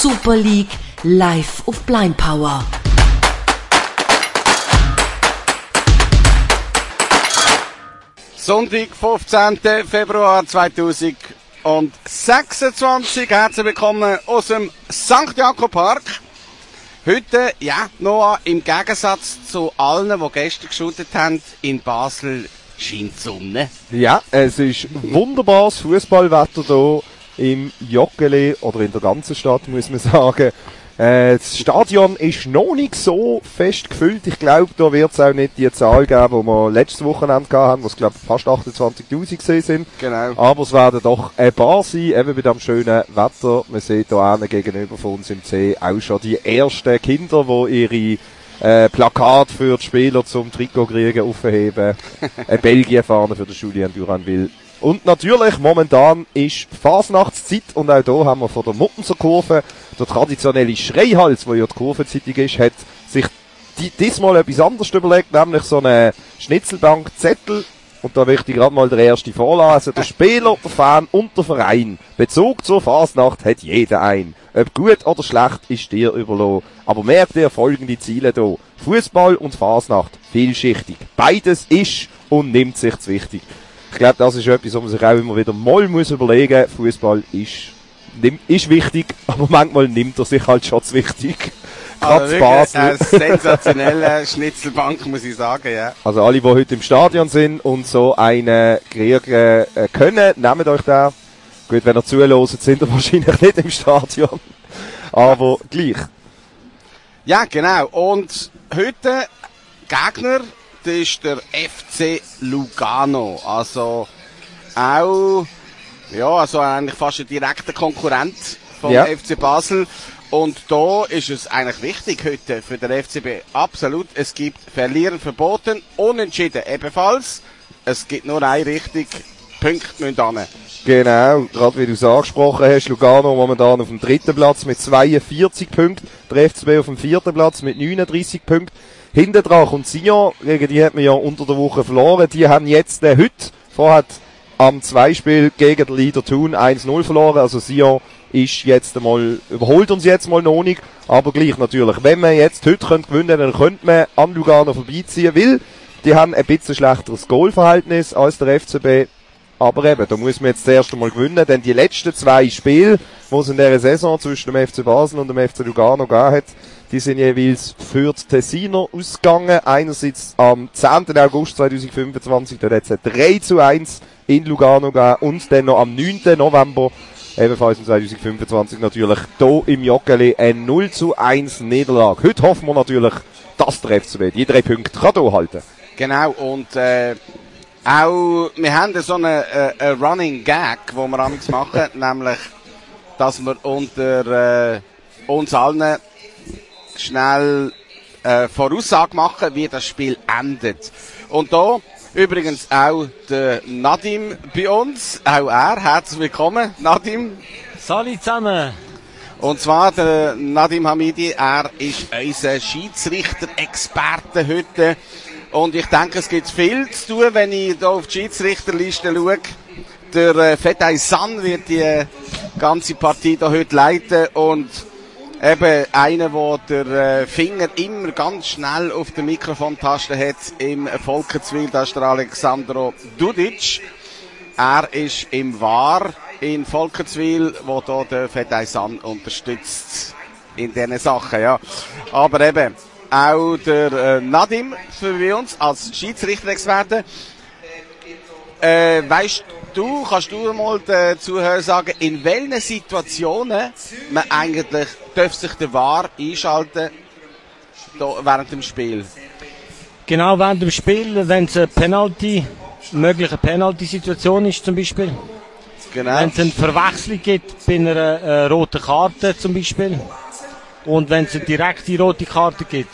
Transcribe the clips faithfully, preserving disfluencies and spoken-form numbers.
Super League live auf Blind Power. Sonntag, fünfzehnten Februar zweitausendsechsundzwanzig. Herzlich willkommen aus dem Sankt Jakob Park. Heute, ja, Noah, im Gegensatz zu allen, die gestern geshootet haben, in Basel scheint die Sonne. Ja, es ist wunderbares Fußballwetter hier im Joggeli oder in der ganzen Stadt, muss man sagen. Äh, das Stadion ist noch nicht so fest gefüllt. Ich glaube, da wird es auch nicht die Zahl geben, die wir letztes Wochenende hatten, wo es, glaube ich, fast achtundzwanzigtausend gesehen sind. Genau. Aber es werden doch ein paar sein, eben bei dem schönen Wetter. Man sieht hier hinten gegenüber von uns im See auch schon die ersten Kinder, die ihre äh, Plakate für die Spieler zum Trikot kriegen, aufheben. Eine Belgien-Fahne für den Julien Duranville. Und natürlich, momentan ist Fasnachtszeit und auch hier haben wir von der Muttenser Kurve, der traditionelle Schreihals, wo ja die Kurvenzeitung ist, hat sich die, diesmal etwas anderes überlegt, nämlich so eine Schnitzelbank-Zettel. Und da möchte ich gerade mal der erste vorlesen. Der Spieler, der Fan und der Verein. Bezug zur Fasnacht hat jeder ein. Ob gut oder schlecht ist dir überlassen. Aber merkt dir folgende Ziele hier. Fußball und Fasnacht. Vielschichtig. Beides ist und nimmt sich zu wichtig. Ich glaube, das ist etwas, was man sich auch immer wieder mal muss überlegen muss. Fußball ist, ist wichtig, aber manchmal nimmt er sich halt schon zu wichtig. Also wirklich eine sensationelle Schnitzelbank, muss ich sagen, ja. Also alle, die heute im Stadion sind und so einen kriegen äh, können, nehmt euch den. Gut, wenn ihr zuhört, sind ihr wahrscheinlich nicht im Stadion. Aber gleich. Ja, genau. Und heute Gegner, das ist der F C Lugano. Also auch, ja, also eigentlich fast ein direkter Konkurrent vom ja. F C Basel. Und da ist es eigentlich wichtig heute für den F C B. Absolut. Es gibt Verlieren verboten, Unentschieden ebenfalls. Es gibt nur eine Richtung, Punkte müssen hin. Genau, gerade wie du es angesprochen hast, Lugano momentan auf dem dritten Platz mit zweiundvierzig Punkten, der F C B auf dem vierten Platz mit neununddreissig Punkten. Hinten dran kommt Sion, gegen die hat man ja unter der Woche verloren. Die haben jetzt äh, heute, vorher am Zweispiel gegen den Leader Thun eins null verloren. Also Sion ist jetzt einmal, überholt uns jetzt mal noch nicht, aber gleich natürlich. Wenn man jetzt heute könnte gewinnen, dann könnte man an Lugano vorbeiziehen, weil die haben ein bisschen schlechteres Goalverhältnis als der F C B. Aber eben, da muss man jetzt das erste Mal gewinnen, denn die letzten zwei Spiele, die es in dieser Saison zwischen dem F C Basel und dem F C Lugano gegeben hat, die sind jeweils für die Tessiner ausgegangen. Einerseits am zehnten August zweitausendfünfundzwanzig, dort hat es drei zu eins in Lugano gegeben und dann noch am neunten November, ebenfalls im zweitausendfünfundzwanzig natürlich, hier im Joggeli eine null zu eins Niederlage. Heute hoffen wir natürlich, dass der F C B die drei Punkte kann hier halten. Genau, und äh, auch, wir haben so einen äh, einen Running Gag, den wir amigs machen, nämlich, dass wir unter äh, uns allen schnell äh, Voraussage machen, wie das Spiel endet. Und da übrigens auch der Nadim bei uns, auch er, herzlich willkommen, Nadim. Salut zusammen. Und zwar der Nadim Hamidi, er ist unser Schiedsrichter-Experte heute. Und ich denke, es gibt viel zu tun, wenn ich hier auf die Schiedsrichterliste schaue. Der äh, Fedai San wird die äh, ganze Partie da heute leiten und eben einer, der der äh, Finger immer ganz schnell auf der Mikrofontaste hat im Volkenswil, das ist der Alexandro Dudic. Er ist im V A R in Volkenswil, wo da der Fedai San unterstützt in diesen Sachen, ja. Aber eben, auch der äh, Nadim für uns als Schiedsrichter-Experte. Äh, weißt du, kannst du mal den Zuhörern sagen, in welchen Situationen man eigentlich darf sich der V A R einschalten da, während dem Spiel? Genau, während dem Spiel, wenn es eine Penalty, mögliche Penalty-Situation ist zum Beispiel. Genau. Wenn es eine Verwechslung gibt bei einer äh, roten Karte zum Beispiel. Und wenn es eine direkte rote Karte gibt.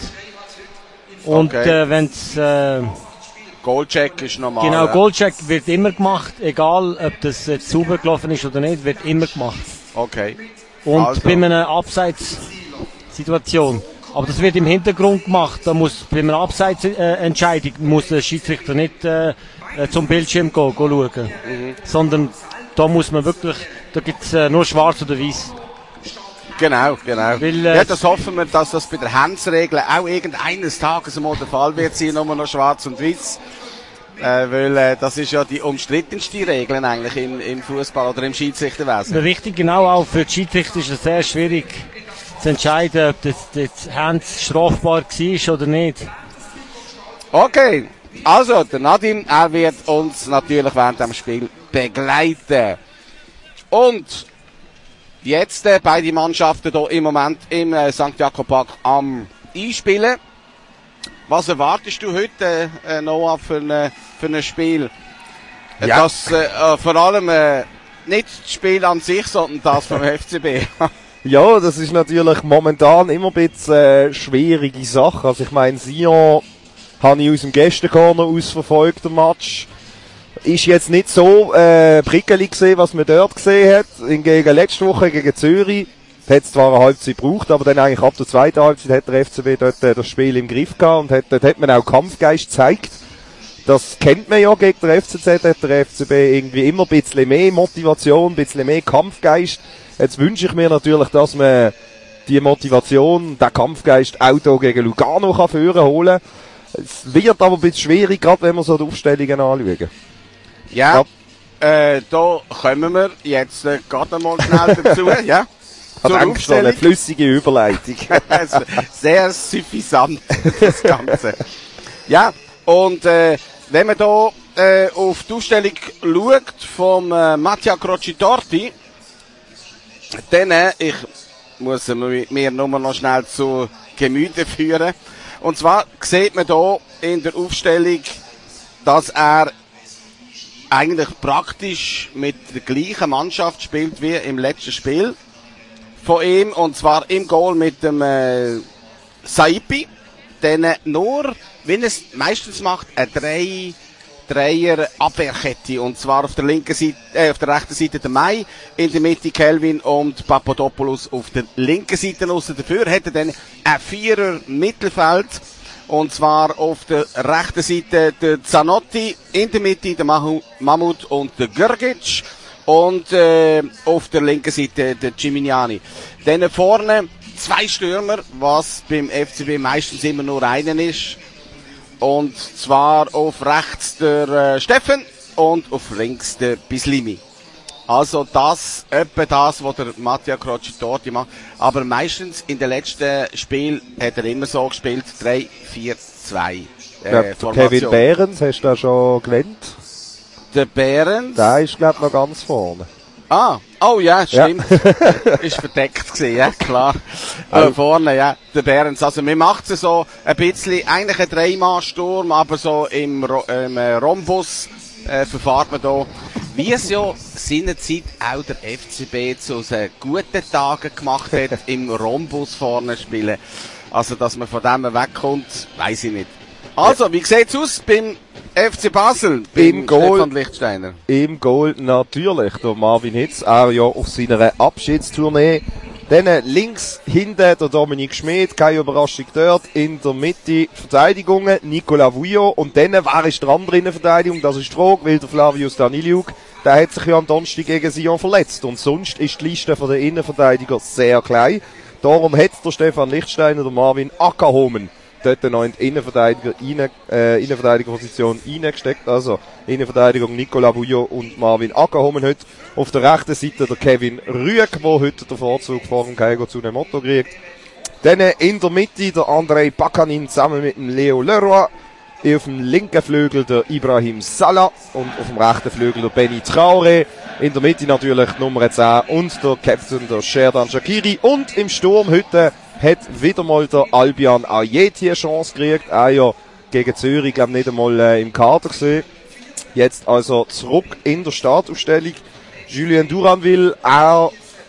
Und okay. äh, wenn es... Äh, Goalcheck ist normal. Genau, ja. Goalcheck wird immer gemacht, egal ob das jetzt sauber gelaufen ist oder nicht, wird immer gemacht. Okay. Und also. bei einer Abseits-Situation. Aber das wird im Hintergrund gemacht. Da muss bei einer Abseits-Entscheidung muss der Schiedsrichter nicht äh, zum Bildschirm gehen, gehen schauen. Mhm. Sondern da muss man wirklich, da gibt's äh, nur schwarz oder weiß. Genau, genau. Weil, äh, ja, das hoffen wir, dass das bei der Handsregel auch irgendeines Tages einmal der Fall wird sein, nur noch schwarz und weiß. Äh, weil äh, das ist ja die umstrittenste Regel eigentlich im, im Fußball oder im Schiedsrichterwesen. Richtig, genau, auch für die Schiedsrichter ist es sehr schwierig zu entscheiden, ob das, das Hands strafbar war oder nicht. Okay, also der Nadim, er wird uns natürlich während dem Spiel begleiten. Und jetzt äh, beide Mannschaften hier im Moment im äh, Sankt Jakob Park am Einspielen. Was erwartest du heute, äh, Noah, für, eine, für ein Spiel? Äh, Ja. Das, äh, äh, vor allem äh, nicht das Spiel an sich, sondern das vom F C B. Ja, das ist natürlich momentan immer ein bisschen äh, schwierige Sache. Also ich meine, Sion habe ich aus dem Gästencorner aus verfolgt, der Match. Ist jetzt nicht so äh, prickelig gesehen, was man dort gesehen hat. Hingegen letzte Woche gegen Zürich hat es zwar eine Halbzeit gebraucht, aber dann eigentlich ab der zweiten Halbzeit hat der F C B dort äh, das Spiel im Griff gehabt und hat, dort hat man auch Kampfgeist gezeigt. Das kennt man ja gegen den F C Z, hat der F C B irgendwie immer ein bisschen mehr Motivation, ein bisschen mehr Kampfgeist. Jetzt wünsche ich mir natürlich, dass man die Motivation, den Kampfgeist auch hier gegen Lugano kann führen holen. Es wird aber ein bisschen schwierig, gerade wenn wir so die Aufstellungen anschauen. Ja, äh, da kommen wir jetzt äh, gerade mal schnell dazu, ja. Zur Danke schon, eine flüssige Überleitung. Sehr suffisant, das Ganze. Ja, und äh, wenn man da äh, auf die Ausstellung schaut vom äh, Mattia Crocitorti, dann, äh, ich muss mir mir nur noch schnell zu Gemüte führen. Und zwar sieht man da in der Aufstellung, dass er eigentlich praktisch mit der gleichen Mannschaft spielt wie im letzten Spiel von ihm, und zwar im Goal mit dem äh, Saipi, dann äh, nur, wie er es meistens macht, eine drei Dreier Abwehrkette, und zwar auf der linken Seite, äh, auf der rechten Seite der Mai, in der Mitte Kelvin und Papadopoulos auf der linken Seite aussen. Dafür hat er dann ein Vierer Mittelfeld, und zwar auf der rechten Seite der Zanotti, in der Mitte der Mahu- Mahmoud und der Grgic, und äh, auf der linken Seite der Cimignani. Dann vorne zwei Stürmer, was beim F C B meistens immer nur einen ist. Und zwar auf rechts der äh, Steffen und auf links der Bislimi. Also das, etwa das, was der Mattia Crocitorti macht. Aber meistens in den letzten Spielen hat er immer so gespielt, drei vier zwei. Äh, Ich glaub, der Kevin Behrens, hast du da schon genannt? Der Behrens? Der ist, glaube ich, noch ganz vorne. Ah, oh ja, stimmt. Ja. Ist verdeckt gewesen, ja, klar. Äh, vorne, ja, der Behrens. Also, mir macht es so ein bisschen, eigentlich ein Dreimann-Sturm, aber so im, Ro- im äh, Rhombus, äh, verfahrt man da. Wie es ja seinerzeit auch der F C B zu seinen guten Tagen gemacht hat, im Rhombus vorne spielen. Also, dass man von dem wegkommt, weiss ich nicht. Also, wie sieht's aus beim F C Basel, beim Goal. Stefan Lichtsteiner? Im Goal natürlich der Marvin Hitz, er ja auf seiner Abschiedstournee. Dann links hinten der Dominik Schmid, keine Überraschung dort. In der Mitte Verteidigungen, Nicola Vujo. Und dann, wer ist der andere in der Verteidigung? Das ist die Frage, weil der Flavius Daniliuk, der hat sich ja am Donnerstag gegen Sion verletzt. Und sonst ist die Liste der Innenverteidiger sehr klein. Darum hat der Stefan Lichtsteiner, der Marvin Ackerhomen, dort noch in die Innenverteidiger, rein, äh, Innenverteidigerposition reingesteckt. Also, Innenverteidigung Nicola Vujo und Marvin Ackerhomen heute. Auf der rechten Seite der Kevin Rüegg, der heute den Vorzug vor dem Keigo zu dem Motto kriegt. Dann in der Mitte der Andrei Bakanin zusammen mit dem Leo Leroy. Auf dem linken Flügel der Ibrahim Salah und auf dem rechten Flügel der Benny Traoré. In der Mitte natürlich die Nummer zehn und der Captain der Sherdan Shaqiri. Und im Sturm heute hat wieder mal der Albion Ayeti eine Chance gekriegt. Er ja gegen Zürich, glaube nicht einmal äh, im Kader gesehen. Jetzt also zurück in der Startaufstellung. Julien Duranville, er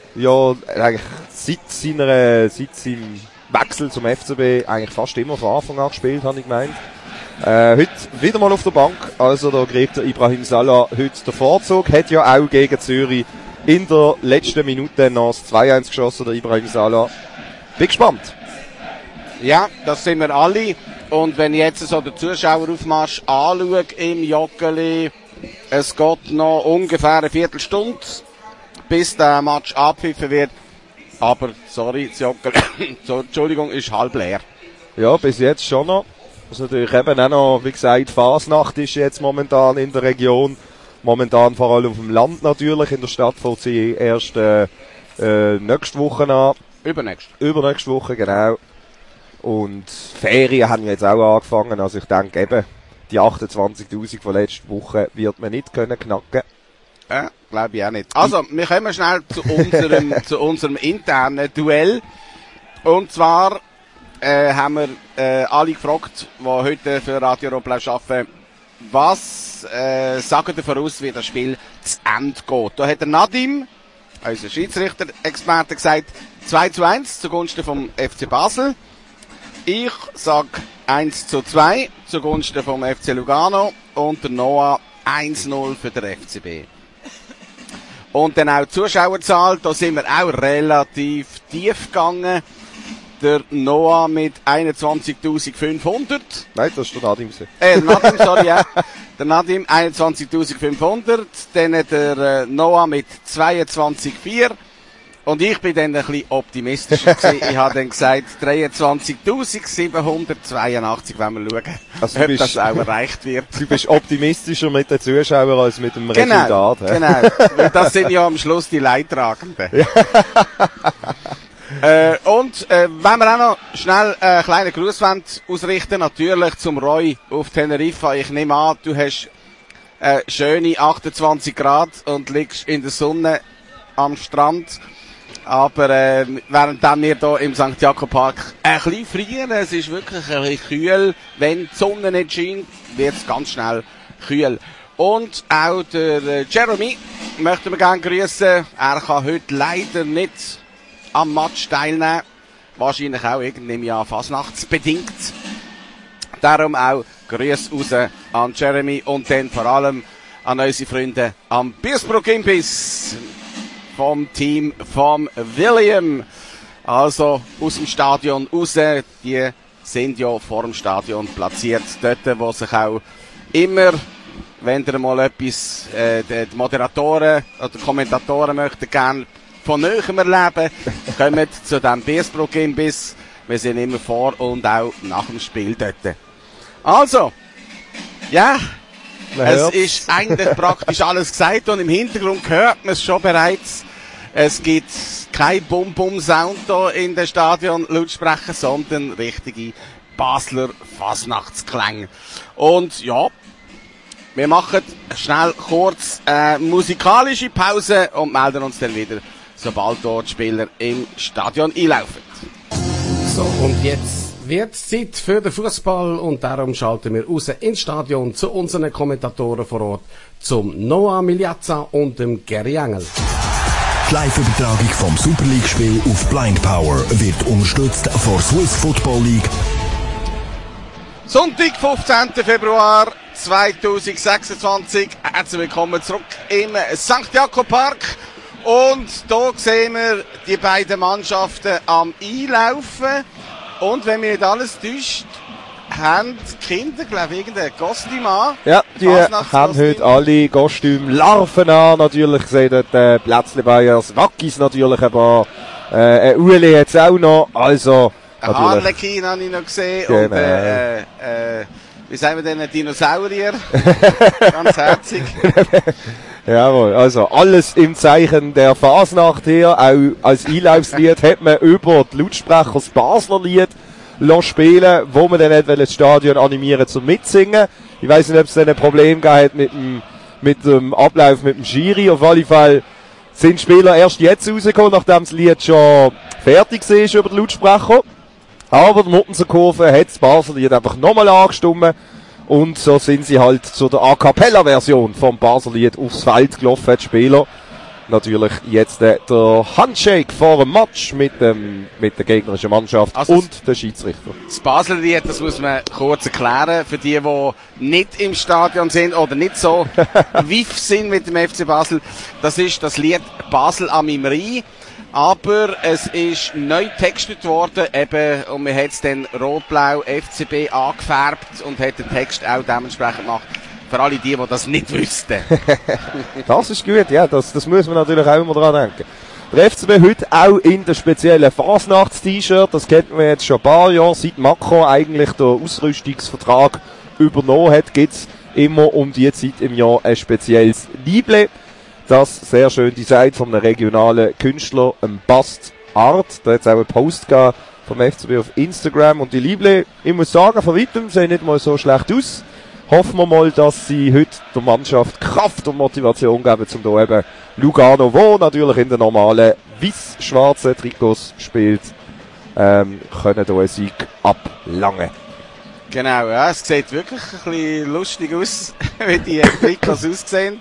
ja eigentlich seit seiner, seit seinem Wechsel zum F C B eigentlich fast immer von Anfang an gespielt, habe ich gemeint. Äh, heute wieder mal auf der Bank, also da kriegt der Ibrahim Salah heute den Vorzug, hat ja auch gegen Zürich in der letzten Minute noch das zwei eins geschossen, der Ibrahim Salah. Bin gespannt. Ja, das sind wir alle. Und wenn ich jetzt so den Zuschaueraufmarsch anschaue im Joggeli, es geht noch ungefähr eine Viertelstunde, bis der Match abgepfiffen wird. Aber, sorry, das Jockel, so, Entschuldigung, ist halb leer. Ja, bis jetzt schon noch. Was natürlich eben auch noch, wie gesagt, Fasnacht ist jetzt momentan in der Region. Momentan vor allem auf dem Land natürlich. In der Stadt fängt sie erst äh, äh, nächste Woche an. Übernächste. Übernächste Woche, genau. Und Ferien haben jetzt auch angefangen. Also ich denke eben, die achtundzwanzigtausend von letzter Woche wird man nicht können knacken. Ja, glaube ich auch nicht. Also, wir kommen schnell zu unserem, zu unserem internen Duell. Und zwar äh, haben wir äh, alle gefragt, die heute für Radio Robblau arbeiten, was äh, sagen ihr voraus, wie das Spiel zu Ende geht. Da hat der Nadim, unser Schiedsrichter-Experte, gesagt zwei zu eins zugunsten vom F C Basel. Ich sag eins zu zwei zugunsten vom F C Lugano und der Noah eins null für den F C B. Und dann auch die Zuschauerzahl, da sind wir auch relativ tief gegangen. Der Noah mit einundzwanzigtausendfünfhundert. Nein, das ist der Nadim. Äh, der Nadim, sorry, ja. Der Nadim einundzwanzigtausendfünfhundert. Dann der äh, Noah mit zweiundzwanzigtausendvierhundert. Und ich bin dann ein bisschen optimistischer gewesen. Ich habe dann gesagt, dreiundzwanzigtausendsiebenhundertzweiundachtzig, wenn wir schauen, also ob bist, das auch erreicht wird. Du bist optimistischer mit den Zuschauern als mit dem genau, Resultat. Genau, weil das sind ja am Schluss die Leidtragenden. Ja. äh, und äh, wenn wir auch noch schnell einen kleinen Gruß ausrichten, natürlich zum Roy auf Teneriffa. Ich nehme an, du hast äh, schöne achtundzwanzig Grad und liegst in der Sonne am Strand. Aber äh, während wir hier im Sankt Jakob Park ein bisschen frieren, es ist wirklich ein bisschen kühl. Wenn die Sonne nicht scheint, wird es ganz schnell kühl. Und auch der äh, Jeremy möchten wir gerne grüßen. Er kann heute leider nicht am Match teilnehmen. Wahrscheinlich auch irgendwie im Jahr fasnachtsbedingt. Darum auch Grüße raus an Jeremy und dann vor allem an unsere Freunde am Biersbruck Imbiss vom Team vom William. Also aus dem Stadion raus. Die sind ja vor dem Stadion platziert. Dort, wo sich auch immer, wenn ihr mal etwas, äh, die Moderatoren oder Kommentatoren möchten gerne von Neuem erleben, kommt zu diesem Biersbruck Imbiss. Wir sind immer vor und auch nach dem Spiel dort. Also, ja, man es hört's. Ist eigentlich praktisch alles gesagt und im Hintergrund hört man es schon bereits. Es gibt kein Bum-Bum-Sound hier in den Stadion-Lautsprecher, sondern richtige Basler Fasnachtsklänge. Und ja, wir machen schnell kurz eine musikalische Pause und melden uns dann wieder, sobald dort die Spieler im Stadion einlaufen. So, und jetzt wird Zeit für den Fußball und darum schalten wir raus ins Stadion zu unseren Kommentatoren vor Ort, zum Noah Migliazza und dem Gary Engel. Die Live-Übertragung vom Super League-Spiel auf Blind Power wird unterstützt von Swiss Football League. Sonntag, fünfzehnten Februar zweitausendsechsundzwanzig. Herzlich willkommen zurück im Sankt Jakob Park. Und hier sehen wir die beiden Mannschaften am Einlaufen. Und wenn mir nicht alles täuscht, haben die Kinder, glaube ich, irgendein Kostüm an. Ja, die haben heute alle Kostüme, Larven an, natürlich, sehen dort äh, Plätzle Bayers, Wackis natürlich, aber äh, ein Ueli jetzt auch noch, also ein Harlekin habe ich noch gesehen genau. Und äh, äh, wie sagen wir denn, ein Dinosaurier, ganz herzig. Jawohl, also alles im Zeichen der Fasnacht hier, auch als Einlaufslied hat man über die Lautsprecher das Basler Lied spielen, wo man dann nicht das Stadion animieren zum Mitsingen. Ich weiss nicht, ob es dann ein Problem gab mit dem, mit dem Ablauf mit dem Schiri. Auf alle Fall sind die Spieler erst jetzt rausgekommen, nachdem das Lied schon fertig war über die Lautsprecher. Aber der Muttenser-Kurve hat das Basler Lied einfach nochmal angestimmt. Und so sind sie halt zu der A-Cappella-Version vom Basler Lied aufs Feld gelaufen, die Spieler. Natürlich jetzt äh, der Handshake vor dem Match mit, dem, mit der gegnerischen Mannschaft also und der Schiedsrichter. Das Basler Lied, das muss man kurz erklären, für die, die nicht im Stadion sind oder nicht so wiff sind mit dem F C Basel. Das ist das Lied Basel am Rhein. Aber es ist neu textet worden, eben, und man hat es dann rot-blau F C B angefärbt und hat den Text auch dementsprechend gemacht. Für alle die, die das nicht wüssten. Das ist gut, ja, das, das muss man natürlich auch immer dran denken. Der F C B heute auch in der speziellen Fasnachts-T-Shirt. Das kennt man jetzt schon ein paar Jahre. Seit Macron eigentlich den Ausrüstungsvertrag übernommen hat, gibt's immer um die Zeit im Jahr ein spezielles Liebling. Das sehr schön designt von einem regionalen Künstler, einem Bast Art. Da hat es auch einen Post gegeben vom F C B auf Instagram. Und die Liebling, ich muss sagen, von weitem sehen nicht mal so schlecht aus. Hoffen wir mal, dass sie heute der Mannschaft Kraft und Motivation geben, um da eben Lugano, wo natürlich in den normalen weiß-schwarzen Trikots spielt, ähm, können da einen Sieg ablangen. Genau, ja, es sieht wirklich ein bisschen lustig aus, wie die Trikots aussehen.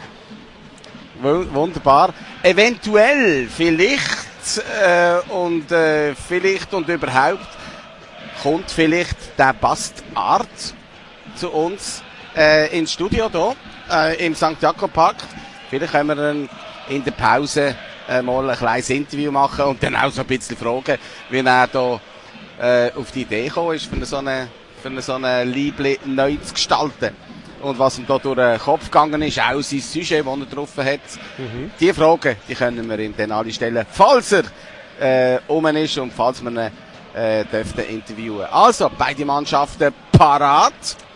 W- wunderbar. Eventuell, vielleicht, äh, und, äh, vielleicht und überhaupt, kommt vielleicht der Bast Art zu uns äh, ins Studio hier äh, im Sankt Jakob Park. Vielleicht können wir dann in der Pause äh, mal ein kleines Interview machen und dann auch so ein bisschen fragen, wie er da äh, auf die Idee gekommen ist, für eine so eine, für eine so eine Liebling neu zu gestalten. Und was ihm da durch den Kopf gegangen ist, auch sein Sujet, das er drauf hat. Mhm. Die Fragen, die können wir ihm dann alle stellen, falls er äh, um ist und falls wir ihn äh, dürften interviewen. Also, beide Mannschaften parat.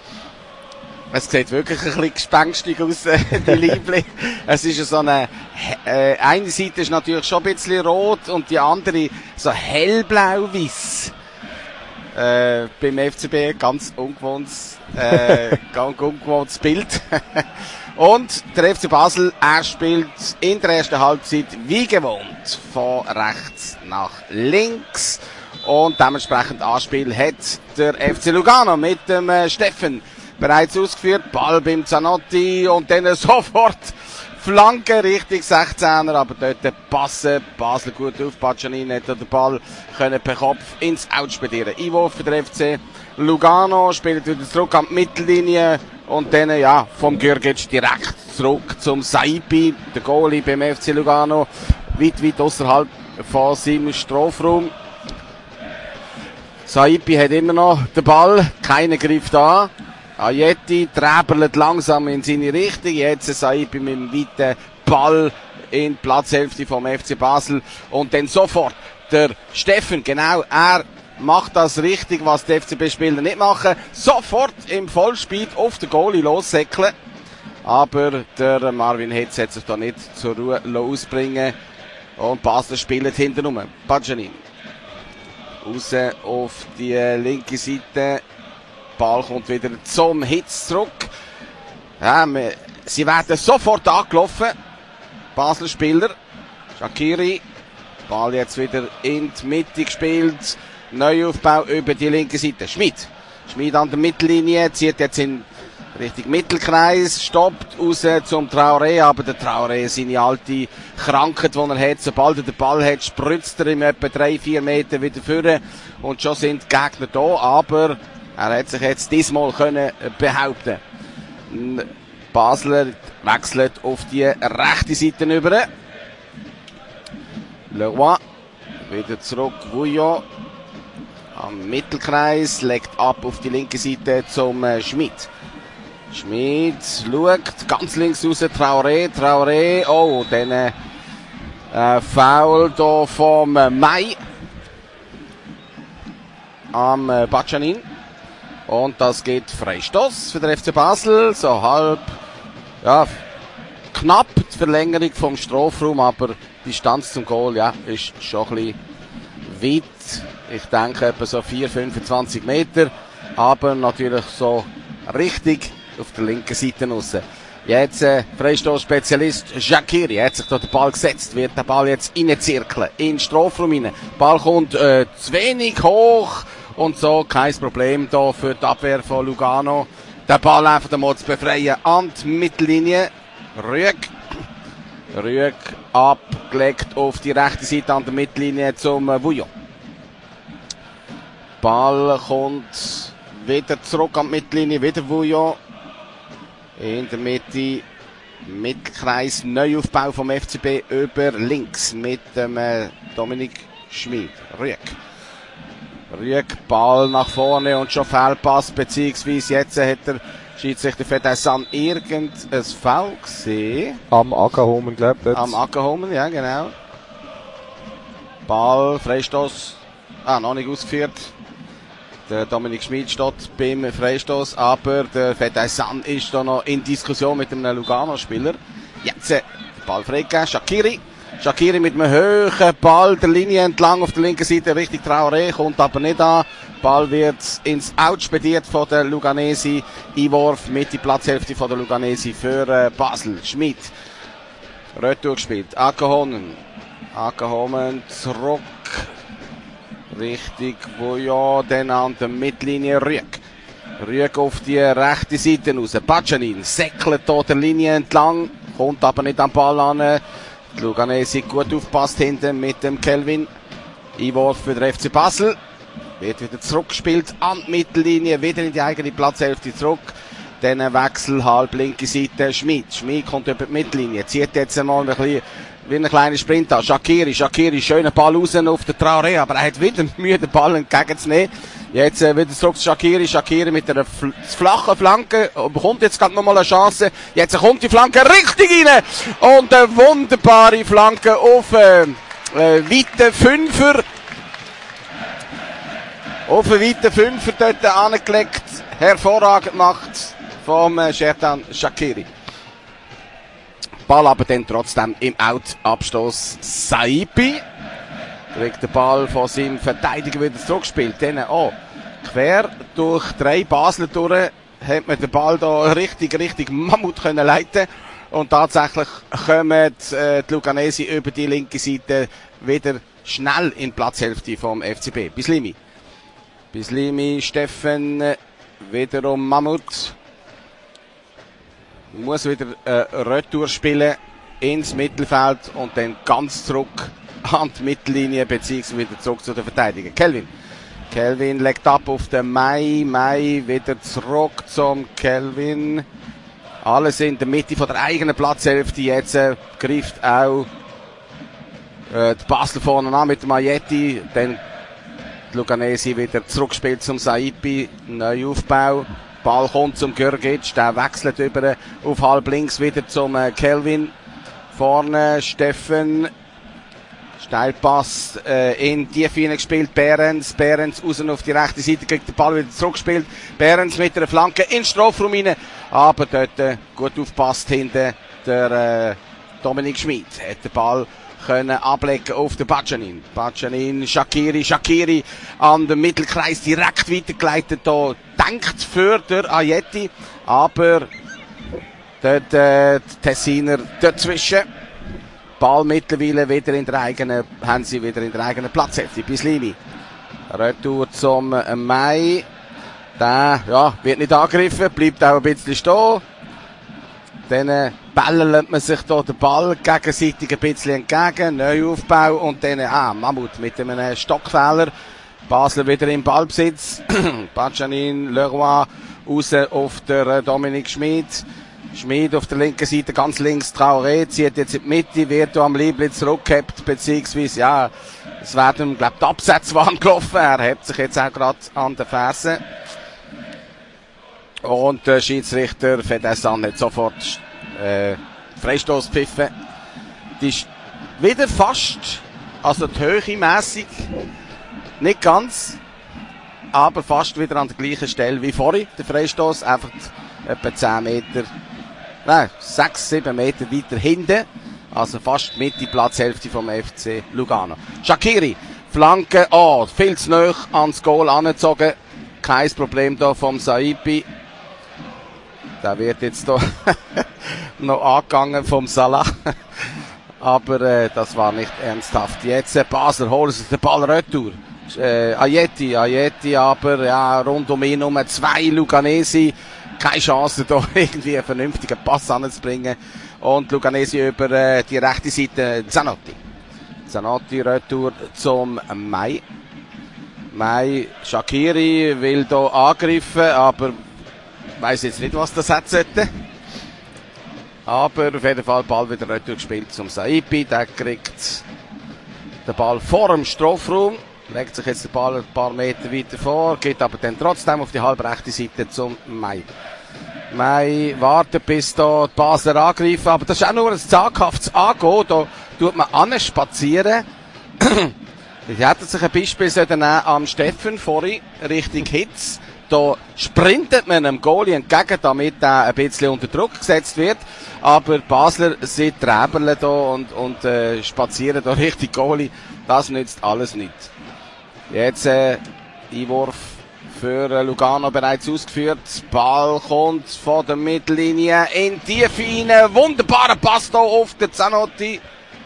Es sieht wirklich ein bisschen gespenstig aus, die Liebling. Es ist so eine, äh, eine Seite ist natürlich schon ein bisschen rot und die andere so hellblau-weiß. Äh, beim F C B ganz ungewohntes, äh, ganz ungewohntes Bild. Und der F C Basel, er spielt in der ersten Halbzeit wie gewohnt von rechts nach links. Und dementsprechend Anspiel hat der F C Lugano mit dem äh, Steffen bereits ausgeführt, Ball beim Zanotti und dann sofort Flanke Richtung sechzehner, aber dort passen Basel gut auf, Baccianini hat den Ball können per Kopf ins Out spedieren. Einwurf für den F C Lugano, spielt wieder zurück an die Mittellinie und dann, ja, vom Gjörgic direkt zurück zum Saipi, der Goalie beim F C Lugano, weit, weit außerhalb von seinem Strafraum. Saipi hat immer noch den Ball, keiner greift an. Ajeti träberlet langsam in seine Richtung. Jetzt Saipi mit dem weiten Ball in die Platzhälfte vom F C Basel. Und dann sofort der Steffen, genau, er macht das richtig, was die F C B-Spieler nicht machen. Sofort im Vollspeed auf den Goalie lossäckeln. Aber der Marvin Hetz hat sich da nicht zur Ruhe ausbringen. Und Basel spielt hinten rum. Baccianini. Raus auf die linke Seite. Ball kommt wieder zum Hitz zurück. Ja, wir, sie werden sofort angelaufen. Basler Spieler. Shaqiri. Ball jetzt wieder in die Mitte gespielt. Neuaufbau über die linke Seite. Schmid. Schmid an der Mittellinie. Zieht jetzt in Richtung Mittelkreis. Stoppt raus zum Traoré. Aber der Traoré, seine alte Krankheit, die er hat. Sobald er den Ball hat, spritzt er ihm etwa drei, vier Meter wieder vorne. Und schon sind die Gegner da. Aber er hat sich jetzt diesmal können behaupten. Basler wechselt auf die rechte Seite über. Leroy. Wieder zurück. Vouillon. Am Mittelkreis. Legt ab auf die linke Seite zum äh, Schmid. Schmid schaut ganz links raus. Traoré. Traoré. Oh, dann äh, Foul da vom äh, Mai. Am äh, Baccianini. Und das geht Freistoß für den F C Basel, so halb, ja, knapp die Verlängerung vom Strafraum, aber die Distanz zum Goal, ja, ist schon ein bisschen weit. Ich denke etwa so vier, fünfundzwanzig Meter, aber natürlich so richtig auf der linken Seite raus. Jetzt äh, Freistoß-Spezialist Shaqiri, hat sich da den Ball gesetzt, wird der Ball jetzt reinzirkeln, in den Strafraum rein. Ball kommt äh, zu wenig hoch. Und so kein Problem da für die Abwehr von Lugano. Der Ball einfach mal zu befreien an die Mittellinie. Rüeg. Rüeg abgelegt auf die rechte Seite an der Mittellinie zum Vouillon. Ball kommt wieder zurück an die Mittellinie. Wieder Vouillon. In der Mitte. Mittelkreis. Neuaufbau vom F C B über links mit dem äh, Dominik Schmid. Rüeg. Rüeg, Ball nach vorne und schon Fehlpass, beziehungsweise jetzt hat der Schiedsrichter Fedessan irgendein Foul gesehen. Am Ackerhomen, glaube ich. Am Ackerhomen, ja, genau. Ball, Freistoß. Ah, noch nicht ausgeführt. Der Dominik Schmid steht beim Freistoß, aber der Fedaysan ist da noch in Diskussion mit einem Lugano-Spieler. Jetzt äh, Ball freigegeben, Shaqiri. Shaqiri mit einem hohen Ball der Linie entlang auf der linken Seite Richtung Traoré, kommt aber nicht an. Ball wird ins Out spediert von der Luganesi. Einwurf mit die Platzhälfte von der Luganesi für äh, Basel. Schmid. Retour gespielt. Akehonen. Akehonen zurück. Richtig, wo ja dann an der Mittellinie Rüeg. Rüeg auf die rechte Seite raus. Bacanin säckelt hier der Linie entlang, kommt aber nicht am Ball an. Die Luganesi gut aufpasst hinten mit dem Kelvin. Einwurf für den F C Basel. Wird wieder zurückgespielt an die Mittellinie, wieder in die eigene Platzhälfte zurück. Dann ein Wechsel, halb linke Seite, Schmid. Schmid kommt über die Mittellinie, zieht jetzt einmal ein bisschen wie ein kleiner Sprint an. Shaqiri, Shaqiri, schöner Ball raus auf den Traoré, aber er hat wieder Mühe, den Ball entgegenzunehmen. Jetzt äh, wieder zurück zu Shaqiri, Shaqiri mit einer fl- flachen Flanke, bekommt jetzt gerade nochmal eine Chance. Jetzt kommt die Flanke richtig rein und eine wunderbare Flanke auf äh, äh, weite Fünfer. Auf einen weiten Fünfer dort angelegt, hervorragend gemacht vom äh, Sherdan Shaqiri. Ball aber dann trotzdem im Out-Abstoß. Saipi kriegt den Ball von seinem Verteidiger wieder zurückgespielt. Dann, oh, quer durch drei Basler durch hat man den Ball da richtig, richtig Mammut können leiten. Und tatsächlich kommen äh, die Luganesi über die linke Seite wieder schnell in die Platzhälfte vom F C B. Bislimi. Bislimi, Steffen, wiederum Mammut. Muss wieder äh, Retour spielen ins Mittelfeld und dann ganz zurück an die Mittellinie, beziehungsweise wieder zurück zu den Verteidigern. Kelvin. Kelvin legt ab auf den Mai. Mai wieder zurück zum Kelvin. Alles in der Mitte von der eigenen Platzhälfte. Jetzt äh, greift auch äh, die Basel vorne an mit dem Majetti. Dann die Luganesi wieder zurückspielt zum Saipi. Neuaufbau. Ball kommt zum Görgic, der wechselt über auf halb links wieder zum äh, Kelvin. Vorne Steffen. Steilpass äh, in die Tiefe gespielt. Behrens. Behrens raus auf die rechte Seite, kriegt den Ball wieder zurückgespielt. Behrens mit einer Flanke in den Strafraum rein. Aber dort äh, gut aufpasst hinten der äh, Dominik Schmid. Hat den Ball können ablegen auf den Bacanin. Bacanin, Shaqiri, Shaqiri an den Mittelkreis direkt weitergeleitet. Da denkt für der Ajeti, aber dort äh, die Tessiner dazwischen. Ball mittlerweile wieder in der eigenen, haben sie wieder in der eigenen Platzhälfte. Bislimi. Retour zum äh, Mai. Der, ja, wird nicht angegriffen, bleibt auch ein bisschen stehen. Dann äh, bällert man sich hier den Ball gegenseitig ein bisschen entgegen. Neuaufbau und dann, ah, Mammut mit einem Stockfehler. Basel wieder im Ballbesitz. Bacanin, Leroy raus auf der äh, Dominik Schmid. Schmid auf der linken Seite, ganz links Traoré, zieht jetzt in die Mitte, wird am Liebling zurückgehabt, beziehungsweise, ja, es werden, glaube ich, die Absätze waren gelaufen. Er hebt sich jetzt auch gerade an den Fersen. Und der Schiedsrichter Fedaysan hat sofort äh, Freistoß gepfiffen. Die ist wieder fast, also die Höhe mässig, nicht ganz, aber fast wieder an der gleichen Stelle wie vorhin, der Freistoß, einfach etwa zehn Meter, nein, sechs, sieben Meter weiter hinten, also fast Mitte Platzhälfte vom F C Lugano. Shaqiri, Flanke, oh, viel zu nahe ans Goal angezogen, kein Problem da vom Saipi. Der wird jetzt da noch angegangen vom Salah. Aber äh, das war nicht ernsthaft. Jetzt äh, Basel holen sich den Ball retour. Äh, Ajeti, Ajeti, aber ja, rund um ihn um zwei Luganesi. Keine Chance, da irgendwie einen vernünftigen Pass anzubringen. Und Luganesi über äh, die rechte Seite Zanotti. Zanotti retour zum Mai. Mai, Shaqiri will da angreifen, aber ich weiss jetzt nicht, was das hat sollte. Aber auf jeden Fall Ball wieder retour gespielt zum Saipi. Der kriegt den Ball vor dem Strafraum. Legt sich jetzt den Ball ein paar Meter weiter vor. Geht aber dann trotzdem auf die halbrechte Seite zum Mai. Mai wartet, bis da die Basler angreifen. Aber das ist auch nur ein zaghaftes Angehen. Da tut man anspazieren. Ich hätte sich ein Beispiel nehmen am Steffen vorhin, Richtung Hitz. Da sprintet man einem Goalie entgegen, damit er ein bisschen unter Druck gesetzt wird. Aber Basler sind Träberle da und, und äh, spazieren da Richtung Goalie. Das nützt alles nicht. Jetzt äh, Einwurf für äh, Lugano bereits ausgeführt. Ball kommt von der Mittellinie in die Tiefe. Wunderbarer Pass da auf den Zanotti.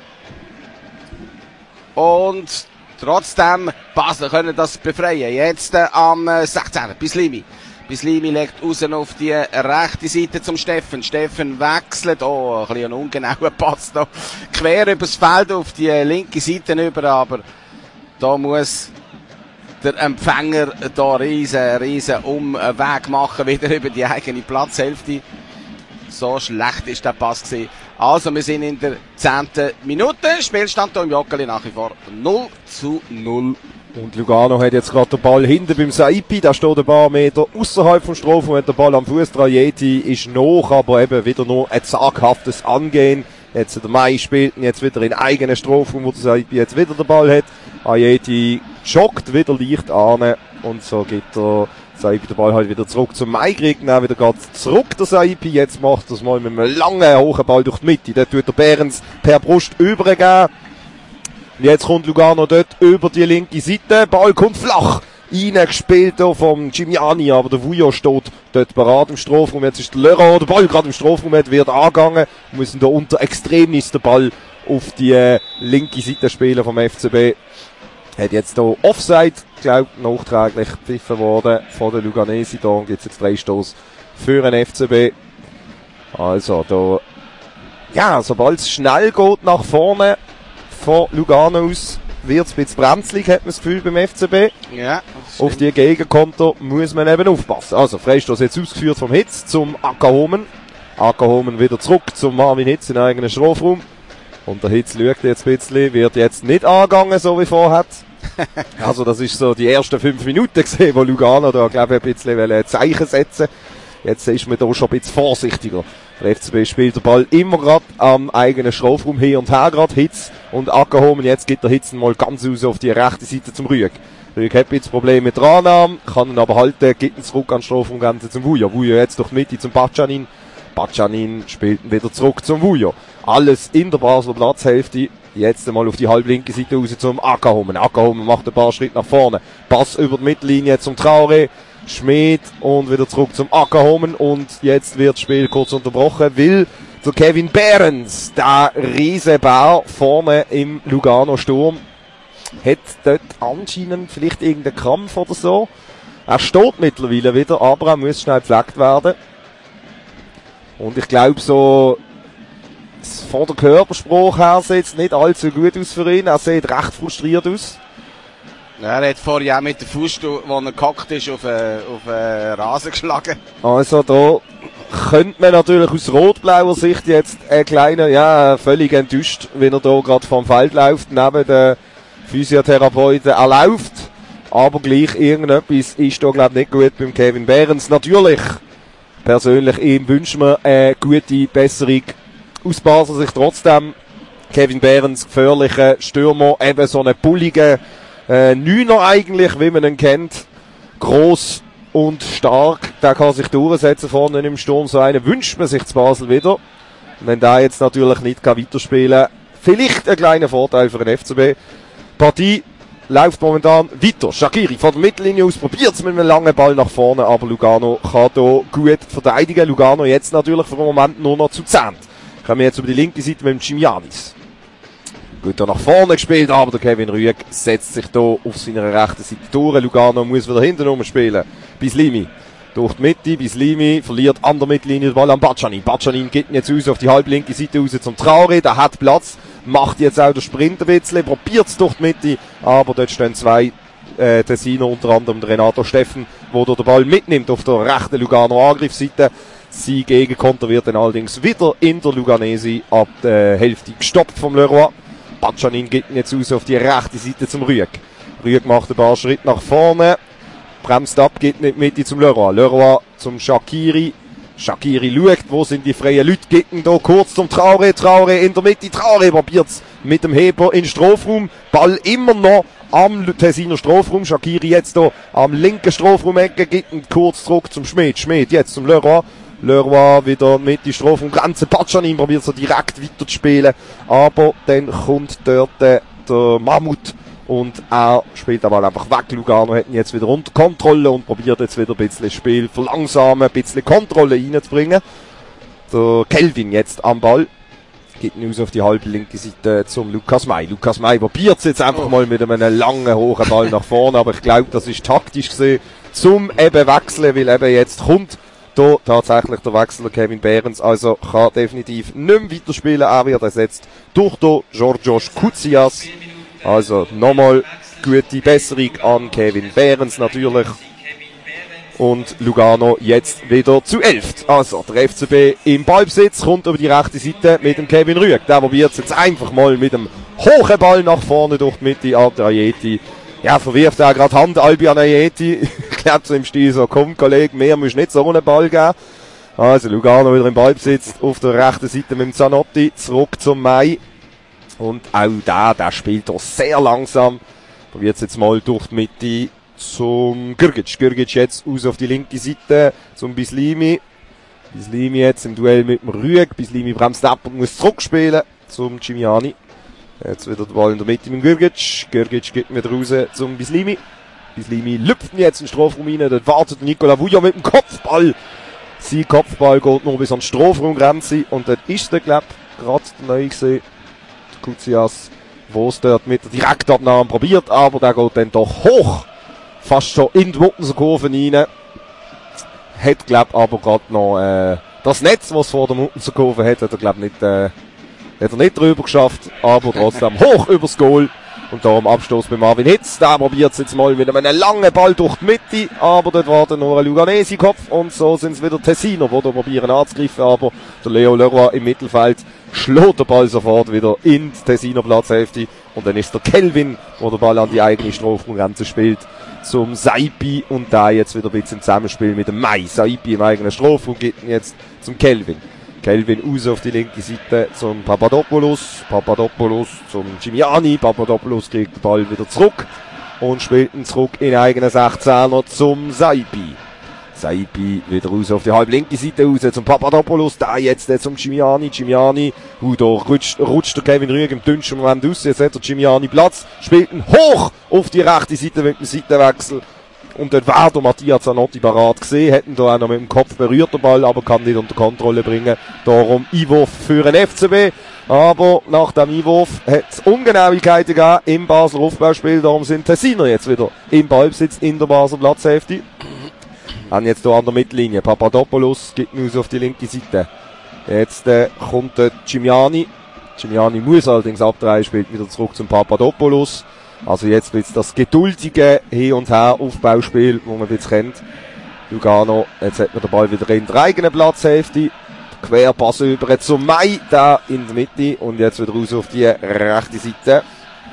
Und trotzdem, Basel können das befreien. Jetzt äh, am äh, sechzehnten Bislimi. Bislimi legt raus auf die rechte Seite zum Steffen. Steffen wechselt. Oh, ein bisschen ungenauer Pass da. Quer übers Feld auf die linke Seite über. Aber da muss der Empfänger da riesen, riesen Umweg machen. Wieder über die eigene Platzhälfte. So schlecht ist der Pass gewesen. Also, wir sind in der zehnten Minute. Spielstand hier im Joggeli nach wie vor null zu null. Und Lugano hat jetzt gerade den Ball hinten beim Saipi. Da steht ein paar Meter außerhalb vom Strafraum, hat den Ball am Fuß dran. Yeti ist noch, aber eben wieder nur ein zaghaftes Angehen. Jetzt der Mai spielt ihn jetzt wieder in eigenen Strafraum, wo der Saipi jetzt wieder den Ball hat. Ayeti joggt wieder leicht an und so geht der Saipi den Ball halt wieder zurück zum Mai, kriegt dann wieder ganz zurück der Saipi. Jetzt macht er es mal mit einem langen, hohen Ball durch die Mitte. Dort tut der Behrens per Brust übergeben. Jetzt kommt Lugano dort über die linke Seite. Ball kommt flach. Reingespielt vom Gimiani, aber der Vujo steht dort bereit im Strafraum. Jetzt ist der Leroy, der Ball gerade im Strafraum hat, wird angegangen. Wir müssen da unter Extremis den Ball auf die äh, linke Seite spielen vom F C B. Hat jetzt hier Offside, glaube ich, nachträglich gepfiffen worden von der Luganesi. Da gibt es jetzt Freistoß für den F C B. Also da, ja, sobald es schnell geht nach vorne von Lugano aus, wird es ein bisschen brenzlig, hat man das Gefühl beim F C B. Ja. Auf die Gegenkonter muss man eben aufpassen. Also, Freistoß jetzt ausgeführt vom Hitz zum Ackerhomen. Ackerhomen wieder zurück zum Marvin Hitz in eigenen Strafraum. Und der Hitz schaut jetzt ein bisschen, wird jetzt nicht angegangen, so wie vorher. Also, das ist so die ersten fünf Minuten gesehen, wo Lugano da, glaube ich, ein bisschen ein Zeichen setzen. Jetzt ist man da schon ein bisschen vorsichtiger. Der F C B spielt den Ball immer gerade am eigenen Strafraum hin und her gerade. Hitz und Ackerhomen. Jetzt geht der Hitz mal ganz raus auf die rechte Seite zum Rüeg. Rüeg hat jetzt Probleme mit der Annahme, kann ihn aber halten, geht ihn zurück an den Strafraumgrenze zum Vujo. Vujo jetzt durch die Mitte zum Bacanin. Bacanin spielt ihn wieder zurück zum Vujo. Alles in der Basler Platzhälfte. Jetzt einmal auf die halblinke Seite raus zum Ackerhomen. Ackerhomen macht ein paar Schritte nach vorne. Pass über die Mittellinie zum Traoré. Schmidt und wieder zurück zum Ackerhomen. Und jetzt wird das Spiel kurz unterbrochen, weil der Kevin Behrens, der Riesenbär vorne im Lugano-Sturm, hat dort anscheinend vielleicht irgendeinen Krampf oder so. Er steht mittlerweile wieder, aber er muss schnell gepflegt werden. Und ich glaube so, von der Körpersprache her sieht es nicht allzu gut aus für ihn. Er sieht recht frustriert aus. Ja, er hat vorher auch mit dem Fuß, wo er gehackt ist, auf einen auf einen Rasen geschlagen. Also da könnte man natürlich aus rot-blauer Sicht jetzt ein kleiner, ja, völlig enttäuscht, wenn er da gerade vom Feld läuft, neben den Physiotherapeuten erläuft. Aber gleich irgendetwas ist da, glaube ich, nicht gut beim Kevin Behrens. Natürlich, persönlich ihm wünschen wir eine gute Besserung. Aus Basel sich trotzdem Kevin Behrens, gefährlicher Stürmer, eben so einen bulligen äh, Neuner eigentlich, wie man ihn kennt. Gross und stark, der kann sich durchsetzen vorne im Sturm. So einen wünscht man sich zu Basel wieder. Wenn der jetzt natürlich nicht kann weiterspielen, vielleicht ein kleiner Vorteil für den F C B. Die Partie läuft momentan weiter. Shaqiri von der Mittellinie aus probiert es mit einem langen Ball nach vorne, aber Lugano kann hier gut verteidigen. Lugano jetzt natürlich für den Moment nur noch zu zehn. Kommen wir jetzt über die linke Seite mit dem Gimianis. Gut da nach vorne gespielt, aber der Kevin Rüegg setzt sich hier auf seiner rechten Seite durch. Lugano muss wieder hinten rumspielen. Bislimi durch die Mitte. Bislimi verliert an der Mittellinie den Ball an Bacanin. Bacanin geht jetzt aus auf die halblinke Seite raus zum Traoré. Der hat Platz, macht jetzt auch den Sprint ein bisschen, probiert es durch die Mitte, aber dort stehen zwei äh, Tessiner, unter anderem der Renato Steffen, wo der den Ball mitnimmt auf der rechten Lugano Angriffsseite. Sein Gegenkonter wird dann allerdings wieder in der Luganesi ab der Hälfte gestoppt vom Leroy. Bacanin geht jetzt aus auf die rechte Seite zum Rüegg. Rüegg macht ein paar Schritte nach vorne, bremst ab, geht nicht mit zum Leroy. Leroy zum Shaqiri. Shaqiri schaut, wo sind die freien Leute, geht da kurz zum Traoré. Traoré in der Mitte, Traoré probiert's mit dem Heber in den Strafraum. Ball immer noch am Tessiner Strafraum. Shaqiri jetzt hier am linken Strafraum-Ecke, gibt einen kurz zurück zum Schmidt. Schmidt jetzt zum Leroy. Leroy wieder mit die Strafraumgrenze. Patschanin probiert so direkt weiter zu spielen. Aber dann kommt dort äh, der Mammut und er spielt den Ball einfach weg. Lugano hat ihn jetzt wieder unter Kontrolle und probiert jetzt wieder ein bisschen das Spiel verlangsamen, ein bisschen Kontrolle reinzubringen. Der Kelvin jetzt am Ball. Geht ihn aus auf die halbe linke Seite zum Lukas May. Lukas May probiert es jetzt einfach mal mit einem langen, hohen Ball nach vorne, aber ich glaube, das ist taktisch gesehen zum eben wechseln, weil eben jetzt kommt da tatsächlich der Wechsel Kevin Behrens, also kann definitiv nicht mehr weiterspielen. Er wird ersetzt durch den Georgios Koutsias. Also nochmal gute Besserung an Kevin Behrens natürlich. Und Lugano jetzt wieder zu elf. Also der F C B im Ballbesitz, kommt über die rechte Seite mit dem Kevin Rüegg. Der probiert es jetzt einfach mal mit dem hohen Ball nach vorne durch die Mitte an der Ajeti. Ja, verwirft er gerade Hand Albion Ajeti. Ich glaube so im Stil so, komm Kollege, mehr muss nicht so einen Ball geben. Also Lugano wieder im Ballbesitz auf der rechten Seite mit dem Zanotti. Zurück zum May. Und auch der, der spielt doch sehr langsam. Probiert es jetzt mal durch die Mitte zum Grgic. Grgic jetzt aus auf die linke Seite zum Bislimi. Bislimi jetzt im Duell mit dem Rüegg. Bislimi bremst ab und muss zurückspielen zum Cimiani. Jetzt wieder der Ball in der Mitte mit dem Grgic. Grgic geht wieder raus zum Bislimi. Bislimi lüpft jetzt in den Strafraum rein. Dort wartet Nikola Vuja mit dem Kopfball. Sein Kopfball geht nur bis an die Strafraumgrenze. Und dort ist der, glaub ich, gerade neu gesehen. Der Koutsias, wo es dort mit der Direktabnahme probiert. Aber der geht dann doch hoch. Fast schon in die Muttenser-Kurve rein. Hat, glaub ich, aber gerade noch, äh, das Netz, was vor der Muttenser-Kurve hat, hat er, glaub ich, nicht, äh, hat er nicht drüber geschafft. Aber trotzdem hoch übers Goal. Und da am Abstoß bei Marvin Hitz. Der probiert es jetzt mal mit einem langen Ball durch die Mitte. Aber dort war dann nur ein Luganesi-Kopf. Und so sind es wieder Tessiner, die da probieren anzugreifen. Aber der Leo Leroy im Mittelfeld schlägt den Ball sofort wieder in die Tessiner Platzhälfte. Und dann ist der Kelvin, der den Ball an die eigene Strafraumgrenze spielt, zum Saipi. Und da jetzt wieder ein bisschen im Zusammenspiel mit dem May. Saipi im eigenen Strafraum geht ihn jetzt zum Kelvin. Kelvin raus auf die linke Seite zum Papadopoulos. Papadopoulos zum Cimiani. Papadopoulos kriegt den Ball wieder zurück und spielt ihn zurück in eigenen sechzehner zum Saipi. Saipi wieder raus auf die halb linke Seite raus zum Papadopoulos. Da jetzt zum Cimiani. Cimiani, uh, da rutscht, rutscht der Kevin Rüegg im dünnsten Moment aus. Jetzt hat der Cimiani Platz, spielt ihn hoch auf die rechte Seite mit dem Seitenwechsel. Und dort war der Mattia Zanotti parat gesehen, hätten da auch noch mit dem Kopf berührt den Ball, aber kann nicht unter Kontrolle bringen. Darum Einwurf für den F C B. Aber nach dem Einwurf hat es Ungenauigkeiten gegeben im Basler Aufbauspiel. Darum sind Tessiner jetzt wieder im Ballbesitz in der Basler Platzhälfte. Haben jetzt hier an der Mittellinie. Papadopoulos gibt ihn aus auf die linke Seite. Jetzt äh, kommt der Cimiani. Cimiani muss allerdings abdrehen, spielt wieder zurück zum Papadopoulos. Also jetzt wird das geduldige Hin- und Her Aufbauspiel, wo man jetzt kennt. Lugano, jetzt hat man den Ball wieder in der eigenen Platzhälfte. Querpass über zum May, da in der Mitte. Und jetzt wieder raus auf die rechte Seite.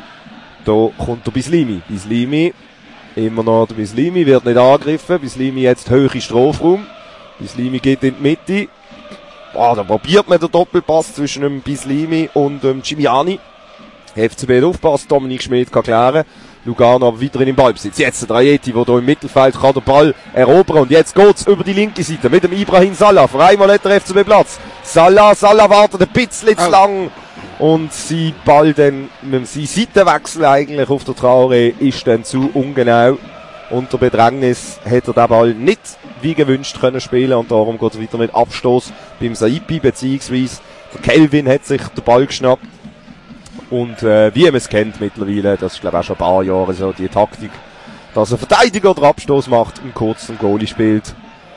Da kommt der Bislimi. Bislimi, immer noch der Bislimi, wird nicht angegriffen. Bislimi jetzt hoch in Strafraum. Bislimi geht in die Mitte. Ah, da probiert man den Doppelpass zwischen dem Bislimi und dem Cimiani. F C B hat aufpasst, Dominik Schmidt kann klären. Lugano aber weiterhin im Ballbesitz. Jetzt der Ajeti, der hier im Mittelfeld kann den Ball erobern. Und jetzt geht's über die linke Seite mit dem Ibrahim Salah. Für einmal hat der F C B Platz. Salah, Salah wartet ein bisschen zu lang. Und sein Ball dann, mit seinem Seitenwechsel eigentlich auf der Traoré ist dann zu ungenau. Unter Bedrängnis hätte er den Ball nicht wie gewünscht können spielen. Und darum geht es weiter mit Abstoß beim Saipi, beziehungsweise der Kelvin hat sich den Ball geschnappt. Und äh, wie man es kennt mittlerweile, das ist glaube ich auch schon ein paar Jahre so die Taktik, dass ein Verteidiger den Abstoß macht und kurz zum Goalie spielt.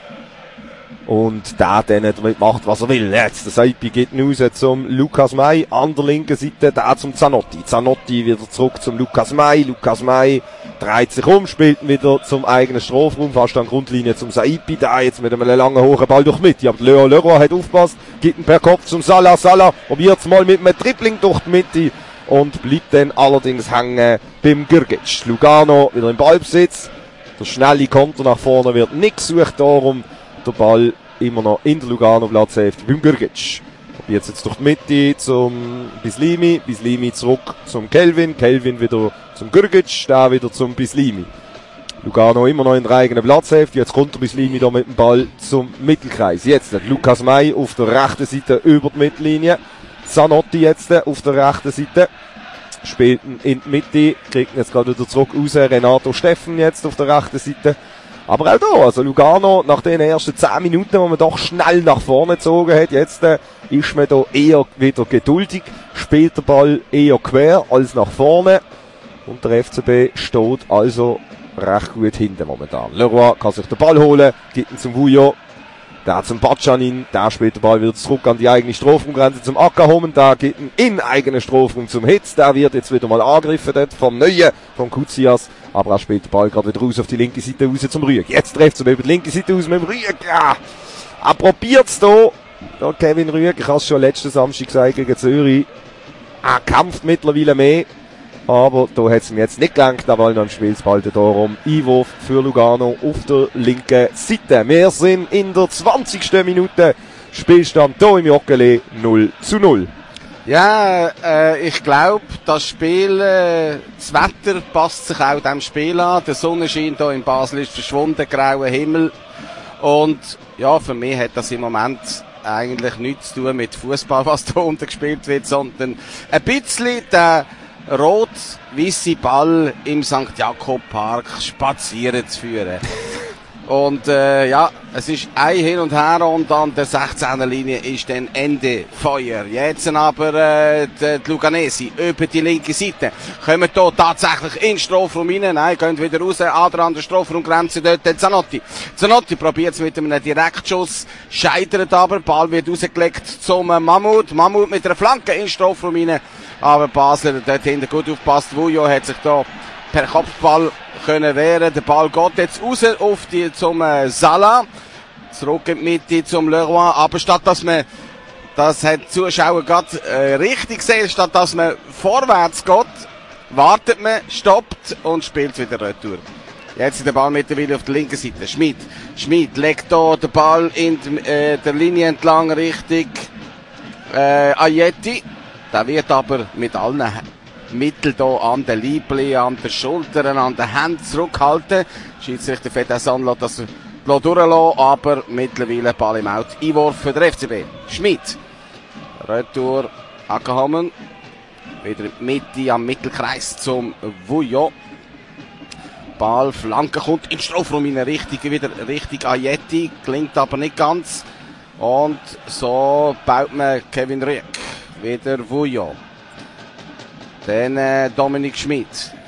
Und der dann damit macht, was er will. Jetzt, der Saipi geht raus zum Lukas May, an der linken Seite, der zum Zanotti. Zanotti wieder zurück zum Lukas May. Lukas May dreht sich um, spielt wieder zum eigenen Strafraum, fast an Grundlinie zum Saipi. Der jetzt mit einem langen, hohen Ball durch die Mitte. Aber Leo Leroy hat aufgepasst, gibt ihn per Kopf zum Salah. Salah probiert's mal mit einem Dribbling durch die Mitte und bleibt dann allerdings hängen beim Grgic. Lugano wieder im Ballbesitz. Der schnelle Konter nach vorne wird nicht gesucht, darum der Ball immer noch in der Lugano Platzhälfte beim Grgic. Probiert jetzt durch die Mitte zum Bislimi, Bislimi zurück zum Kelvin, Kelvin wieder zum Gürgic, da wieder zum Bislimi. Lugano immer noch in der eigenen Platzhälfte, jetzt kommt der Bislimi da mit dem Ball zum Mittelkreis. Jetzt Lukas May auf der rechten Seite über die Mittellinie, Zanotti jetzt auf der rechten Seite, spielt in die Mitte, kriegt ihn jetzt gerade wieder zurück raus, Renato Steffen jetzt auf der rechten Seite. Aber auch da, also Lugano, nach den ersten zehn Minuten, wo man doch schnell nach vorne gezogen hat, jetzt äh, ist man da eher wieder geduldig, spielt der Ball eher quer als nach vorne. Und der F C B steht also recht gut hinten momentan. Leroy kann sich den Ball holen, gibt ihn zum Vujo, der zum Batschanin, der spielt den Ball wieder zurück an die eigene Strafraumgrenze zum Ackerhomen, der gibt ihn in eigenen Strafraum zum Hitz, der wird jetzt wieder mal angegriffen dort vom Neuen, vom Kutsias. Aber er spielt den Ball gerade wieder raus auf die linke Seite raus zum Rüeg. Jetzt trifft er über die linke Seite raus mit dem Rüeg. Ja. Er probiert es hier. Da Kevin Rüeg, ich habe es schon letzten Samstag gesagt gegen Zürich. Er kämpft mittlerweile mehr. Aber da hat es ihm jetzt nicht gelangt. Der Ball noch im Spielsball darum. Einwurf für Lugano auf der linken Seite. Wir sind in der zwanzigsten Minute. Spielstand hier im Joggeli null zu null. Ja, äh, ich glaube, das Spiel, äh, das Wetter passt sich auch dem Spiel an. Der Sonnenschein hier in Basel ist verschwunden, grauer Himmel. Und ja, für mich hat das im Moment eigentlich nichts zu tun mit Fußball, was da unten gespielt wird, sondern ein bisschen der rot-weisse Ball im Sankt Jakob Park spazieren zu führen. Und äh, ja, es ist ein Hin und Her und an der sechzehner Linie ist dann Ende Feuer. Jetzt aber äh, die, die Luganesi über die linke Seite. Kommen hier tatsächlich in den Strafraum rein. Nein, gehen wieder raus. Adra an der Strafraumgrenze dort. Der Zanotti. Zanotti probiert es mit einem Direktschuss. Scheitert aber. Ball wird rausgelegt zum Mammut. Mammut mit einer Flanke in den Strafraum rein. Aber Basler dort hinten gut aufpasst. Vujo hat sich da per Kopfball können wehren. Der Ball geht jetzt raus auf die, zum äh, Salah. Zurück in die Mitte zum Leroy. Aber statt dass man, das hat die Zuschauer gerade äh, richtig gesehen, statt dass man vorwärts geht, wartet man, stoppt und spielt wieder retour. Jetzt ist der Ball mittlerweile auf der linken Seite. Schmid. Schmid legt hier den Ball in äh, der Linie entlang Richtung äh, Ajeti. Der wird aber mit allen Mittel hier an den Liebli, an den Schultern, an den Händen zurückhalten. Schiedsrichter Fedderson lässt das durchlassen, aber mittlerweile Ball im Out. Einwurf für den F C B. Schmid. Retour Ackerhammen. Wieder in die Mitte am Mittelkreis zum Vujo. Ball, Flanke kommt in den Strafraum in Richtung, wieder Richtung Ajeti. Klingt aber nicht ganz. Und so baut man Kevin Rüegg. Wieder Vujo. Dann äh, Dominik Schmid.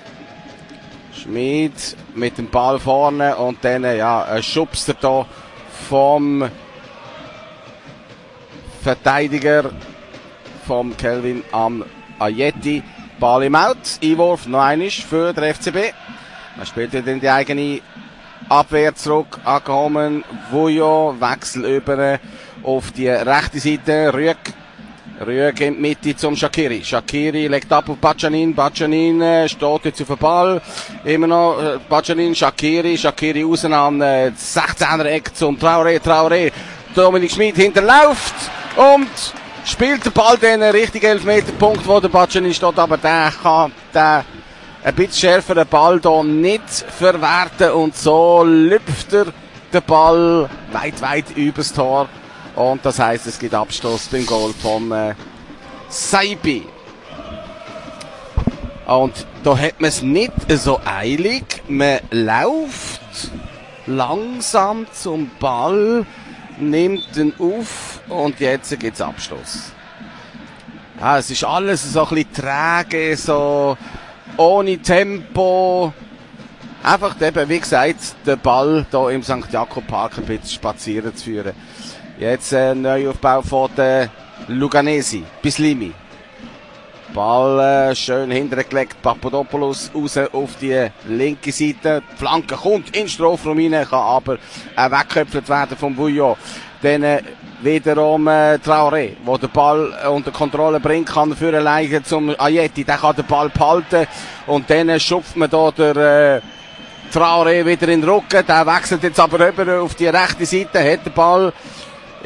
Schmid mit dem Ball vorne und dann äh, ja, ein Schubster da vom Verteidiger vom Kelvin am Ajeti. Ball im Out. Einwurf noch einmal für den F C B. Er spielt wieder in die eigene Abwehr zurück. Angekommen. Vujo. Wechsel über auf die rechte Seite. Rüegg. Rüegg in die Mitte zum Shaqiri. Shaqiri legt ab auf Batschanin. Batschanin äh, steht jetzt auf dem Ball. Immer noch äh, Batschanin, Shaqiri. Shaqiri raus an äh, sechzehner Eck zum Traoré. Traoré. Dominik Schmid hinterläuft und spielt den Ball den richtigen Elfmeterpunkt, wo der Batschanin steht. Aber der kann den ein bisschen schärferen Ball hier nicht verwerten. Und so lüpft er den Ball weit, weit übers Tor. Und das heisst, es gibt Abstoß beim Goal vom äh, Saibi. Und da hat man es nicht so eilig. Man läuft langsam zum Ball, nimmt ihn auf und jetzt gibt es Abstoß. Ja, es ist alles so ein bisschen träge, so ohne Tempo. Einfach eben, wie gesagt, den Ball hier im Sankt Jakob Park ein bisschen spazieren zu führen. Jetzt ein äh, Neuaufbau von der Luganesi. Bislimi. Ball äh, schön hintergelegt. Papadopoulos raus auf die linke Seite. Die Flanke kommt in den Strafraum rein, kann aber äh, weggeköpft werden vom Vujo. Dann äh, wiederum äh, Traoré, der den Ball äh, unter Kontrolle bringt, kann für alleine zum Ajeti. Der kann den Ball behalten und dann äh, schupft man da der äh, Traoré wieder in den Rücken. Der wechselt jetzt aber rüber auf die rechte Seite, hat den Ball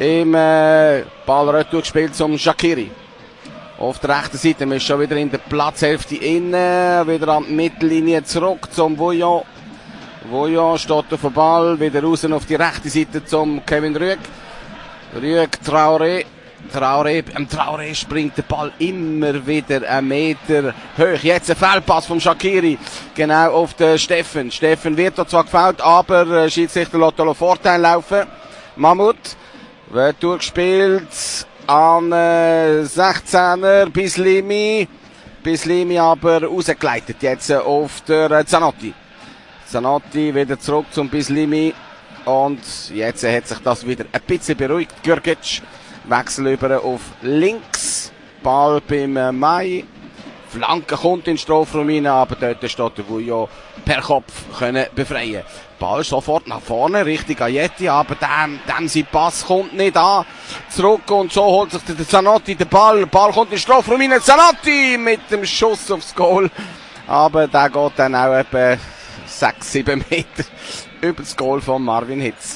Im äh, Ball retour gespielt zum Shaqiri. Auf der rechten Seite, wir sind schon wieder in der Platzhälfte innen, wieder an die Mittellinie zurück zum Vouillon. Vouillon steht auf dem Ball, wieder raus auf die rechte Seite zum Kevin Rüegg. Rüegg, Traoré. Traoré, am Traoré springt der Ball immer wieder einen Meter hoch. Jetzt ein Fehlpass vom Shaqiri, genau auf den Steffen. Steffen wird da zwar gefoult, aber äh, Schiedsrichter lässt da Vorteil laufen. Mahmoud wird durchgespielt an äh, sechzehner Bislimi. Bislimi aber rausgeleitet jetzt äh, auf der äh, Zanotti. Zanotti wieder zurück zum Bislimi. Und jetzt äh, hat sich das wieder ein bisschen beruhigt. Gürgic. Wechsel über auf links. Ball beim äh, Mai. Flanke kommt in den Strafraum rein, aber dort steht der Vouillon per Kopf können befreien. Ball sofort nach vorne, Richtung Ajeti, aber dem, dem sein Pass kommt nicht an. Zurück und so holt sich der Zanotti den Ball. Ball kommt in den Strafraum rein. Zanotti mit dem Schuss aufs Goal. Aber der geht dann auch etwa sechs, sieben Meter über das Goal von Marvin Hitz.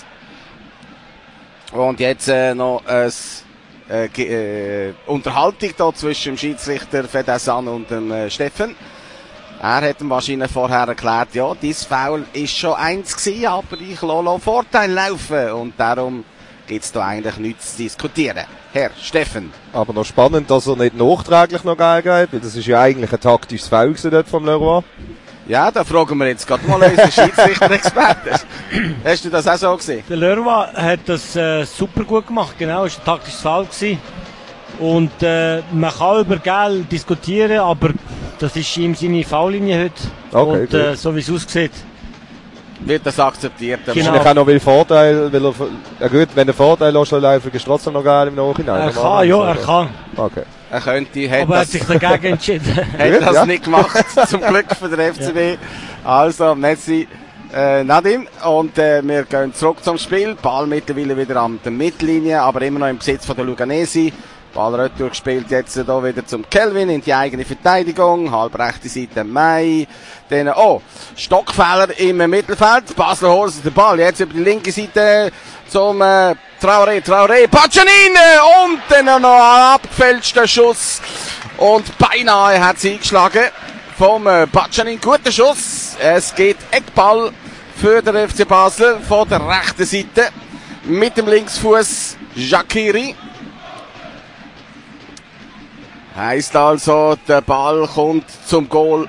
Und jetzt äh, noch eine äh, äh, Unterhaltung da zwischen dem Schiedsrichter Fedaysan und dem äh, Steffen. Er hat ihm wahrscheinlich vorher erklärt, ja, dieses Foul ist schon eins gewesen, aber ich lasse Vorteil laufen. Und darum gibt es da eigentlich nichts zu diskutieren. Herr Steffen. Aber noch spannend, dass er nicht nachträglich noch Geld gibt, weil das ist ja eigentlich ein taktisches Foul gewesen dort vom Leroy. Ja, da fragen wir jetzt gerade mal unseren Schiedsrichter-Experten. Hast du das auch so gesehen? Der Leroy hat das äh, super gut gemacht, genau, es war ein taktisches Foul gewesen. Und äh, man kann über Geld diskutieren, aber das ist ihm seine Foullinie heute. Okay, und äh, so wie es aussieht, wird das akzeptiert. Genau. Wahrscheinlich auch noch will Vorteil, weil er, ja gut, wenn er Vorteil lässt, laufen, gibt es trotzdem noch Geld im Nachhinein. er kann, ja, er kann. Okay. Er könnte, hat Aber er hat das, sich dagegen entschieden. hat das ja. nicht gemacht, zum Glück für den F C B. Ja. Also, merci äh, Nadim. Und äh, wir gehen zurück zum Spiel. Ball mittlerweile wieder an der Mittellinie, aber immer noch im Besitz von der Luganesi. Ball retour gespielt jetzt hier wieder zum Kelvin in die eigene Verteidigung. Halb rechte Seite Mai. Dann, oh, Stockfehler im Mittelfeld. Basler holt sich den Ball jetzt über die linke Seite zum äh, Traoré. Traoré, Pacanin und dann noch ein abgefälschter Schuss. Und beinahe hat sie eingeschlagen vom äh, Pacanin. Guter Schuss. Es geht Eckball für den F C Basel von der rechten Seite. Mit dem Linksfuß Shaqiri. Heisst also, der Ball kommt zum Goal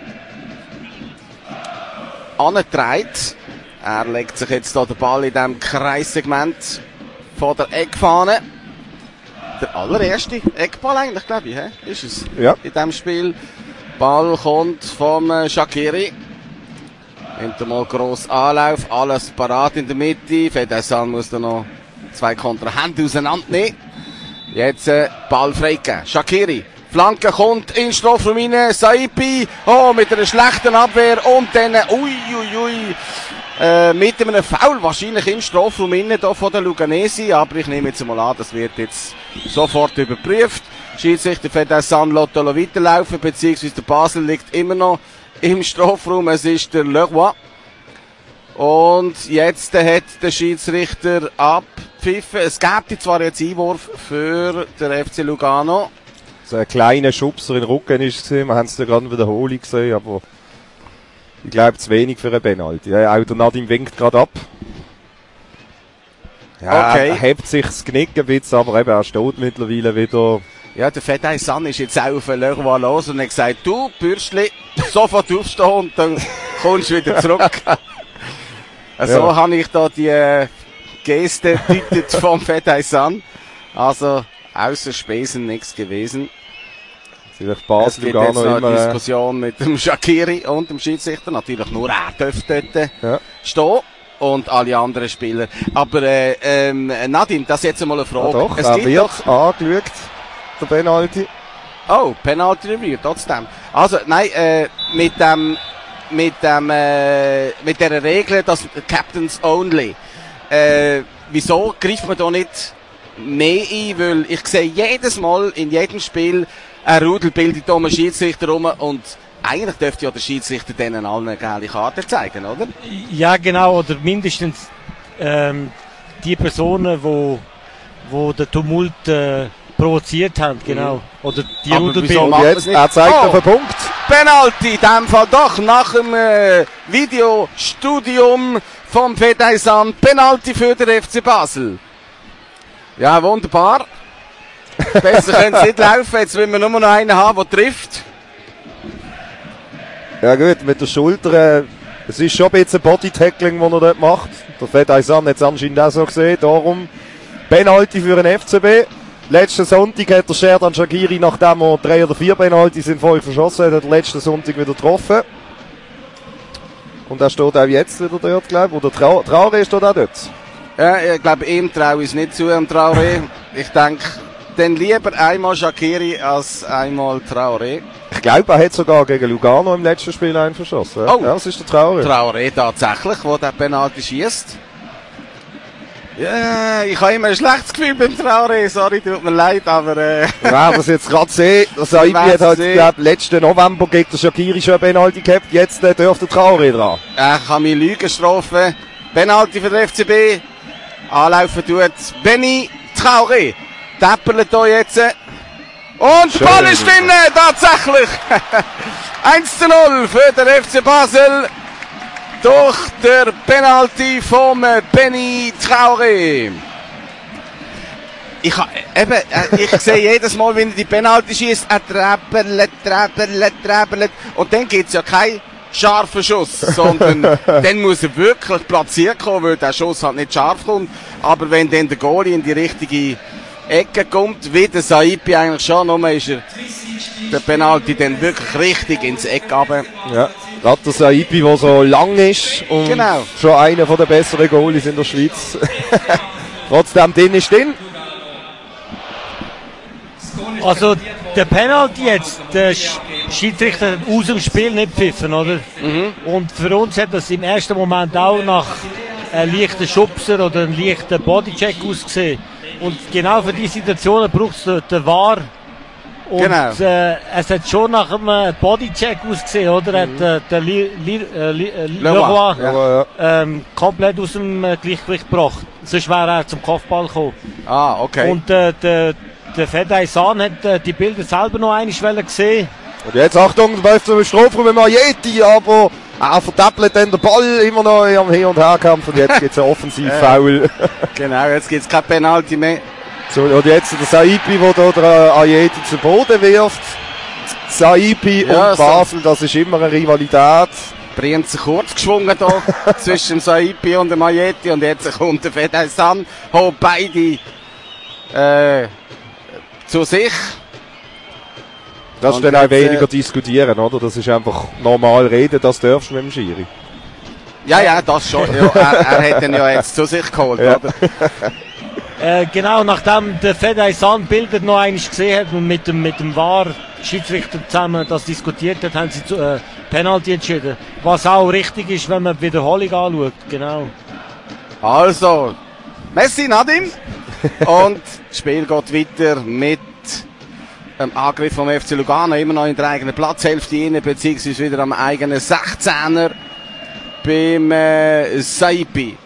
angetragen. Er legt sich jetzt hier den Ball in diesem Kreissegment von der Eckfahne. Der allererste Eckball eigentlich, glaube ich, he? Ist es? Ja. In diesem Spiel. Ball kommt vom äh, Shaqiri. Nimmt mal gross Anlauf, alles parat in der Mitte. Fedaysan muss da noch zwei Kontrahenten auseinandernehmen. Jetzt äh, Ball freigeben. Shaqiri. Flanke kommt in den Strafraum rein, Saipi, oh, mit einer schlechten Abwehr und dann, ui, ui, ui, äh, mit einem Foul wahrscheinlich im Strafraum rein, hier von der Luganesi, aber ich nehme jetzt mal an, das wird jetzt sofort überprüft. Schiedsrichter Fedaysan lässt weiterlaufen, beziehungsweise der Basel liegt immer noch im Strafraum, es ist der Leroy. Und jetzt hat der Schiedsrichter abpfiffen, es gibt zwar jetzt Einwurf für den F C Lugano. So ein kleiner Schubser in den Rücken ist gesehen. Wir haben es ja gerade in der Wiederholung gesehen, aber ich glaube zu wenig für einen Penalty. Ja, auch der Nadim winkt gerade ab. Ja, okay. Er hebt sich das Knick ein bisschen, aber eben, er steht mittlerweile wieder. Ja, der Fedaysan ist jetzt auch auf den Leroy los und hat gesagt, du, Bürstli, sofort aufstehen und dann kommst du wieder zurück. So ja. Habe ich da die äh, Geste gedeutet vom Fedaysan. Also, außer Spesen nichts gewesen. Vielleicht Basel es gibt gar jetzt noch noch immer eine Diskussion mit dem Shaqiri und dem Schiedsrichter. Natürlich nur er dürfte dort ja. stehen. Und alle anderen Spieler. Aber, äh, ähm, Nadim, das ist jetzt einmal eine Frage. Ja, doch, es er gibt wird doch angeschaut, der Penalty. Oh, Penalty Review, trotzdem. Also, nein, äh, mit dem, mit dem, äh, mit der Regel, dass Captains Only, äh, wieso greift man da nicht mehr ein? Weil ich sehe jedes Mal in jedem Spiel ein Rudel bildet um einen Schiedsrichter rum und eigentlich dürfte ja der Schiedsrichter denen allen eine gelbe Karte zeigen, oder? Ja, genau, oder mindestens ähm, die Personen, die wo der Tumult äh, provoziert haben, genau. Oder die Aber wieso Rudelbilder. macht Und man's jetzt, nicht? er zeigt Oh. auf den Punkt. Penalty, in dem Fall doch nach dem äh, Videostudium vom Fedaisan. Penalty für den F C Basel. Ja, wunderbar. Besser könnte es nicht laufen. Jetzt will man nur noch einen haben, der trifft. Ja gut, mit der Schulter, äh, es ist schon ein bisschen Bodytackling, das er dort macht. Der Fedaisan hat es anscheinend auch so gesehen, darum Penalty für den F C B. Letzten Sonntag hat der Sherdan Shaqiri, nachdem er drei oder vier Penaltys in Folge verschossen hat, hat er letzten Sonntag wieder getroffen. Und er steht auch jetzt wieder dort, glaube ich. Oder Trau- Traoré steht auch dort. Ja, ich glaube, ihm traue ich es nicht zu, am Traoré. Ich denke, dann lieber einmal Shaqiri als einmal Traoré. Ich glaube, er hat sogar gegen Lugano im letzten Spiel einen verschossen. Oh. Ja, das ist der Traoré. Traoré tatsächlich, wo der Penalty schießt. Ja, ich habe immer ein schlechtes Gefühl beim Traoré, sorry, tut mir leid, aber äh, Ja, das jetzt gerade sehen. Das Aibi werden hat halt, sehen. glaub, letzten November gegen den Shaqiri schon eine Penalty gehabt. Jetzt äh, dürfte der Traoré dran. er kann mich Lügen strafen. Penalty für den F C B. Anlaufen tut Benny Traoré. Täppelt hier jetzt. Und Schön. Ball ist drin, tatsächlich. eins zu null für den F C Basel. Durch der Penalty vom Benny Traoré. Ich, ha, eben, äh, ich sehe jedes Mal, wenn er die Penalty schießt, er träbelt, träbelt, träbelt. Und dann gibt's ja keinen scharfen Schuss, sondern dann muss er wirklich platziert kommen, weil der Schuss halt nicht scharf kommt. Aber wenn dann der Goalie in die richtige Ecke kommt, wie der Saipi eigentlich schon, nur ist er der Penalty dann wirklich richtig ins Eck runter. Ja. Gerade der Saipi, der so lang ist und Genau. schon einer der besseren Goalies in der Schweiz. Trotzdem, den ist drin. Also der Penalty jetzt, der Sch- Schiedsrichter hat aus dem Spiel nicht pfiffen, oder? Mhm. Und für uns hat das im ersten Moment auch nach einem leichten Schubser oder einem leichten Bodycheck ausgesehen. Und genau für diese Situationen braucht es den, den V A R. Und Genau. äh, es hat schon nach einem Bodycheck ausgesehen, oder? Mhm. Hat äh, der Li, Li, äh, Li, äh, Leroy, Leroy ja. Aber, ja. ähm, komplett aus dem äh, Gleichgewicht gebracht. Sonst wäre er zum Kopfball gekommen. Ah, okay. Und äh, der, der Fedaisan hat äh, die Bilder selber noch einmal gesehen. Und jetzt Achtung, der F C B Strafraum mit Majeti, aber er vertäppelt dann den Ball immer noch am Hin- und Herkampf und jetzt gibt's einen Offensiv-Foul. Genau, jetzt gibt's kein Penalty mehr. So, und jetzt der Saipi, der da der Ajeti zu Boden wirft. Saipi Ja, und so. Basel, das ist immer eine Rivalität. Brienz kurz geschwungen da zwischen dem Saipi und dem Majeti und jetzt kommt der Fedaisan, holt beide äh, zu sich. Das Und ist dann auch jetzt, äh, weniger diskutieren, oder? Das ist einfach normal reden, das darfst du mit dem Schiri. Ja, ja, das schon. Ja, er, er hat ihn ja jetzt zu sich geholt, Ja. oder? Äh, genau, nachdem der Fedaisan Bilder noch einmal gesehen hat und mit dem, mit dem V A R-Schiedsrichter zusammen das diskutiert hat, haben sie zu, äh, Penalty entschieden. Was auch richtig ist, wenn man die Wiederholung anschaut. Genau. Also, Messi Nadim. Und das Spiel geht weiter mit dem Angriff vom F C Lugano. Immer noch in der eigenen Platzhälfte rein, beziehungsweise wieder am eigenen sechzehner beim äh, Saipi.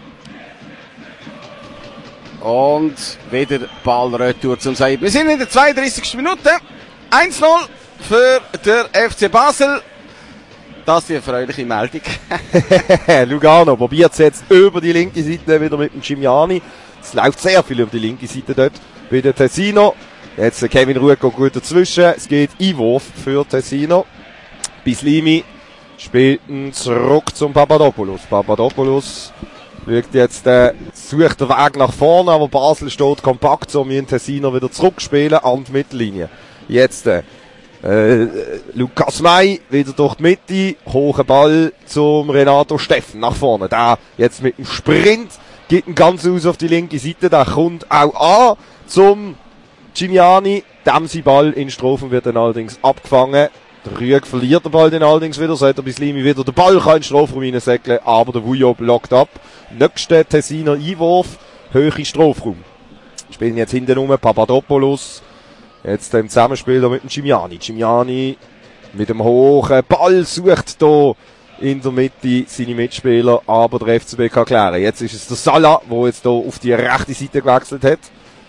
Und wieder Ballretour zum Saipi. Wir sind in der zweiunddreißigsten Minute. eins null für der F C Basel. Das ist die erfreuliche Meldung. Lugano probiert es jetzt über die linke Seite wieder mit dem Cimiani. Es läuft sehr viel über die linke Seite dort. Bei der Tessino. Jetzt äh, Kevin Ruhe geht gut dazwischen. Es geht Einwurf für Tessino. Bislimi spielt ihn zurück zum Papadopoulos. Papadopoulos schaut jetzt, äh, sucht den Weg nach vorne, aber Basel steht kompakt, so wie ein Tessino wieder zurückspielen an die Mittellinie. Jetzt, äh, äh, Lukas May wieder durch die Mitte, hoher Ball zum Renato Steffen nach vorne. Der jetzt mit dem Sprint geht ihn ganz aus auf die linke Seite, der kommt auch an zum Cimiani. Dem sein Ball in Strophen wird dann allerdings abgefangen. Der Rüeg verliert den Ball dann allerdings wieder, so hat er Bislimi wieder den Ball kann in den Strafraum reinsäckeln, aber der Vujob lockt ab. Nächster Tessiner Einwurf, Höhe Strafraum. Spielen jetzt hinten rum Papadopoulos. Jetzt im Zusammenspiel da mit dem Cimiani. Cimiani mit dem hohen Ball sucht da in der Mitte seine Mitspieler, aber der F C B kann klären. Jetzt ist es der Salah, der jetzt da auf die rechte Seite gewechselt hat.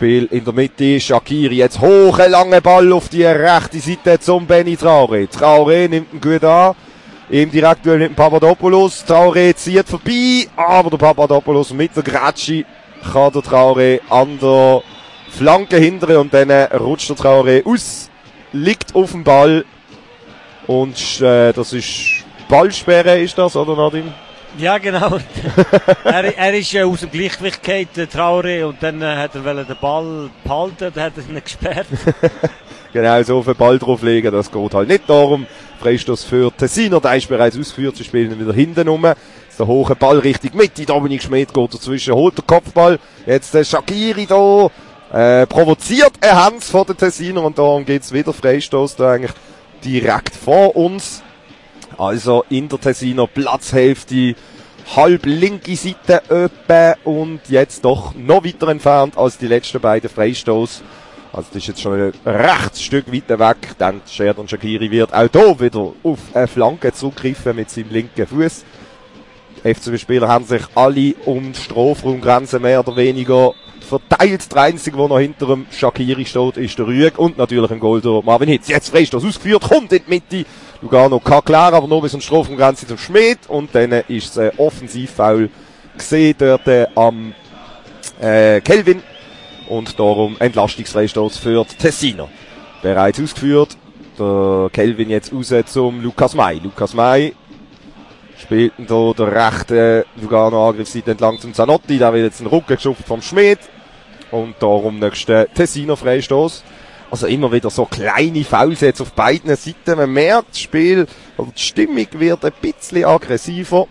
Spiel in der Mitte, Shaqiri jetzt hoch, ein langer Ball auf die rechte Seite zum Benny Traoré. Traoré nimmt ihn gut an, im Direktduell mit dem Papadopoulos. Traoré zieht vorbei, aber der Papadopoulos mit der Gratschi kann der Traoré an der Flanke hindern und dann rutscht der Traoré aus, liegt auf dem Ball und äh, das ist Ballsperre, ist das, oder Nadim? Ja, genau. er, er ist äh, aus dem Gleichgewicht gefallen, der Traoré, und dann äh, hat er wollen den Ball behalten, dann hat er ihn gesperrt. Genau, so auf den Ball drauflegen, das geht halt nicht darum. Freistoß für Tessiner, der ist bereits ausgeführt, sie spielen wieder hinten rum. Der hohe Ball Richtung Mitte, Dominik Schmid geht dazwischen, holt den Kopfball. Jetzt der Shaqiri da, äh, provoziert ein Hans von den Tessiner und darum geht's wieder Freistoß, da eigentlich direkt vor uns. Also in der Tessiner Platzhälfte, halb linke Seite öppe und jetzt doch noch weiter entfernt als die letzten beiden Freistoß. Also das ist jetzt schon ein rechtes Stück weiter weg. Ich denke, Xherdan Shaqiri wird auch hier wieder auf eine Flanke zurückgreifen mit seinem linken Fuß. F C B-Spieler haben sich alle um die Strafraumgrenze mehr oder weniger verteilt. Der Einzige, der noch hinter dem Shaqiri steht, ist der Rüegg und natürlich ein Goal durch Marvin Hitz. Jetzt Freistoß ausgeführt, kommt in die Mitte. Lugano kann klar, aber nur bis zum Strafraumgrenze zum Schmid. Und dann ist es ein Offensivfoul gesehen dort äh, am äh, Kelvin. Und darum Entlastungsfreistoß für die Tessiner. Bereits ausgeführt. Der Kelvin jetzt raus zum Lukas May. Lukas May spielt hier der rechte Lugano-Angriffsseite entlang zum Zanotti. Da wird jetzt ein Rücken geschupft vom Schmid. Und darum nächster Tessiner Freistoß. Also immer wieder so kleine Fouls jetzt auf beiden Seiten. Man merkt, das Spiel, oder die Stimmung wird ein bisschen aggressiver.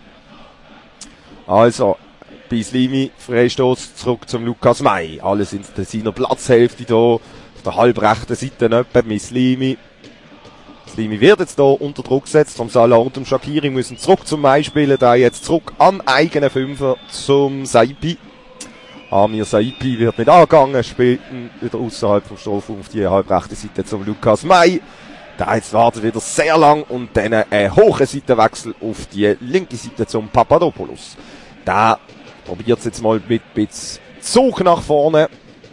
Also, Bislimi, Freistoß zurück zum Lukas May. Alles in der seiner Platzhälfte hier, auf der halbrechten Seite etwa, Bislimi. Bislimi wird jetzt hier unter Druck gesetzt vom Salah und dem Shaqiri, müssen zurück zum May spielen, da jetzt zurück an eigenen Fünfer zum Saipi. Amir Saipi wird nicht angegangen, spielt wieder außerhalb vom Strafraum auf die halbrechte Seite zum Lukas May. Da jetzt wartet wieder sehr lang und dann ein hoher Seitenwechsel auf die linke Seite zum Papadopoulos. Da probiert es jetzt mal mit ein bisschen Zug nach vorne.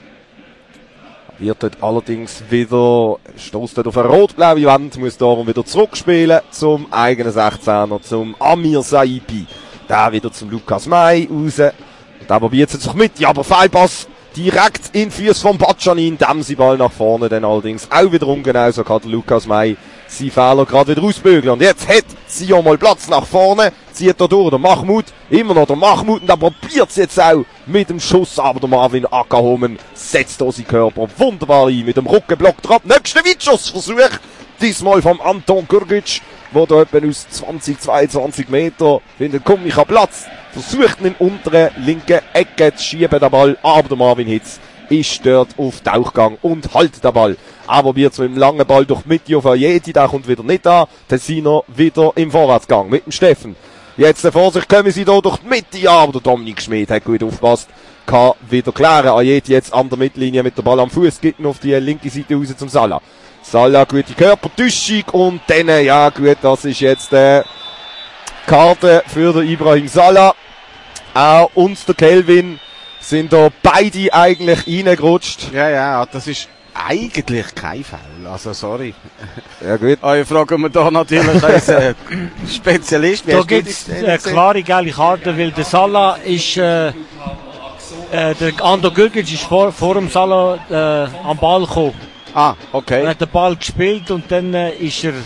Wird dort allerdings wieder, stößt dort auf eine rot-blaue Wand, muss darum wieder zurückspielen zum eigenen sechzehner, zum Amir Saipi. Da wieder zum Lukas May raus. Da probiert es jetzt noch mit, ja, aber Fehlpass direkt in die Füße von Batschanin, Dämsi-Ball nach vorne, dann allerdings auch wieder ungenau, so kann der Lukas May seinen Fehler gerade wieder ausbügeln. Und jetzt hat Sion mal Platz nach vorne, zieht da durch der Mahmoud, immer noch der Mahmoud, und da probiert es jetzt auch mit dem Schuss, aber der Marvin Ackerhomen setzt da seinen Körper wunderbar ein, mit dem Rückenblock drauf. Nächster Weitschussversuch, diesmal vom Anton Gürgic, wo da etwa aus zwanzig, zweiundzwanzig Meter findet, komm, ich hab Platz, versucht in den unteren linken Ecke zu schieben, der Ball, aber der Marvin Hitz ist dort auf Tauchgang und hält den Ball. Aber wird so im langen Ball durch die Mitte auf Ajeti, der kommt wieder nicht an, Tessiner wieder im Vorwärtsgang mit dem Steffen. Jetzt der Vorsicht, kommen sie da durch die Mitte, ja, aber der Dominik Schmid hat gut aufgepasst, kann wieder klären. Ajeti jetzt an der Mittellinie mit dem Ball am Fuß, geht ihn auf die linke Seite raus zum Salah. Salah, gute Körpertäuschung und dann, ja gut, das ist jetzt äh, Karte für den Ibrahim Salah. Auch uns, der Kelvin, sind da beide eigentlich reingerutscht. Ja, ja, das ist eigentlich kein Foul, also sorry. Ja gut. Aber fragen wir da natürlich als äh, Spezialist. Wie da gibt es eine klare gelbe Karte, weil der Salah ist, äh, äh, der Ando Gürgic ist vor, vor dem Salah äh, am Ball gekommen. Ah, okay. Er hat den Ball gespielt und dann äh, ist er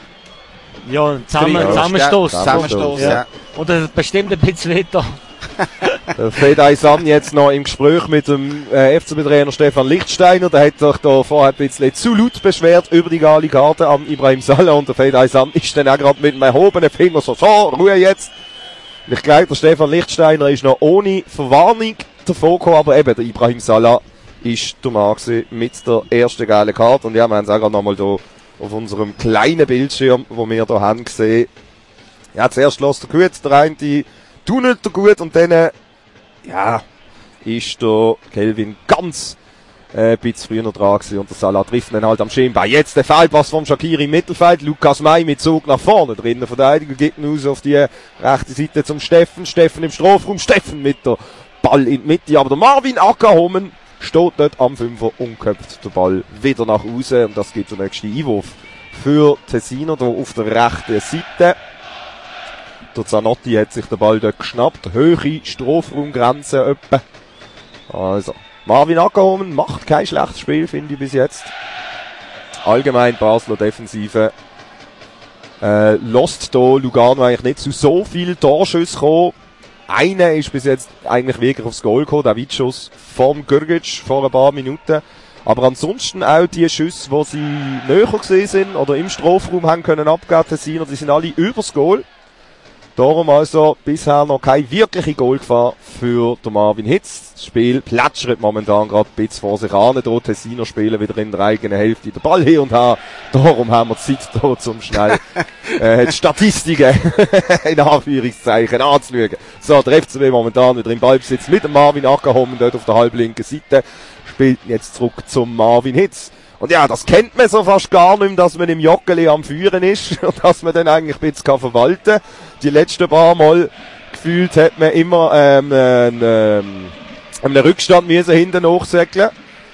ja, zusammen, Ja, Zusammenstoß. Zusammenstoß, ja. ja. Und er hat bestimmt ein bisschen weh da. Der Fedai San jetzt noch im Gespräch mit dem äh, F C B-Trainer Stefan Lichtsteiner. Der hat sich da vorher ein bisschen zu laut beschwert über die gelbe Karte am Ibrahim Salah. Und der Fedai San ist dann auch gerade mit einem erhobenen Finger so, so, Ruhe jetzt. Ich glaube, der Stefan Lichtsteiner ist noch ohne Verwarnung davor gekommen, aber eben der Ibrahim Salah ist der Mann gewesen mit der ersten gelben Karte. Und ja, wir haben es auch gerade nochmal da auf unserem kleinen Bildschirm, wo wir da haben gesehen. Ja, zuerst lässt er gut, der eine tunnelt er gut und dann, äh, ja, ist der Kelvin ganz äh, ein bisschen früher dran gewesen und der Salah trifft dann halt am Schienbein. Jetzt der Fehlpass vom Shaqiri im Mittelfeld, Lukas May mit Zug nach vorne, drinnen Verteidiger geht ihn aus auf die rechte Seite zum Steffen, Steffen im Strafraum, Steffen mit der Ball in die Mitte, aber der Marvin Ackerhomen steht dort am Fünfer und köpft den Ball wieder nach außen. Und das gibt der nächste Einwurf für Tessiner, hier auf der rechten Seite. Der Zanotti hat sich den Ball dort geschnappt. Höhere Strafraumgrenze etwa. Also, Marvin Ackerhomen macht kein schlechtes Spiel, finde ich bis jetzt. Allgemein Basler Defensive. Äh, lost hier Lugano eigentlich nicht zu so vielen Torschüssen gekommen. Einer ist bis jetzt eigentlich wirklich aufs Goal gekommen, der Weitschuss vom Gürgic vor ein paar Minuten. Aber ansonsten auch die Schüsse, die sie näher gesehen sind oder im Strafraum haben können abgeben, Tessiner, die sind alle übers Goal. Darum also bisher noch keine wirkliche Goalgefahr für den Marvin Hitz. Das Spiel plätschert momentan gerade ein bisschen vor sich an. Hier Tessiner spielen wieder in der eigenen Hälfte den Ball hin und her. Darum haben wir Zeit hier, zum schnell äh, die Statistiken in Anführungszeichen anzuschauen. So, der F C B momentan wieder im Ballbesitz mit dem Marvin Ackerhomen dort auf der halblinken Seite. Spielt jetzt zurück zum Marvin Hitz. Und ja, das kennt man so fast gar nicht mehr, dass man im Joggeli am Führen ist und dass man dann eigentlich ein bisschen verwalten kann. Die letzten paar Mal gefühlt hat man immer ähm, ähm, ähm, einen Rückstand müssen hinten hochsäckeln.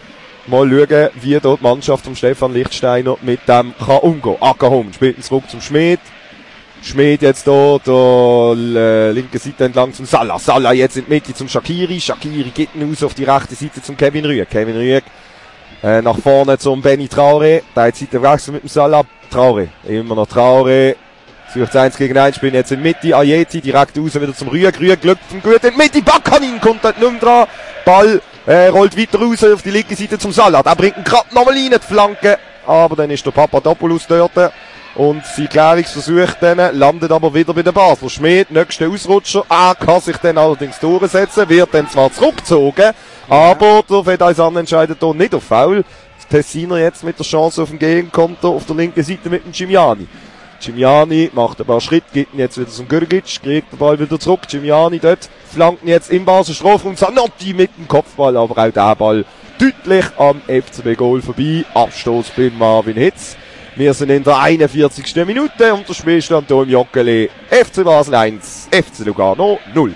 Mal schauen, wie dort die Mannschaft von Stefan Lichtsteiner mit dem kann umgehen. Ackerhomen spielt ihn zurück zum Schmid. Schmid jetzt hier, der äh, linke Seite entlang zum Salah. Salah jetzt in die Mitte zum Shaqiri. Shaqiri geht ihn aus auf die rechte Seite zum Kevin Rüegg. Kevin Rüegg äh, nach vorne zum Benny Traoré. Da hat Seite wechseln mit dem Salah. Traoré. Immer noch Traoré. Sucht eins gegen eins, spielen jetzt in die Mitte. Ayeti direkt raus wieder zum Rüegg. Rüegg glückt gut in die Mitte. Bakanin kommt dort nicht mehr dran. Ball äh, rollt weiter raus auf die linke Seite zum Salah. Der bringt ihn gerade nochmal rein, die Flanke. Aber dann ist der Papadopoulos dort. Und sein Klärungsversuch dann landet aber wieder bei den Basler. Schmid, nächster Ausrutscher. Er kann sich dann allerdings durchsetzen. Wird dann zwar zurückgezogen. Aber der Fedaisan entscheidet hier nicht auf Foul. Tessiner jetzt mit der Chance auf dem Gegenkonter auf der linken Seite mit dem Cimiani. Cimiani macht ein paar Schritte, gibt ihn jetzt wieder zum Gürgic, kriegt den Ball wieder zurück. Cimiani dort, flanken jetzt im Basel Strafraum, Zanotti mit dem Kopfball, aber auch der Ball deutlich am F C B-Goal vorbei. Abstoß bei Marvin Hitz. Wir sind in der einundvierzigsten Minute und der Spielstand hier im Joggeli. F C Basel eins, F C Lugano null.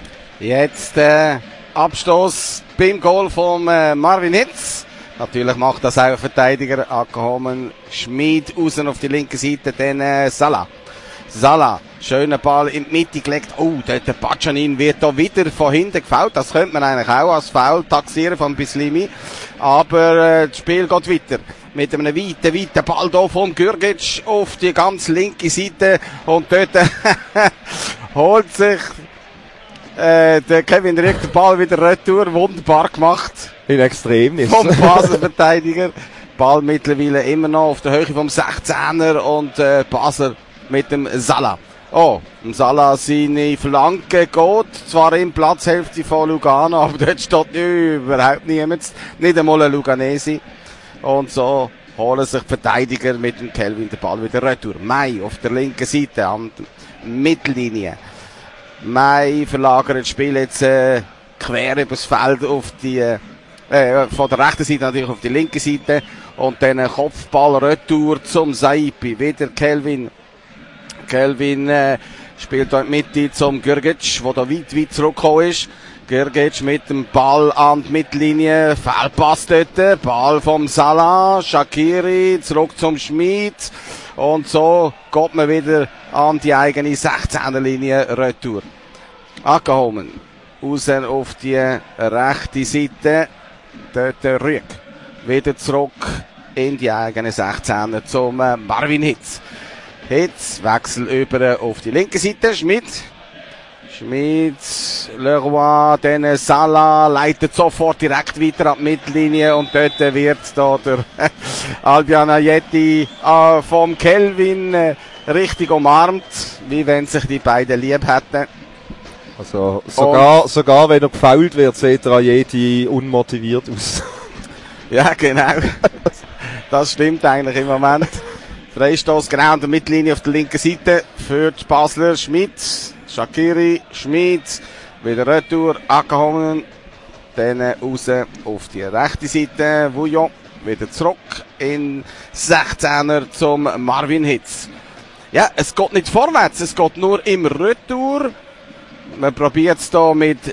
Jetzt äh, Abstoß beim Goal von äh, Marvin Hitz. Natürlich macht das auch ein Verteidiger. Ackerhomen, Schmid außen auf die linke Seite, dann äh, Salah. Salah, schöner Ball in die Mitte gelegt. Oh, dort der Bacanin wird da wieder von hinten gefoult. Das könnte man eigentlich auch als Foul taxieren von Bislimi. Aber äh, das Spiel geht weiter. Mit einem weiten, weiten Ball hier von Gürgic auf die ganz linke Seite. Und dort holt sich äh, der Kevin Rüegg den Ball wieder retour. Wunderbar gemacht. In Extremnis. Vom Basel-Verteidiger. Ball mittlerweile immer noch auf der Höhe vom sechzehner und äh, Basel mit dem Salah. Oh, dem Salah seine Flanke geht zwar in Platzhälfte von Lugano, aber dort steht überhaupt niemand, nicht einmal ein Luganesi. Und so holen sich die Verteidiger mit dem Kelvin den Ball wieder retour. Mai auf der linken Seite an der Mittellinie. Mai verlagert das Spiel jetzt äh, quer übers Feld auf die äh, von der rechten Seite natürlich auf die linke Seite und dann Kopfball retour zum Saipi. Wieder Kelvin. Kelvin äh, spielt dort Mitte zum Gürgic, wo da weit, weit zurückgekommen ist. Gürgic mit dem Ball an die Mittellinie. Fehlpass dort. Ball vom Salah. Shaqiri zurück zum Schmid. Und so geht man wieder an die eigene sechzehner Linie retour. Ackerhomen. Raus auf die rechte Seite. Dort der Rüegg. Wieder zurück in die eigene sechzehner zum Marvin Hitz. Hitz, Wechsel über auf die linke Seite. Schmid. Schmid, Leroy, dann Salah, leitet sofort direkt weiter an die Mittellinie und dort wird da der Albion Ayeti äh, vom Kelvin äh, richtig umarmt, wie wenn sich die beiden lieb hätten. Also sogar, sogar wenn er gefoult wird, sieht der Ayeti unmotiviert aus. Ja, genau. Das stimmt eigentlich im Moment. Freistoß genau an der Mittellinie auf der linken Seite für die Basler. Schmid, Shaqiri, Schmid, wieder retour, Ackerhomen, dann raus auf die rechte Seite, Vouillon, wieder zurück in sechzehner zum Marvin Hitz. Ja, es geht nicht vorwärts, es geht nur im Retour. Man probiert es hier mit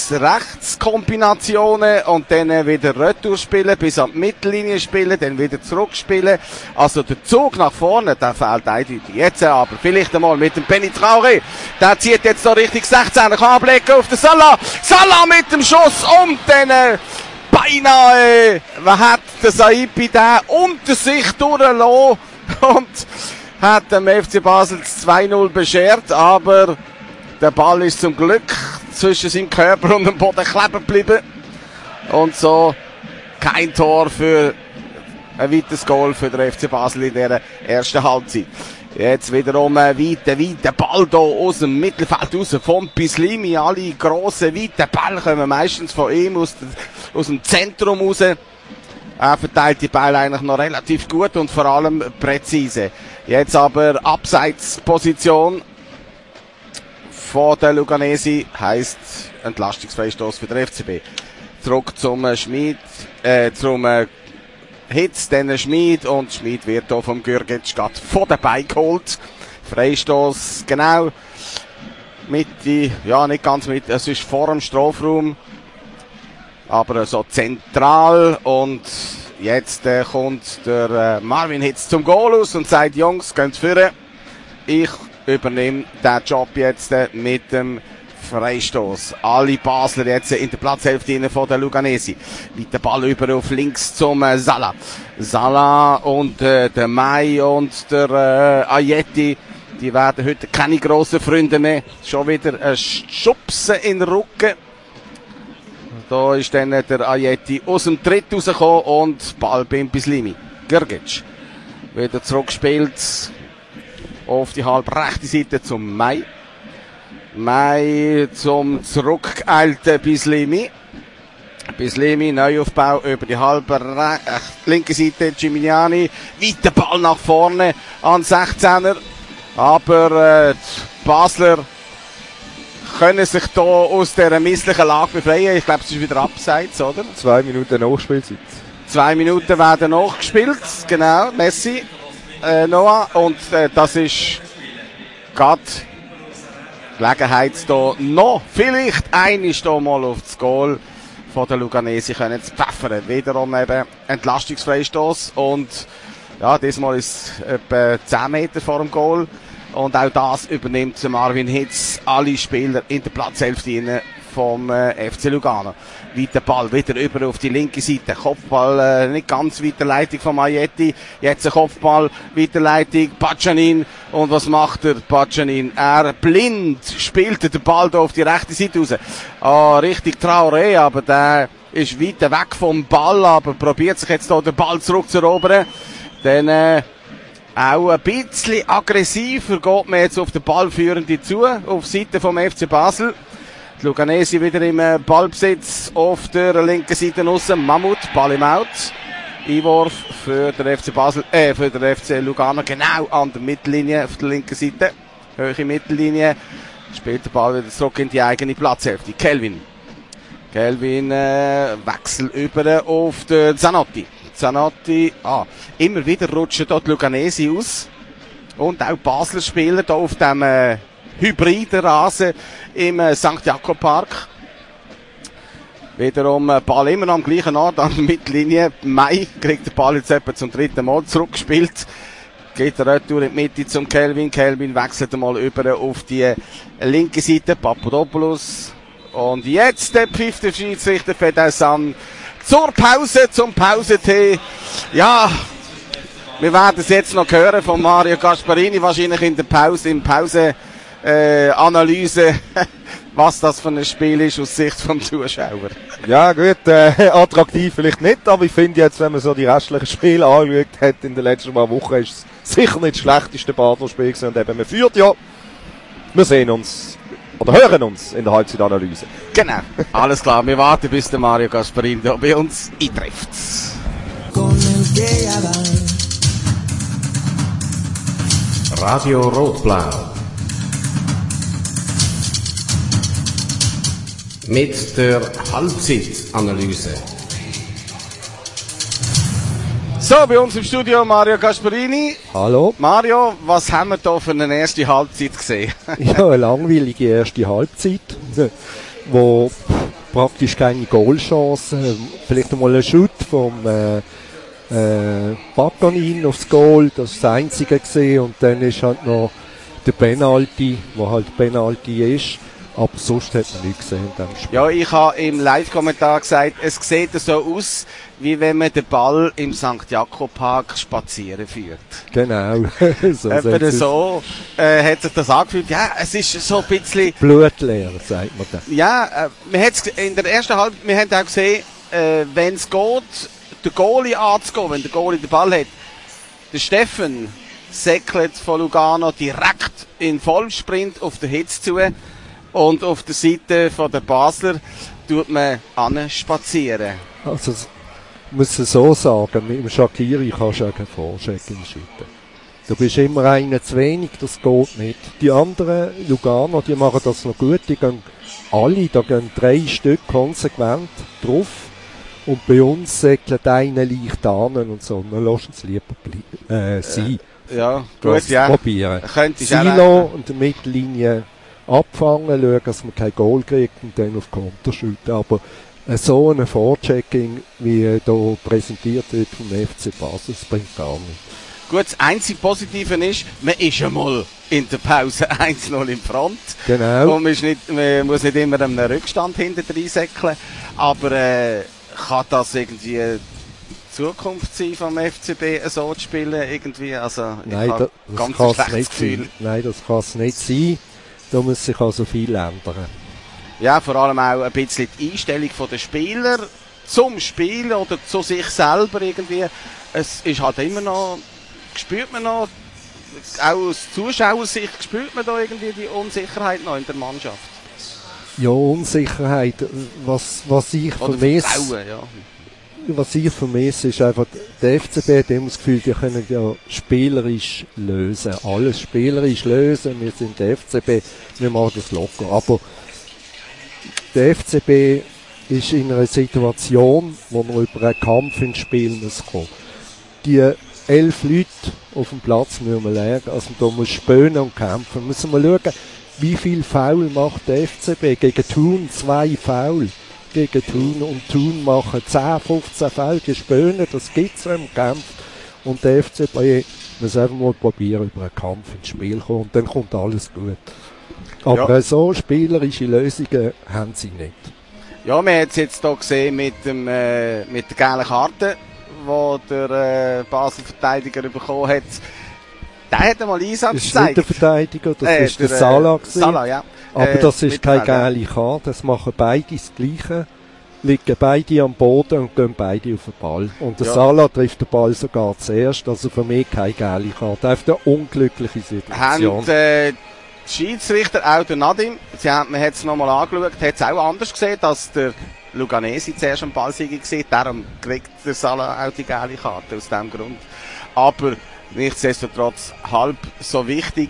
Links-Rechts-Kombinationen und dann wieder Retour spielen, bis an die Mittellinie spielen, dann wieder zurückspielen. Also der Zug nach vorne, der fehlt eindeutig. Jetzt aber vielleicht einmal mit dem Benny Traoré. Der zieht jetzt da richtig sechzehn, kann ablegen auf den Salah. Salah mit dem Schuss und dann äh, beinahe, was hat der Saipi da unter sich durchgelassen und hat dem F C Basel zwei null beschert, aber der Ball ist zum Glück zwischen seinem Körper und dem Boden kleben geblieben. Und so kein Tor für ein weiteres Goal für den F C Basel in dieser ersten Halbzeit. Jetzt wiederum ein weiter, weiter Ball hier aus dem Mittelfeld raus vom Bislimi. Alle grossen, weiten Bälle kommen meistens von ihm aus, aus dem Zentrum raus. Er verteilt die Bälle eigentlich noch relativ gut und vor allem präzise. Jetzt aber Abseitsposition von der Luganesi, heisst Entlastungsfreistoß für den F C B. Zurück zum äh, Schmid, äh, zum äh, Hitz, dann Schmid und Schmid wird hier vom Gürgic gerade von der Beine geholt. Freistoß genau Mitte, ja nicht ganz mit, es ist vor dem Strafraum, aber so zentral und jetzt äh, kommt der äh, Marvin Hitz zum Goal aus und sagt, Jungs, geht führen. Ich übernehme den Job jetzt äh, mit dem Freistoß. Alle Basler jetzt äh, in der Platzhälfte von der Luganesi. Mit dem Ball über auf links zum äh, Salah. Salah und äh, der Mai und der äh, Ajeti, die werden heute keine grossen Freunde mehr. Schon wieder ein Schubsen in den Rücken. Da ist dann der Ajeti aus dem Tritt rausgekommen und Ball beim Bislimi. Gürgic wieder zurückgespielt auf die halb rechte Seite zum Mai. Mai zum zurückgeeilten Bislimi. Bislimi, Neuaufbau über die halbe re- äh, linke Seite, Gimignani. Weiter Ball nach vorne an sechzehner. Aber äh, die Basler können sich hier aus dieser misslichen Lage befreien. Ich glaube, es ist wieder abseits, oder? Zwei Minuten Nachspielzeit. Zwei Minuten werden nachgespielt, genau, Messi, äh, Noah. Und äh, das ist gerade Gelegenheit, hier noch vielleicht einmal hier mal auf das Goal von der Luganesi können zu pfeffern. Wiederum eben Entlastungsfreistoß und ja, diesmal ist es etwa zehn Meter vor dem Goal. Und auch das übernimmt Marvin Hitz, alle Spieler in der Platzhälfte vom äh, F C Lugano. Weiter Ball wieder über auf die linke Seite. Kopfball, äh, nicht ganz Weiterleitung von Majeti. Jetzt ein Kopfball, Weiterleitung, Pacanin. Und was macht er, Pacanin? Er blind spielt den Ball da auf die rechte Seite raus. Ah, richtig Traoré, aber der ist weiter weg vom Ball, aber probiert sich jetzt da den Ball zurückzuerobern. Dann, äh, auch ein bisschen aggressiver geht man jetzt auf den Ballführende zu, auf Seite vom F C Basel. Die Luganesi wieder im Ballbesitz auf der linken Seite aussen. Mammut, Ball im Out. Einwurf für den F C Basel, äh, für den F C Lugano, genau an der Mittellinie auf der linken Seite. Höhere Mittellinie. Spielt der Ball wieder zurück in die eigene Platzhälfte. Kelvin. Kelvin, äh, Wechsel über auf den Zanotti. Zanotti, ah, immer wieder rutschen dort Luganesi aus. Und auch Basler Spieler da auf dem äh, hybriden Rasen im äh, Sankt Jakob Park. Wiederum äh, Ball immer noch am gleichen Ort an der Mittellinie. Mai kriegt der Ball jetzt etwa zum dritten Mal zurückgespielt. Geht der Retour in die Mitte zum Kelvin. Kelvin wechselt mal über auf die äh, linke Seite. Papadopoulos. Und jetzt der Pfiff der Schiedsrichter Fedaysan zur Pause, zum Pausetee. Ja, wir werden es jetzt noch hören von Mario Gasparini, wahrscheinlich in der Pause, in Pause äh, Analyse, was das für ein Spiel ist aus Sicht vom Zuschauer. Ja gut, äh, attraktiv vielleicht nicht, aber ich finde jetzt, wenn man so die restlichen Spiele angeschaut hat in den letzten paar Wochen, ist es sicher nicht das schlechteste Basler-Spiel gewesen und eben man führt ja. Wir sehen uns oder hören uns in der Halbzeitanalyse. Genau, alles klar. Wir warten, bis der Mario Gasparini da bei uns eintrifft. Radio Rot-Blau. Mit der Halbzeitanalyse. So, So, bei uns im Studio Mario Gasparini. Hallo. Mario, was haben wir da für eine erste Halbzeit gesehen? Ja, eine langweilige erste Halbzeit, wo praktisch keine Goalchance, vielleicht einmal ein Schuss vom äh, äh, Paganin aufs Goal, das ist das einzige gesehen, und dann ist halt noch der Penalty, wo halt Penalty ist. Aber sonst hat man nichts gesehen in diesem Spiel. Ja, ich habe im Live-Kommentar gesagt, es sieht so aus, wie wenn man den Ball im Sankt Jakob Park spazieren führt. Genau. so Etwa so äh, hat sich das angefühlt. Ja, es ist so ein bisschen... Blutleer, sagt man dann. Ja, äh, wir hat's in der ersten Halbzeit, wir haben auch gesehen, äh, wenn es geht, den Goalie anzugehen, wenn der Goalie den Ball hat. Der Steffen säckelt von Lugano direkt in Vollsprint auf den Hitz zu. Und auf der Seite von der Basler tut man spazieren. Also, ich muss es so sagen, mit dem Shaqiri kannst du auch keinen Vorchecken schütten. Du bist immer einer zu wenig, das geht nicht. Die anderen, Lugano, die machen das noch gut, die gehen alle, da gehen drei Stück konsequent drauf. Und bei uns säckelt einer leicht an und so, dann lass uns lieber bleiben, äh, sein. Ja, gut, ja. Probieren. Silo und die Mittellinie abfangen, schauen, dass man kein Goal kriegt und dann auf Konter schütten. Aber äh, so ein Vorchecking, wie äh, hier präsentiert wird vom F C Basel, das bringt gar nichts. Gut, das einzige Positive ist, man ist einmal in der Pause eins null im Front. Genau. Und man, ist nicht, man muss nicht immer einen Rückstand hinter drin säckeln. Aber äh, kann das irgendwie Zukunft sein vom F C B, so zu spielen? Irgendwie? Also, ich Nein, habe das, ganz das ein schlechtes nicht Gefühl. sein. Nein, das kann es nicht sein. Da muss sich also viel ändern. Ja, vor allem auch ein bisschen die Einstellung der Spieler zum Spiel oder zu sich selber irgendwie. Es ist halt immer noch, spürt man noch, auch aus Zuschauersicht spürt man da irgendwie die Unsicherheit noch in der Mannschaft. Ja, Unsicherheit, was, was ich Oder vermisse, Vertrauen, ja. was ich vermisse, ist einfach, der F C B hat immer das Gefühl, die können ja spielerisch lösen. Alles spielerisch lösen. Wir sind der F C B, wir machen das locker. Aber der F C B ist in einer Situation, wo man über einen Kampf ins Spiel muss kommen. Die elf Leute auf dem Platz müssen wir lernen. Also da muss spönen und kämpfen. Müssen wir schauen, wie viel Foul macht der F C B. Gegen Thun zwei Foul. Gegen Thun und Thun machen zehn, fünfzehn Foul, die Spönen, das gibt's im Kampf. Und der F C B muss einfach mal probieren, über einen Kampf ins Spiel zu kommen, und dann kommt alles gut. Aber Ja. so spielerische Lösungen haben sie nicht. Ja, wir haben es jetzt hier gesehen mit, dem, äh, mit der gelben Karte, die der äh, Basel-Verteidiger bekommen hat. Der hat einmal Einsatz Das ist nicht gezeigt. der Verteidiger, das Äh, ist der, der, äh, Salah gewesen. Salah, ja. Aber Äh, das ist keine Mittelfeld, geile Karte, das machen beide das Gleiche. Liegen beide am Boden und gehen beide auf den Ball. Und der Ja. Salah trifft den Ball sogar zuerst, also für mich keine geile Karte. Einfach eine unglückliche Situation. Haben äh, die Schiedsrichter, auch der Nadim, sie haben, man hat es nochmal angeschaut, hat es auch anders gesehen, dass der Luganesi zuerst am Ball sei gesehen, darum kriegt der Salah auch die geile Karte, aus diesem Grund. Aber nichtsdestotrotz halb so wichtig.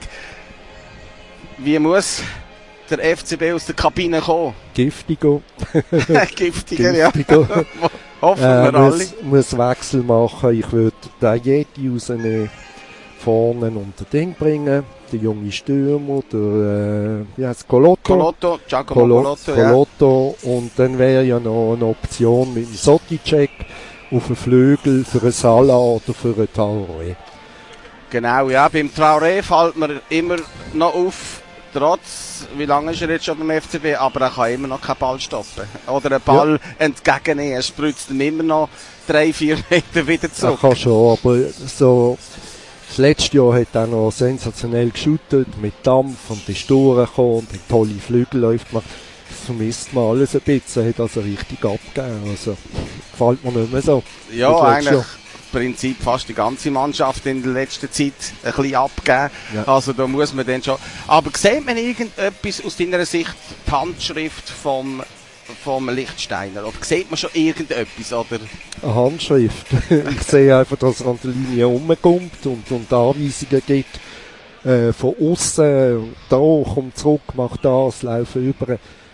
Wie muss der F C B aus der Kabine kommen? Giftigo. Giftiger, ja. Giftigo. Hoffen äh, wir alle. muss, muss Wechsel machen. Ich würde den Yeti rausnehmen, vorne unter Ding bringen. Der junge Stürmer, der, äh, wie heisst Colotto? Colotto, Giacomo Colo- Colotto, ja. Colotto. Und dann wäre ja noch eine Option mit dem Soticek auf dem Flügel für einen Salah oder für einen Traoré. Genau, ja. Beim Traoré fällt mir immer noch auf, trotz, wie lange ist er jetzt schon beim F C B, aber er kann immer noch keinen Ball stoppen. Oder einen Ball ja. entgegennehmen. Er spritzt ihm immer noch drei, vier Meter wieder zurück. Er kann schon, aber so, das letzte Jahr hat er noch sensationell geschootet, mit Dampf und ist durchgekommen und hat tolle Flügel läuft man. Das vermisst man alles ein bisschen, hat also richtig abgegeben. Also, gefällt mir nicht mehr so. Ja, eigentlich im Prinzip fast die ganze Mannschaft in der letzten Zeit ein bisschen abgegeben. Ja. Also da muss man dann schon... Aber sieht man irgendetwas aus deiner Sicht, die Handschrift vom, vom Lichtsteiner? Oder sieht man schon irgendetwas? Oder? Eine Handschrift. Ich sehe einfach, dass er an der Linie rumkommt und, und Anweisungen gibt. Äh, von außen, da, komm zurück, mach das, laufe über.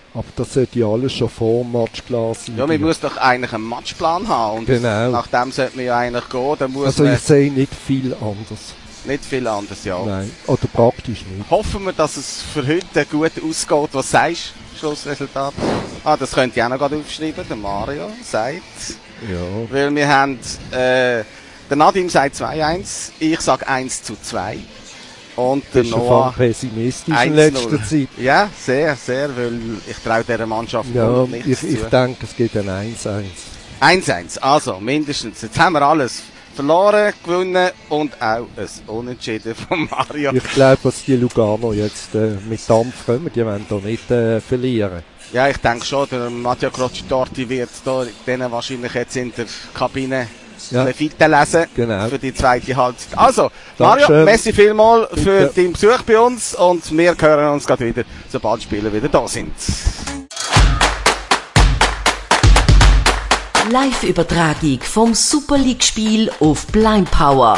Aber das sollte ja alles schon vor dem Match klar sein. Ja, man muss doch eigentlich einen Matchplan haben. Und genau. Nach dem sollte man ja eigentlich gehen. Dann muss also man ich sehe nicht viel anders. Nicht viel anders, ja. Nein, oder praktisch nicht. Hoffen wir, dass es für heute gut ausgeht. Was sagst du, Schlussresultat? Ah, das könnt ihr auch noch gerade aufschreiben. Der Mario sagt. Ja. Weil wir haben, äh, der Nadim sagt zwei eins, ich sag eins zu zwei. Und der Bist du Noah pessimistisch in letzter Zeit? Ja, sehr, sehr, weil ich traue dieser Mannschaft ja, nichts ich, ich zu. denke, es geht ein eins eins. eins eins, also mindestens. Jetzt haben wir alles verloren, gewonnen und auch ein Unentschieden von Mario. Ich glaube, dass die Lugano jetzt äh, mit Dampf kommen, die wollen da nicht äh, verlieren. Ja, ich denke schon, der Mattia Crocitorti wird da denen wahrscheinlich jetzt in der Kabine ja. Levite lesen genau. für die zweite Halbzeit. Also, Dankeschön. Mario, merci vielmals für Bitte. deinen Besuch bei uns und wir hören uns gerade wieder, sobald die Spieler wieder da sind. Live-Übertragung vom Super League-Spiel auf Blind Power.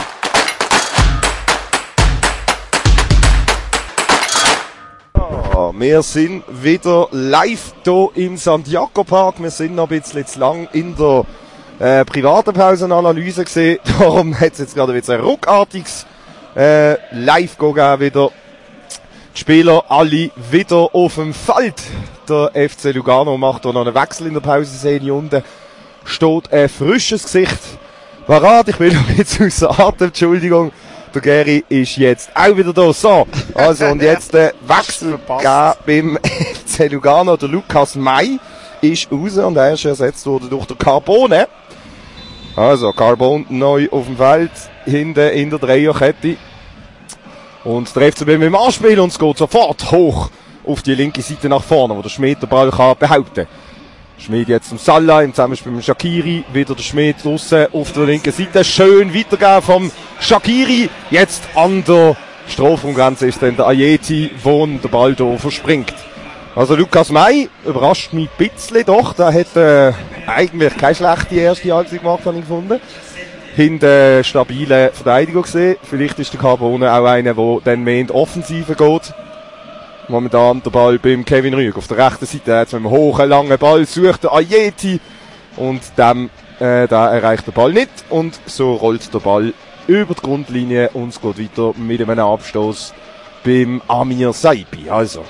Ja, wir sind wieder live hier im Santiago Park. Wir sind noch ein bisschen zu lang in der äh, privaten Pausenanalyse gesehen. Darum hat es jetzt gerade wieder ein ruckartiges äh, Live-Go gegeben wieder. Die Spieler alle wieder auf dem Feld. Der F C Lugano macht hier noch einen Wechsel in der Pause. Sehen hier unten steht ein frisches Gesicht. Parat, ich bin noch jetzt außer Atem, Entschuldigung. Der Gary ist jetzt auch wieder da. So, also und jetzt der äh, Wechsel beim F C Lugano. Der Lukas May ist raus und er ist ersetzt worden durch den Carbone. Also Carbone neu auf dem Feld, hinten in der Dreierkette. Und der F C B mit dem Anspiel und es geht sofort hoch auf die linke Seite nach vorne, wo der Schmied den Ball kann behaupten. Schmied jetzt zum Salah im Zusammenspiel mit Shaqiri. Wieder der Schmied draussen auf der linken Seite. Schön weitergeben vom Shaqiri. Jetzt an der Strafraumgrenze ist dann der Ayeti, wo der Ball hier verspringt. Also Lukas May überrascht mich ein bisschen doch. Der hat äh, eigentlich keine schlechte erste Halbzeit gemacht, habe ich gefunden. Hinten stabile Verteidigung gesehen. Vielleicht ist der Carbone auch einer, der dann mehr in die Offensive geht. Momentan der Ball beim Kevin Rüegg auf der rechten Seite. Jetzt mit einem hohen, langen Ball sucht der Ayeti. Und dem, äh, da erreicht der Ball nicht. Und so rollt der Ball über die Grundlinie und es geht weiter mit einem Abstoß beim Amir Saipi. Also,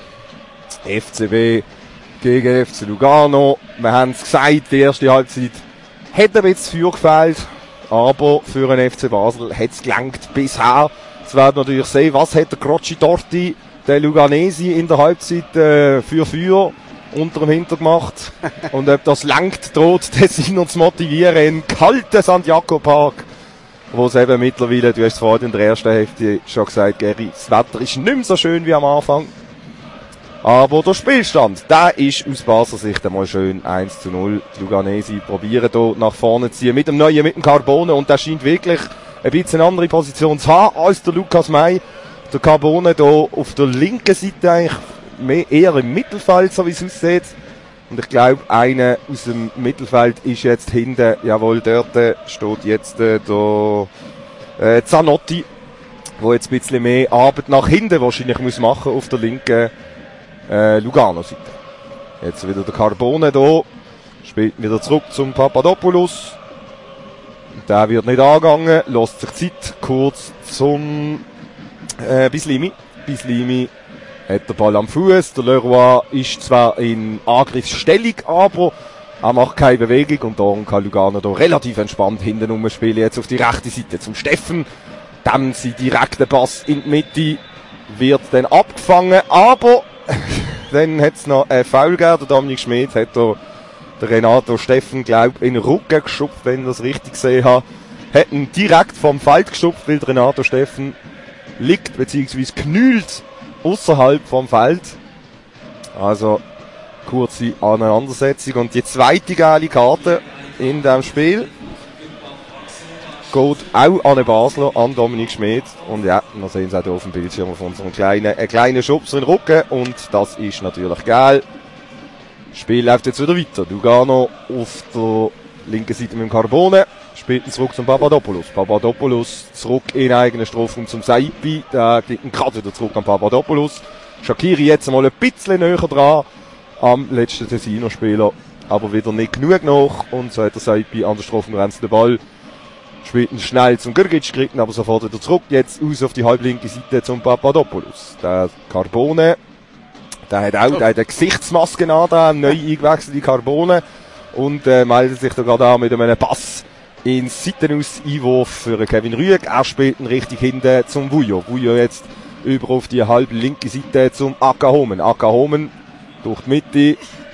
F C B gegen F C Lugano. Wir haben es gesagt, die erste Halbzeit hat ein bisschen Feuer gefehlt. Aber für einen F C Basel hat es gelangt bisher. Jetzt werden wir natürlich sehen, was hat der Crocitorti, der Luganesi, in der Halbzeit äh, für Feuer unter dem Hinter gemacht. Und ob das langt, droht Tessiner zu motivieren im kalten Santiago Park, wo es eben mittlerweile, du hast es vorhin in der ersten Hälfte schon gesagt, Gary, das Wetter ist nicht mehr so schön wie am Anfang. Aber der Spielstand, der ist aus Basler Sicht einmal schön eins zu null. Die Luganesi probieren hier nach vorne zu ziehen mit dem Neuen, mit dem Carbone, und der scheint wirklich ein bisschen eine andere Position zu haben als der Lukas May. Der Carbone hier auf der linken Seite eigentlich mehr, eher im Mittelfeld, so wie es aussieht. Und ich glaube, einer aus dem Mittelfeld ist jetzt hinten, jawohl, dort steht jetzt äh, der äh, Zanotti, der jetzt ein bisschen mehr Arbeit nach hinten wahrscheinlich muss machen auf der linken äh, Lugano-Seite. Jetzt wieder der Carbone hier, spielt wieder zurück zum Papadopoulos. Der wird nicht angegangen, lässt sich Zeit kurz zum äh, Bislimi. Bislimi hat den Ball am Fuß. Der Leroy ist zwar in Angriffsstellung, aber er macht keine Bewegung und darum kann Lugano da relativ entspannt hinten umspielen. Jetzt auf die rechte Seite zum Steffen. Dann sie direkten Pass in die Mitte, wird dann abgefangen, aber dann hat es noch einen Foul gegeben. Der Dominik Schmid hat da der Renato Steffen, glaube ich, in den Rücken geschupft, wenn ich das richtig gesehen habe. Hat ihn direkt vom Feld geschupft, weil der Renato Steffen liegt bzw. knüllt außerhalb vom Feld. Also kurze Aneinandersetzung. Und die zweite geile Karte in diesem Spiel geht auch an den Basler, an Dominik Schmid. Und ja, wir sehen es auch hier auf dem Bildschirm von unserem kleinen, einen kleinen Schubs in den Rücken. Und das ist natürlich geil. Das Spiel läuft jetzt wieder weiter. Lugano auf der linken Seite mit dem Carbone. Spielt ihn zurück zum Papadopoulos. Papadopoulos zurück in den eigenen Strafraum zum Saipi. Der geht ihn gerade wieder zurück an Papadopoulos. Shaqiri jetzt mal ein bisschen näher dran am letzten Tessiner-Spieler. Aber wieder nicht genug nach. Und so hat der Saipi an der Strafengrenze den Ball. Spielt ihn schnell zum Grgic, kriegt ihn aber sofort wieder zurück. Jetzt aus auf die halblinke Seite zum Papadopoulos. Der Carbone, der hat auch, der hat eine Gesichtsmaske an, der neu eingewechselte Carbone. Und äh, meldet sich da gerade an mit einem Pass ins Seitenaus-Einwurf für Kevin Rüegg. Er spielt ihn richtig hinten zum Vujo. Vujo jetzt über auf die halb linke Seite zum Akahomen. Akahomen durch die Mitte.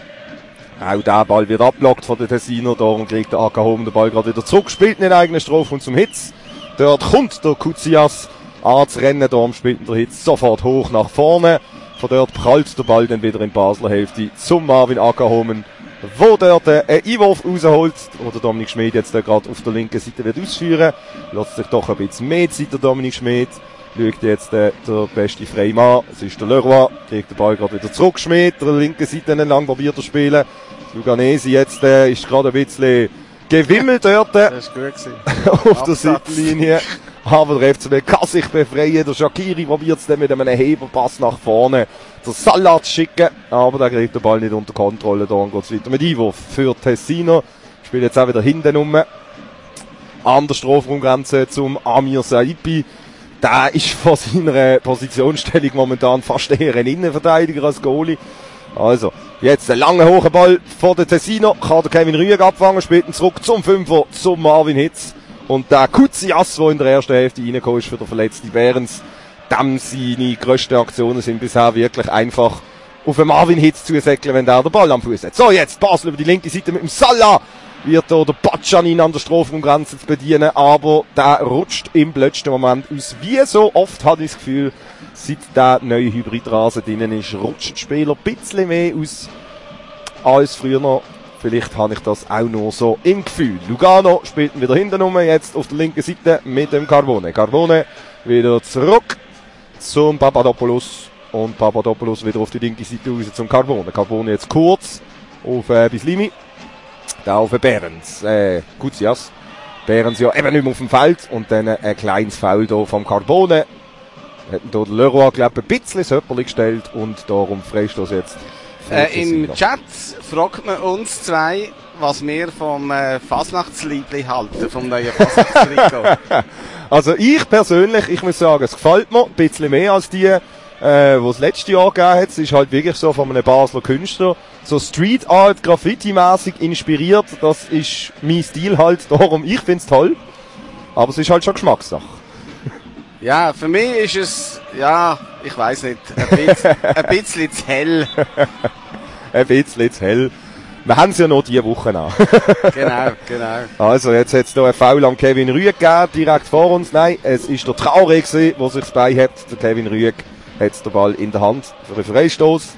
Auch der Ball wird abgelockt von den Tessiner. Darum kriegt der Akahomen den Ball gerade wieder zurück. Spielt in den eigenen Strafraum zum Hitz. Dort kommt der Kutsias anzurennen. Darum spielt der Hitz sofort hoch nach vorne. Von dort prallt der Ball dann wieder in die Basler Hälfte zum Marvin Akahomen, wo dort einen Einwurf rausholt, oder Dominik Schmid jetzt gerade auf der linken Seite wird ausführen. Lässt sich doch ein bisschen mehr Zeit, der Dominik Schmid. Schaut jetzt äh, der beste Freimann, es ist der Leroy, kriegt den Ball gerade wieder zurück. Schmid, der linken Seite entlang probiert er spielen. Luganesi jetzt äh, ist gerade ein bisschen gewimmelt dort. Das ist gut gewesen. Auf der Seitenlinie. Aber der F C B kann sich befreien. Der Shaqiri probiert es dann mit einem Heberpass nach vorne. Der Salah zu schicken. Aber der kriegt den Ball nicht unter Kontrolle. Dann geht es weiter mit Einwurf für Tessiner. Spielt jetzt auch wieder hinten rum. An der Strafraumgrenze zum Amir Saipi. Der ist von seiner Positionsstellung momentan fast eher ein Innenverteidiger als Goalie. Also, jetzt ein langer hoher Ball von den Tessiner. Kann der Kevin Rüegg abfangen. Spielt ihn zurück zum Fünfer, zum Marvin Hitz. Und der Kutsias, der in der ersten Hälfte reingekommen ist für den verletzten Behrens, dem seine grössten Aktionen sind bisher wirklich einfach auf den Marvin Hitz zusäckeln, wenn der den Ball am Fuß hat. So, jetzt Basel über die linke Seite mit dem Salah. Wird da der Batschanin an der Strafraumgrenze zu bedienen, aber der rutscht im letzten Moment aus. Wie so oft hatte ich das Gefühl, seit der neue Hybridrasen drinnen ist, rutscht der Spieler ein bisschen mehr aus als früher noch. Vielleicht habe ich das auch nur so im Gefühl. Lugano spielt ihn wieder hinten rum, jetzt auf der linken Seite mit dem Carbone. Carbone wieder zurück zum Papadopoulos. Und Papadopoulos wieder auf die linke Seite raus zum Carbone. Carbone jetzt kurz auf äh, Bislimi. Da auf Behrens. Äh, Kutsias. Behrens ja eben nicht mehr auf dem Feld. Und dann äh, ein kleines Foul hier vom Carbone. Hat hier der Leroy, glaube ich, ein bisschen Söpperli gestellt. Und darum Freistoß jetzt. Äh, Im Chat fragt man uns zwei, was wir vom äh, Fasnachtsliebli halten, vom neuen Fasnachtstrikot. Also ich persönlich, ich muss sagen, es gefällt mir ein bisschen mehr als die, äh, die es letztes Jahr gegeben hat. Es ist halt wirklich so von einem Basler Künstler, so Street Art, Graffiti-mäßig inspiriert. Das ist mein Stil halt, darum, ich find's toll. Aber es ist halt schon Geschmackssache. Ja, für mich ist es, ja, ich weiss nicht, ein bisschen, ein bisschen zu hell. Ein bisschen zu hell. Wir haben es ja noch diese Woche an. Genau, genau. Also, jetzt hat es hier einen Foul an Kevin Rüegg gegeben, direkt vor uns. Nein, es ist der Traoré gewesen, der sich beihebt. Der Kevin Rüegg hat den Ball in der Hand für einen Freistoß.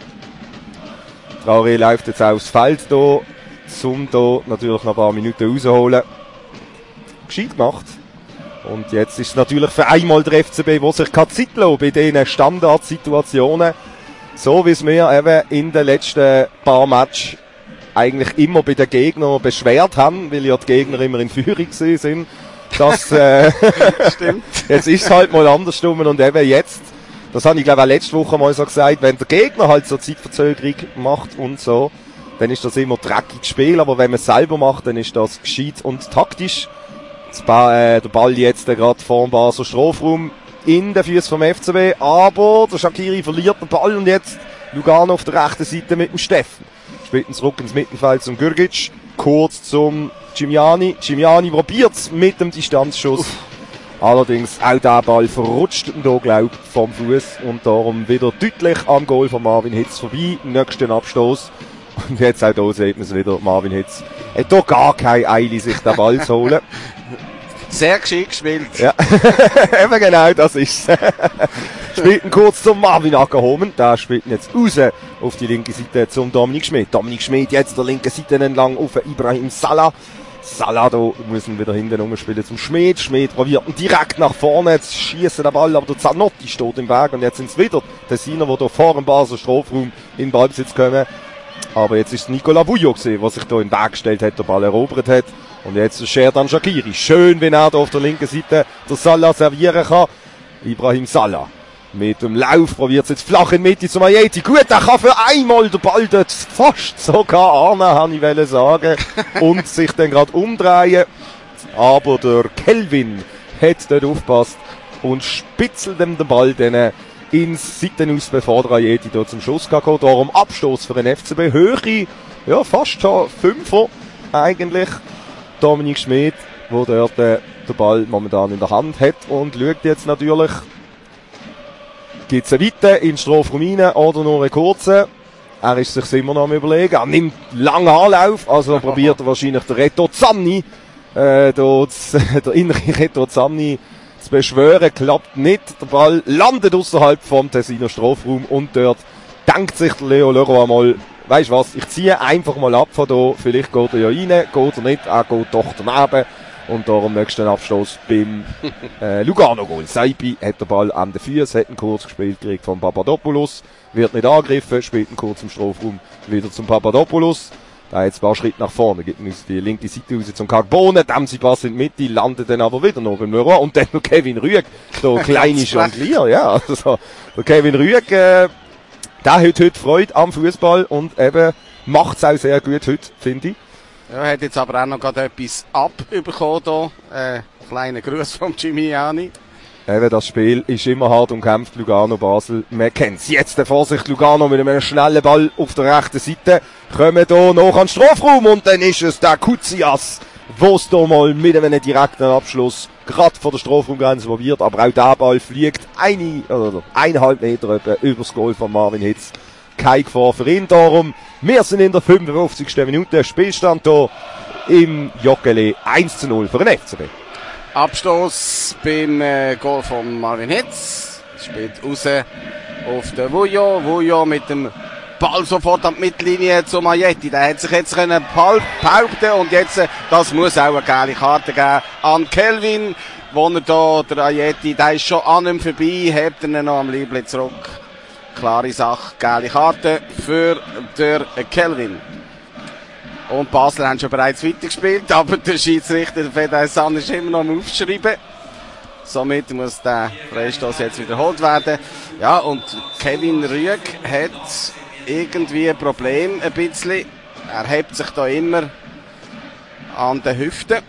Traoré läuft jetzt aufs Feld hier, um hier natürlich noch ein paar Minuten rausholen. Gescheit gemacht. Und jetzt ist es natürlich für einmal der F C B, der sich keine Zeit lässt bei diesen Standardsituationen. So wie es wir eben in den letzten paar Matches eigentlich immer bei den Gegnern beschwert haben, weil ja die Gegner immer in Führung gewesen sind. Das, äh, Stimmt. Jetzt ist es halt mal andersrum und eben jetzt, das habe ich glaube auch letzte Woche mal so gesagt, wenn der Gegner halt so Zeitverzögerung macht und so, dann ist das immer dreckiges Spiel, aber wenn man es selber macht, dann ist das gescheit und taktisch. Ba- äh, der Ball jetzt äh, gerade vor dem Basler Strafraum in den Füßen vom F C B, aber der Shaqiri verliert den Ball und jetzt Lugano auf der rechten Seite mit dem Steffen. Spielt ihn zurück ins Mittelfeld zum Grgic, kurz zum Cimiani. Cimiani probiert's mit dem Distanzschuss. Uff. Allerdings auch der Ball verrutscht da, glaub ich, vom Fuß und darum wieder deutlich am Goal von Marvin Hitz vorbei. Nächsten Abstoß. Und jetzt auch hier sieht man es wieder, Marvin Hitz hat hier gar keine Eile, sich den Ball zu holen. Sehr geschickt gespielt. Ja, eben genau, das ist's. Spielt ihn kurz zum Marvin Akahomen. Der spielt ihn jetzt raus auf die linke Seite zum Dominik Schmid. Dominik Schmid jetzt der linken Seite entlang auf Ibrahim Salah. Salah, da müssen wir wieder hinten umspielen zum Schmid. Schmid probiert ihn direkt nach vorne. Jetzt schießt der Ball, aber der Zanotti steht im Weg. Und jetzt sind es wieder die Tessiner, die hier vor dem Basler Strafraum in den Ballbesitz kommen. Aber jetzt ist es Nicolas Vujo gewesen, der sich hier in den Weg gestellt hat, den Ball erobert hat. Und jetzt ist Sherdan Shaqiri. Schön, wenn er da auf der linken Seite der Salah servieren kann. Ibrahim Salah. Mit dem Lauf probiert es jetzt flach in die Mitte zu Majeti. Gut, er kann für einmal den Ball dort fast sogar annehmen, habe ich wollen sagen. Und sich dann gerade umdrehen. Aber der Kelvin hat dort aufgepasst und spitzelt dem den Ball dann ins Seitenaus, bevor der Ajeti dort zum Schuss geht. Darum Abstoß für den F C B. Höhe, ja, fast schon Fünfer eigentlich. Dominik Schmid, der dort äh, den Ball momentan in der Hand hat und schaut jetzt natürlich, gibt es einen weiten in den Strafraum rein oder nur einen kurzen. Er ist sich immer noch am Überlegen. Er nimmt langen Anlauf, also probiert er wahrscheinlich den Reto Zanni, äh, dort, der innere Reto Zanni zu beschwören. Klappt nicht. Der Ball landet außerhalb vom Tessiner Strafraum und dort denkt sich der Leo Leroy mal, weisst was, ich ziehe einfach mal ab von da, vielleicht geht er ja rein, geht er nicht, er geht doch daneben. Und darum nächsten Abstoß beim äh, Lugano-Goal. Saipi hat den Ball an den Füßen, hat ihn kurz gespielt, kriegt von Papadopoulos, wird nicht angegriffen, spielt ihn kurz im Strafraum wieder zum Papadopoulos. Da jetzt ein paar Schritte nach vorne, gibt uns die linke Seite raus zum Carbone, dem sie Pass in die Mitte, landet dann aber wieder noch beim Leroy. Und dann noch Kevin Rüegg, der kleine Jonglier, ja. Also, der Kevin Rüegg, äh, der hat heute Freude am Fußball und eben macht's auch sehr gut heute, finde ich. Ja, hat jetzt aber auch noch gerade etwas abbekommen hier. Äh, kleiner Gruß vom Gimignani. Eben, das Spiel ist immer hart umkämpft, Lugano-Basel. Man kennt's. Jetzt der Vorsicht, Lugano mit einem schnellen Ball auf der rechten Seite. Kommen hier noch an den Strafraum und dann ist es der Kutsias, wo es hier mal mit einem direkten Abschluss gerade vor der Strafraumgrenze probiert. Aber auch der Ball fliegt eine, oder eineinhalb Meter etwa übers Goal von Marvin Hitz. Keine Gefahr für ihn. Darum, wir sind in der fünfundfünfzigsten Minute. Spielstand hier im Joggeli eins zu null für den F C B. Abstoß beim äh, Goal von Marvin Hitz. Spielt raus auf den Vujo. Vujo mit dem Ball sofort an die Mittellinie zu Majeti. Der hat sich jetzt können behaupten und jetzt, äh, das muss auch eine geile Karte geben an Kelvin. Wo er da, der Majeti, der ist schon an ihm vorbei, hebt ihn noch am Liebling zurück. Klare Sache, geile Karte für den Kelvin. Und Basel haben schon bereits weitergespielt, aber der Schiedsrichter, der Fedaysan, ist immer noch am Aufschreiben. Somit muss der Freistoß jetzt wiederholt werden. Ja, und Kevin Rüegg hat irgendwie ein Problem, ein bisschen. Er hebt sich da immer an den Hüften.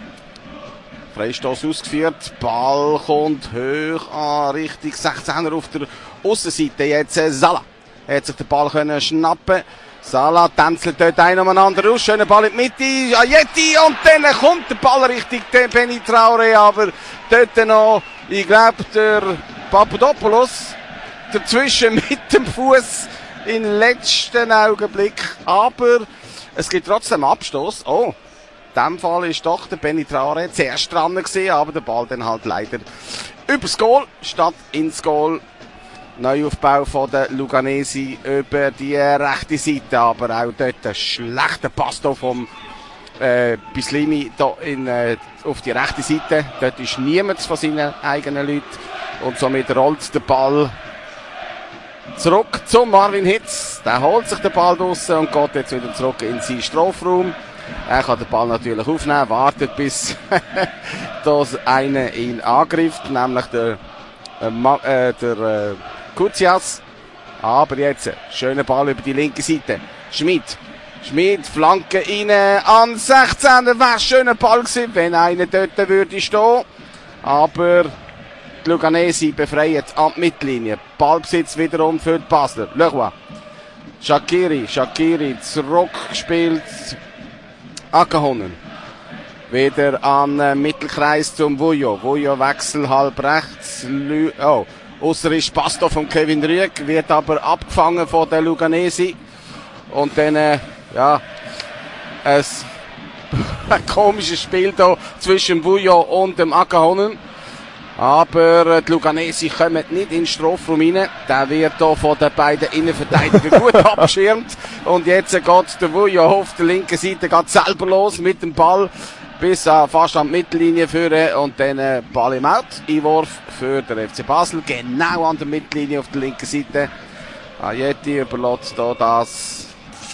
Freistoß ausgeführt, Ball kommt hoch an, Richtung sechzehner auf der Aussenseite. Jetzt äh, Salah hat sich den Ball können schnappen. Salah tänzelt dort ein umeinander aus, schöner Ball in die Mitte, Ajeti, und dann kommt der Ball Richtung Benny Traoré, aber dort noch, ich glaube, der Papadopoulos dazwischen mit dem Fuß im letzten Augenblick, aber es gibt trotzdem Abstoß. Oh, in dem Fall ist doch der Benny Traoré zuerst dran gewesen, aber der Ball dann halt leider übers Goal statt ins Goal. Neuaufbau von der Luganesi über die rechte Seite, aber auch dort ein schlechter Pass da vom äh, Bislimi da in, äh, auf die rechte Seite. Dort ist niemand von seinen eigenen Leuten und somit rollt der Ball zurück zum Marvin Hitz. Der holt sich den Ball draussen und geht jetzt wieder zurück in seinen Strafraum. Er kann den Ball natürlich aufnehmen, wartet bis das eine ihn angreift, nämlich der, äh, der äh, Kutsias. Aber jetzt, schöner Ball über die linke Seite. Schmid. Schmid, Flanke rein an sechzehner. Wäre schöner Ball gewesen, wenn einer dort würde stehen. Aber die Luganesi befreit an die Mittellinie. Ballbesitz wiederum für die Basler. Leroy. Shaqiri, Shaqiri zurückgespielt. Ackerhonnen. Wieder an äh, Mittelkreis zum Vujo. Vujo Wechsel halb rechts. Lü oh. Ausser ist Pass da von Kevin Rüegg, wird aber abgefangen von der Luganesi. Und dann, äh, ja, ein, ein komisches Spiel da zwischen Vujo und dem Ackerhonnen. Aber äh, die Luganesi kommen nicht in den Strafraum rein. Der wird da von den beiden Innenverteidigern gut abgeschirmt. Und jetzt äh, geht der Vujo auf der linken Seite geht selber los mit dem Ball. Bis äh, fast an die Mittellinie führen und dann äh, Ball im Out. Einwurf für den F C Basel. Genau an der Mittellinie auf der linken Seite. Ajeti überlässt da das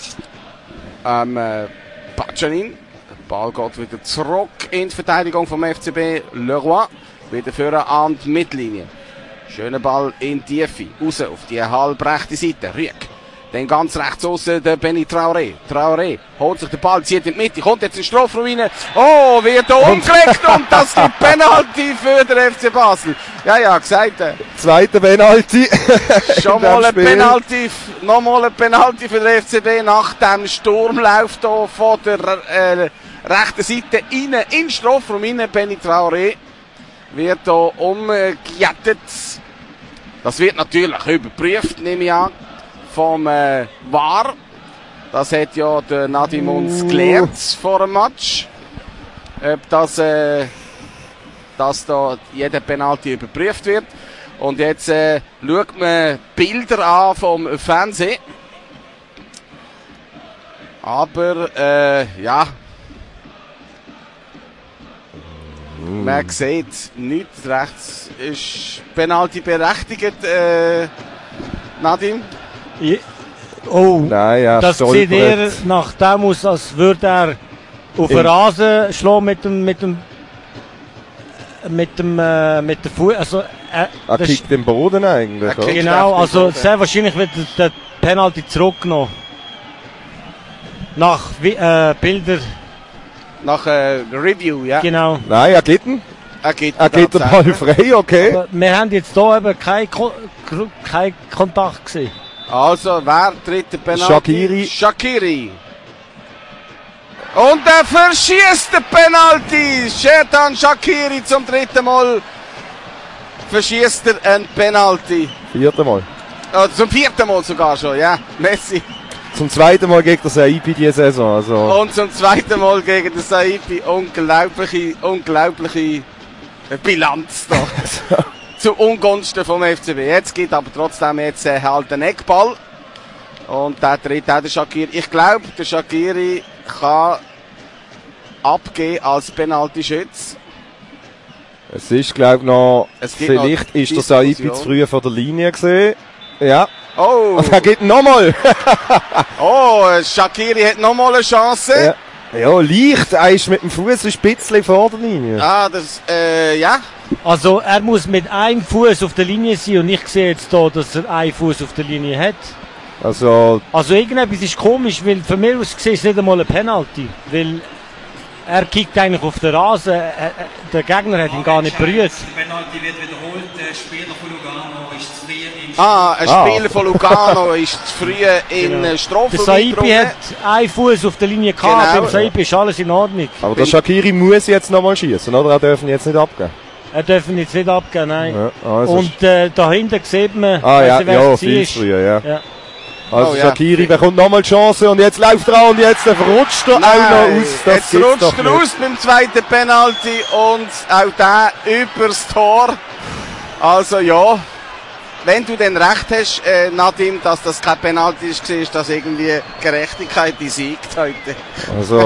ähm, äh, Pacanin. Der Ball geht wieder zurück in die Verteidigung vom F C B. Leroy wieder führen an die Mittellinie. Schöner Ball in die Tiefe. Raus auf die halbrechte Seite. Rüegg. Dann ganz rechts außen der Benny Traoré. Traoré holt sich den Ball, zieht in die Mitte, kommt jetzt in den Strafraum rein. Oh, wird da umgelegt und das gibt Penalty für den F C Basel. Ja, ja, gesagt. Äh, Zweiter Penalty. Schon mal ein Penalty, nochmal ein Penalty für den F C B nach dem Sturmlauf hier von der äh, rechten Seite rein, in den Strafraum rein. Benny Traoré wird hier umgejettet. Das wird natürlich überprüft, nehme ich an, vom äh, V A R. Das hat ja der Nadim uns gelehrt vor dem Match. Ob das, äh, dass da jeder Penalty überprüft wird. Und jetzt äh, schaut man Bilder an vom Fernsehen. Aber, äh, ja. Man sieht nichts rechts. Ist Penalty berechtigt, äh, Nadim? Ja. Oh, Nein, ja, das stolpert. sieht eher nach dem aus, als würde er auf den Rasen schlagen mit dem, mit dem, mit dem, äh, mit der Fuß. Also, äh, Er das- kickt den Boden eigentlich, Er oder? kickt- genau, auf den also Boden. sehr wahrscheinlich wird der der Penalty zurückgenommen. Nach wie- äh, Bilder, Nach äh, Review, ja. genau. Nein, er geht ihn. Er geht, Er geht den Ball frei, okay. Aber wir haben jetzt hier eben keinen Ko kein Kontakt gesehen. Also, wer tritt der Penalty? Shaqiri. Shaqiri. Und er verschießt den Penalty. Sherdan Shaqiri zum dritten Mal verschießt er einen Penalty. Vierte Mal. Oh, zum vierten Mal sogar schon, ja. Messi. Zum zweiten Mal gegen das Saipi diese Saison, also. Und zum zweiten Mal gegen den Saipi. Unglaubliche, unglaubliche Bilanz da. Zu Ungunsten vom F C B. Jetzt gibt aber trotzdem jetzt äh, halt den Eckball. Und der tritt auch der Shaqiri. Ich glaube, der Shaqiri kann abgeben als Penalty-Schütz. Es ist, glaube ich, noch, Es gibt noch vielleicht ist der Saipi Diskussion. zu früh von der Linie gesehen. Ja. Oh, Und er geht ihn nochmal. oh, Shaqiri hat nochmal eine Chance. ja. Ja, leicht. Er ist mit dem Fuß ein bisschen vor der Linie. Ah, das, äh, ja. Also er muss mit einem Fuß auf der Linie sein und ich sehe jetzt hier, dass er einen Fuß auf der Linie hat. Also, Also irgendetwas ist komisch, weil von mir aus gesehen ist es nicht einmal ein Penalty. Weil er kickt eigentlich auf den Rasen, er, er, der Gegner hat ihn gar nicht berührt. Der Penalty wird wiederholt. Der Spieler von Lugano ist zu früh im Ah, ein Ah. Spieler von Lugano ist zu früh in Genau. äh, Der Strafraum Saipi eingedrungen. hat einen Fuß auf der Linie gehabt, Genau. beim Saipi ist alles in Ordnung. aber der Shaqiri muss jetzt nochmal schießen, oder? Er darf ihn jetzt nicht abgeben. Er darf ihn jetzt nicht abgeben, nein. Ja, also Und äh, dahinter sieht man, ah, ja, weiss ich, wer ja, es viel war. zu früh, ja. Ja. Also Oh, ja. Shaqiri bekommt nochmal die Chance und jetzt läuft er an und jetzt verrutscht er auch noch aus. Das jetzt gibt's rutscht doch er nicht. aus beim zweiten Penalty und auch der übers Tor. Also ja, wenn du denn recht hast, äh, Nadim, dass das kein Penalty ist, ist das irgendwie Gerechtigkeit, die siegt heute. Also,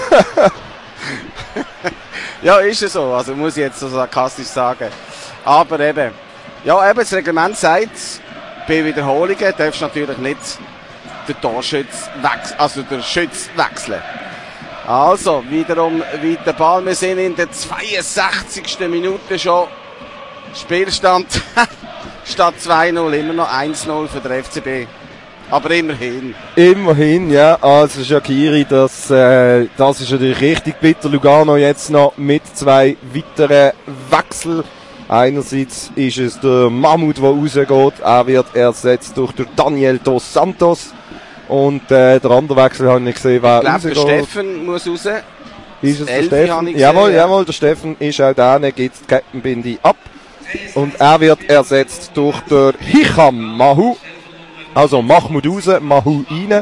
Ja, ist es so, also muss ich jetzt so sarkastisch sagen. Aber eben, ja eben, das Reglement sagt, bei Wiederholungen darfst du natürlich nicht den Torschütz wechseln, also den Schütz wechseln. Also, wiederum weiter Ball. Wir sind in der zweiundsechzigsten Minute schon. Spielstand statt zwei null, immer noch eins null für den F C B. Aber immerhin. immerhin, ja. Also Shaqiri, das, äh, das ist natürlich richtig bitter. Lugano jetzt noch mit zwei weiteren Wechseln. Einerseits ist es der Mahmoud, der rausgeht. Er wird ersetzt durch den Daniel dos Santos. Und äh, der andere Wechsel habe ich nicht gesehen, wer Ich glaube, der rausgeht. Steffen muss raus. Ist es der Elfi Steffen? habe ich gesehen, Jawohl, ja. jawohl, der Steffen ist auch da, dann gibt die Kettenbinde ab. Und er wird ersetzt durch den Hicham Mahu. Also Mahmoud raus, Mahu rein.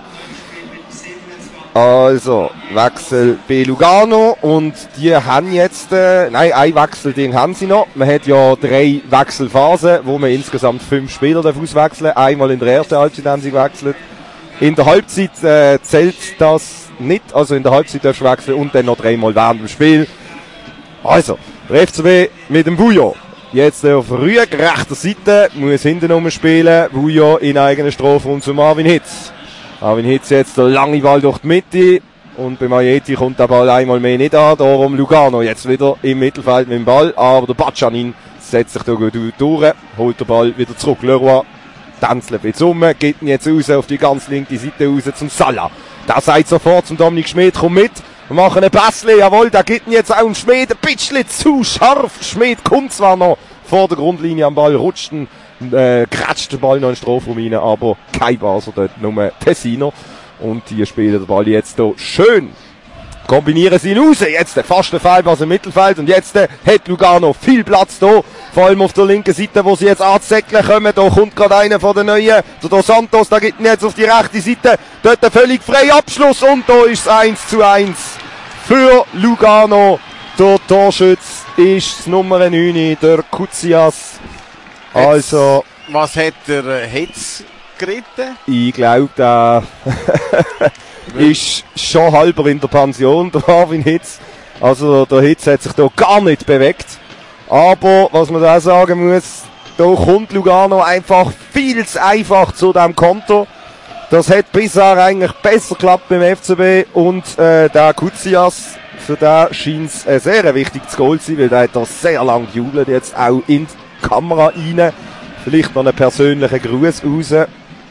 Also, Wechsel bei Lugano und die haben jetzt, äh, nein, ein Wechsel, den haben sie noch. Man hat ja drei Wechselphasen, wo man insgesamt fünf Spieler darf auswechseln. Einmal in der ersten Halbzeit haben sie gewechselt. In der Halbzeit äh, zählt das nicht, also in der Halbzeit darfst du wechseln und dann noch dreimal während dem Spiel. Also, der F C B mit dem Bouillon. Jetzt auf Rüegg, rechter Seite, muss hinten umspielen. Bouillon in eigenen Strafraum zu Marvin Hitz. Marvin Hitz jetzt der lange Ball durch die Mitte. Und bei Majeti kommt der Ball einmal mehr nicht an. Darum Lugano jetzt wieder im Mittelfeld mit dem Ball. Aber der Bacanin setzt sich da gut durch, holt den Ball wieder zurück. Leroy tänzelt jetzt um, geht ihn jetzt raus auf die ganz linke Seite raus zum Salah. Der sagt sofort zum Dominik Schmid, komm mit, wir machen ein Pässle, jawohl, da geht ihn jetzt auch ein Schmid, ein bisschen zu scharf. Schmid kommt zwar noch vor der Grundlinie am Ball, rutscht ihn, äh, kratzt den Ball noch in den Strafraum rein, aber kein Basel dort, nur Tessiner. Und die spielen den Ball jetzt hier schön. Kombinieren sie ihn raus. Jetzt fast der Fehlpass im Mittelfeld. Und jetzt äh, hat Lugano viel Platz da. Vor allem auf der linken Seite, wo sie jetzt anzusäckeln kommen. Da kommt gerade einer von den Neuen. Der Dos Santos, da gibt ihn jetzt auf die rechte Seite. Dort ein völlig freier Abschluss. Und da ist es eins zu eins für Lugano. Der Torschütz ist das Nummer neun, der Kutsias. Also, was hat der Hetz geritten? Ich glaube, der ist schon halber in der Pension, der Marvin Hitz. Also der Hitz hat sich da gar nicht bewegt. Aber, was man da sagen muss, da kommt Lugano einfach viel zu einfach zu diesem Konto. Das hat bisher eigentlich besser geklappt beim F C B. Und äh, der Kutsias, für den scheint es ein sehr wichtiges Goal zu sein, weil der hat da sehr lang gejubelt, jetzt auch in die Kamera rein. Vielleicht noch einen persönlichen Gruß raus.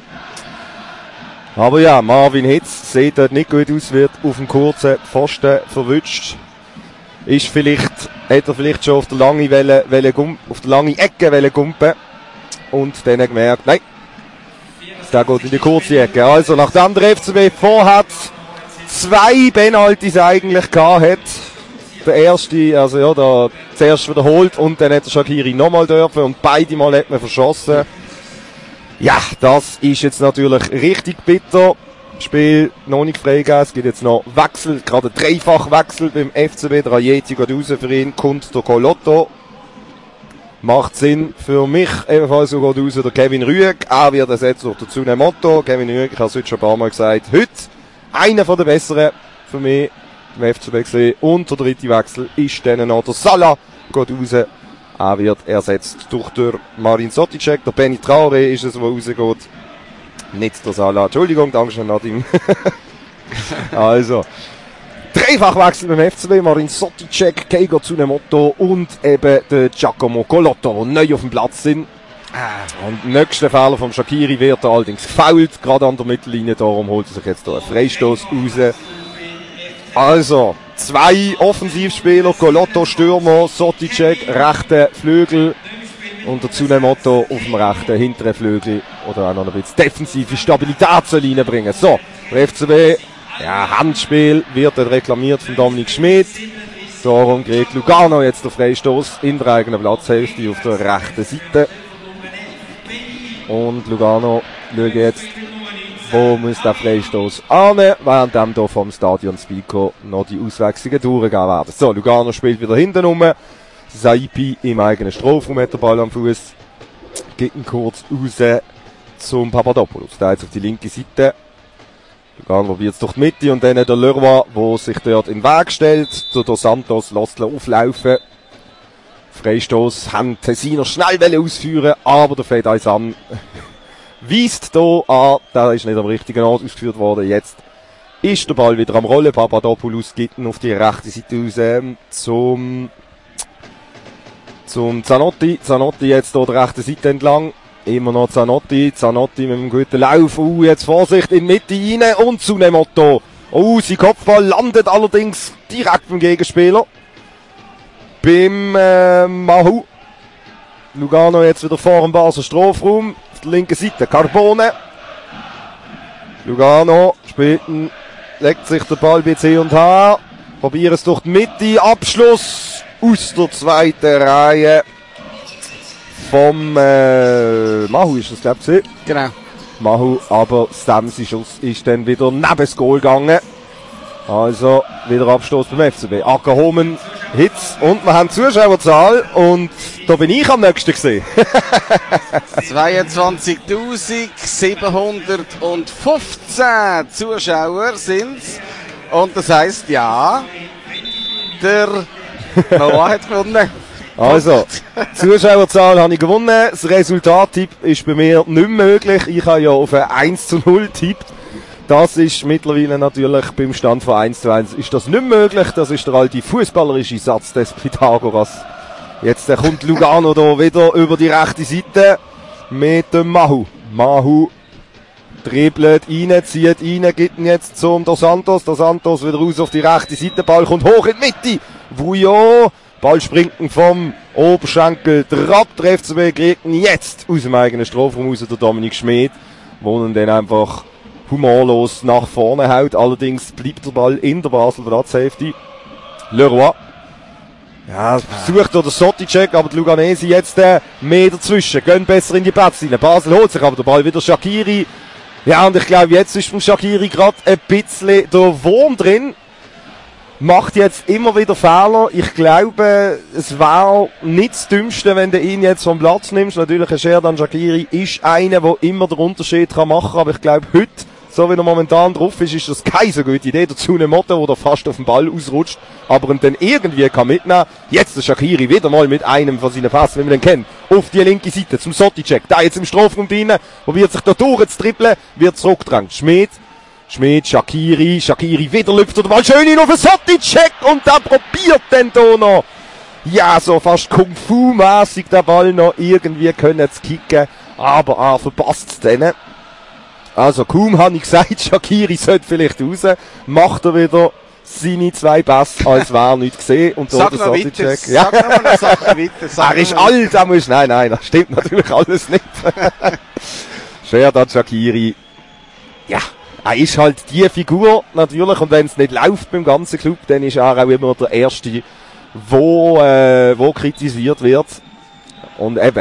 Aber ja, Marvin Hitz sieht dort nicht gut aus, wird auf dem kurzen Pfosten verwünscht. Ist vielleicht, hat er vielleicht schon auf der langen Welle, Welle auf der langen Ecke Welle gumpen. Und dann gemerkt, nein, der geht in die kurze Ecke. Also, nachdem der F C B vorhat zwei Penalties eigentlich gehabt hat, der erste, also ja, der zuerst wiederholt und dann hat der Shaqiri nochmal dürfen und beide Mal hat man verschossen. Ja, das ist jetzt natürlich richtig bitter. Spiel noch nicht freigegeben, es gibt jetzt noch Wechsel, gerade Dreifachwechsel beim F C B. Der Ajeti geht raus, für ihn kommt der Colotto. Macht Sinn für mich, ebenfalls so geht raus der Kevin Rüegg. Er wird ersetzt durch den Tsunemoto. Kevin Rüegg, ich habe es heute schon ein paar Mal gesagt, heute einer von den besseren für mich im F C B gesehen. Und der dritte Wechsel ist dann noch der Salah, geht raus. Er wird ersetzt durch den Marin Soticek. Der Benny Traoré ist es, der rausgeht. Nicht der Salah. Entschuldigung, Dankeschön, Nadim. Also, Dreifachwechsel beim F C B. Marin Soticek, Keigo Tsunemoto und eben der Giacomo Colotto, die neu auf dem Platz sind. Und der nächste Fehler vom Shaqiri wird er allerdings gefoult, gerade an der Mittellinie. Darum holt er sich jetzt da einen Freistoß raus. Also, zwei Offensivspieler, Colotto Stürmer, Soticek, rechter Flügel und der Tsunemoto auf dem rechten hinteren Flügel oder auch noch ein bisschen defensive Stabilität soll reinbringen. So, der F C B, ja, Handspiel wird dann reklamiert von Dominik Schmid. Darum kriegt Lugano jetzt den Freistoß in der eigenen Platzhälfte auf der rechten Seite. Und Lugano schaut jetzt, wo muss der Freistoß an, während dem hier vom Stadion Spico noch die Auswechslungen durchgehen werden. So, Lugano spielt wieder hinten rum. Saipi im eigenen Strafraum hat den Ball am Fuß. Geht ihn kurz raus zum Papadopoulos. Der jetzt auf die linke Seite. Lugano probiert es durch die Mitte und dann der Leroy, der sich dort in den Weg stellt. Der Dos Santos lässt ihn auflaufen. Freistoß haben Tessiner schnell ausführen, aber der Fedai San weist hier an, der ist nicht am richtigen Ort ausgeführt worden. Jetzt ist der Ball wieder am Rollen. Papadopoulos gibt ihn auf die rechte Seite raus ähm, zum, zum Zanotti. Zanotti jetzt hier der rechten Seite entlang. Immer noch Zanotti. Zanotti mit einem guten Lauf. Uh, jetzt Vorsicht in die Mitte rein und Tsunemoto. Oh, sein Kopfball landet allerdings direkt beim Gegenspieler. Beim äh, Mahu. Lugano jetzt wieder vor dem Basel Strafraum. Auf der linken Seite Carbone. Lugano spielt ihn, legt sich der Ball bei C und H. Probieren es durch die Mitte. Abschluss aus der zweiten Reihe vom äh, Mahu ist das, glaube ich. Genau. Mahu, aber Stamsi Schuss ist dann wieder neben das Goal gegangen. Also wieder Abstoß beim F C B. Ackerhomen, Hitz und wir haben Zuschauerzahl und da bin ich am nächsten gesehen. zweiundzwanzigtausendsiebenhundertfünfzehn Zuschauer sind's. Und das heisst, ja, der Noah hat gewonnen. Also, Zuschauerzahl habe ich gewonnen. Das Resultattipp ist bei mir nicht möglich. Ich habe ja auf ein eins zu null tippt. Das ist mittlerweile natürlich beim Stand von eins zu eins ist das nicht möglich. Das ist der alte fußballerische Satz des Pythagoras. Jetzt äh, kommt Lugano da wieder über die rechte Seite mit dem Mahu. Mahu dribbelt rein, zieht rein, gibt ihn jetzt zum Dos Santos. Dos Santos wieder raus auf die rechte Seite, Ball kommt hoch in die Mitte. Vuillot, Ball springt vom Oberschenkel, drauf, der F C B kriegt ihn jetzt aus dem eigenen Strafraum raus, der Dominik Schmid, wo ihn dann einfach humorlos nach vorne haut. Allerdings bleibt der Ball in der Basler Platzhälfte. Leroy. Ja, sucht oder Soticek, aber die Luganesi jetzt äh, mehr dazwischen, gehen besser in die Plätze rein. Basel holt sich aber der Ball wieder Shaqiri. Ja, und ich glaube, jetzt ist vom Shaqiri gerade ein bisschen der Wurm drin. Macht jetzt immer wieder Fehler. Ich glaube, es wäre nicht das Dümmste, wenn du ihn jetzt vom Platz nimmst. Natürlich, ein Xherdan Shaqiri ist einer, der immer den Unterschied kann machen, aber ich glaube, heute, so wie er momentan drauf ist, ist das keine so gute Idee. Dazu eine Motto, wo der fast auf den Ball ausrutscht, aber ihn dann irgendwie kann mitnehmen. Jetzt der Shaqiri wieder mal mit einem von seinen Pässen, wie man den kennt, auf die linke Seite zum Soticek. Da jetzt im Strafraum drin, probiert sich da durchzutrippeln, wird zurückgedrängt. Schmid, Schmid, Shaqiri, Shaqiri wieder lüpft der Ball schön hin auf den Soticek und da probiert dann da noch, ja, so fast Kung-Fu-mässig den Ball noch irgendwie können zu kicken, aber er verpasst es dann. Also kaum habe ich gesagt, Shaqiri sollte vielleicht raus, macht er wieder seine zwei Pässe, als wäre nichts gesehen. Und sag noch weiter, ja. sag noch eine Sache weiter. Er ist alt, er muss, nein, nein, das stimmt natürlich alles nicht. Xherdan Shaqiri, ja, er ist halt die Figur, natürlich, und wenn es nicht läuft beim ganzen Club, dann ist er auch immer der Erste, wo, äh, wo kritisiert wird. Und eben,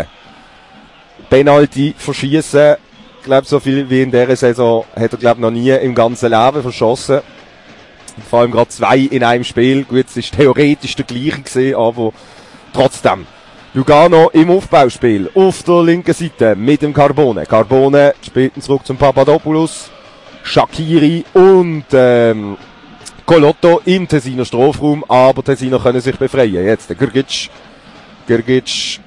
Penalty verschießen, ich glaube, so viel wie in dieser Saison hat er, glaube noch nie im ganzen Leben verschossen. Vor allem gerade zwei in einem Spiel. Gut, es ist theoretisch der gleiche gewesen, aber trotzdem. Lugano im Aufbauspiel auf der linken Seite mit dem Carbone. Carbone spielt ihn zurück zum Papadopoulos. Shaqiri und ähm, Colotto im Tessiner Strafraum, aber Tessiner können sich befreien. Jetzt der Grgic. Grgic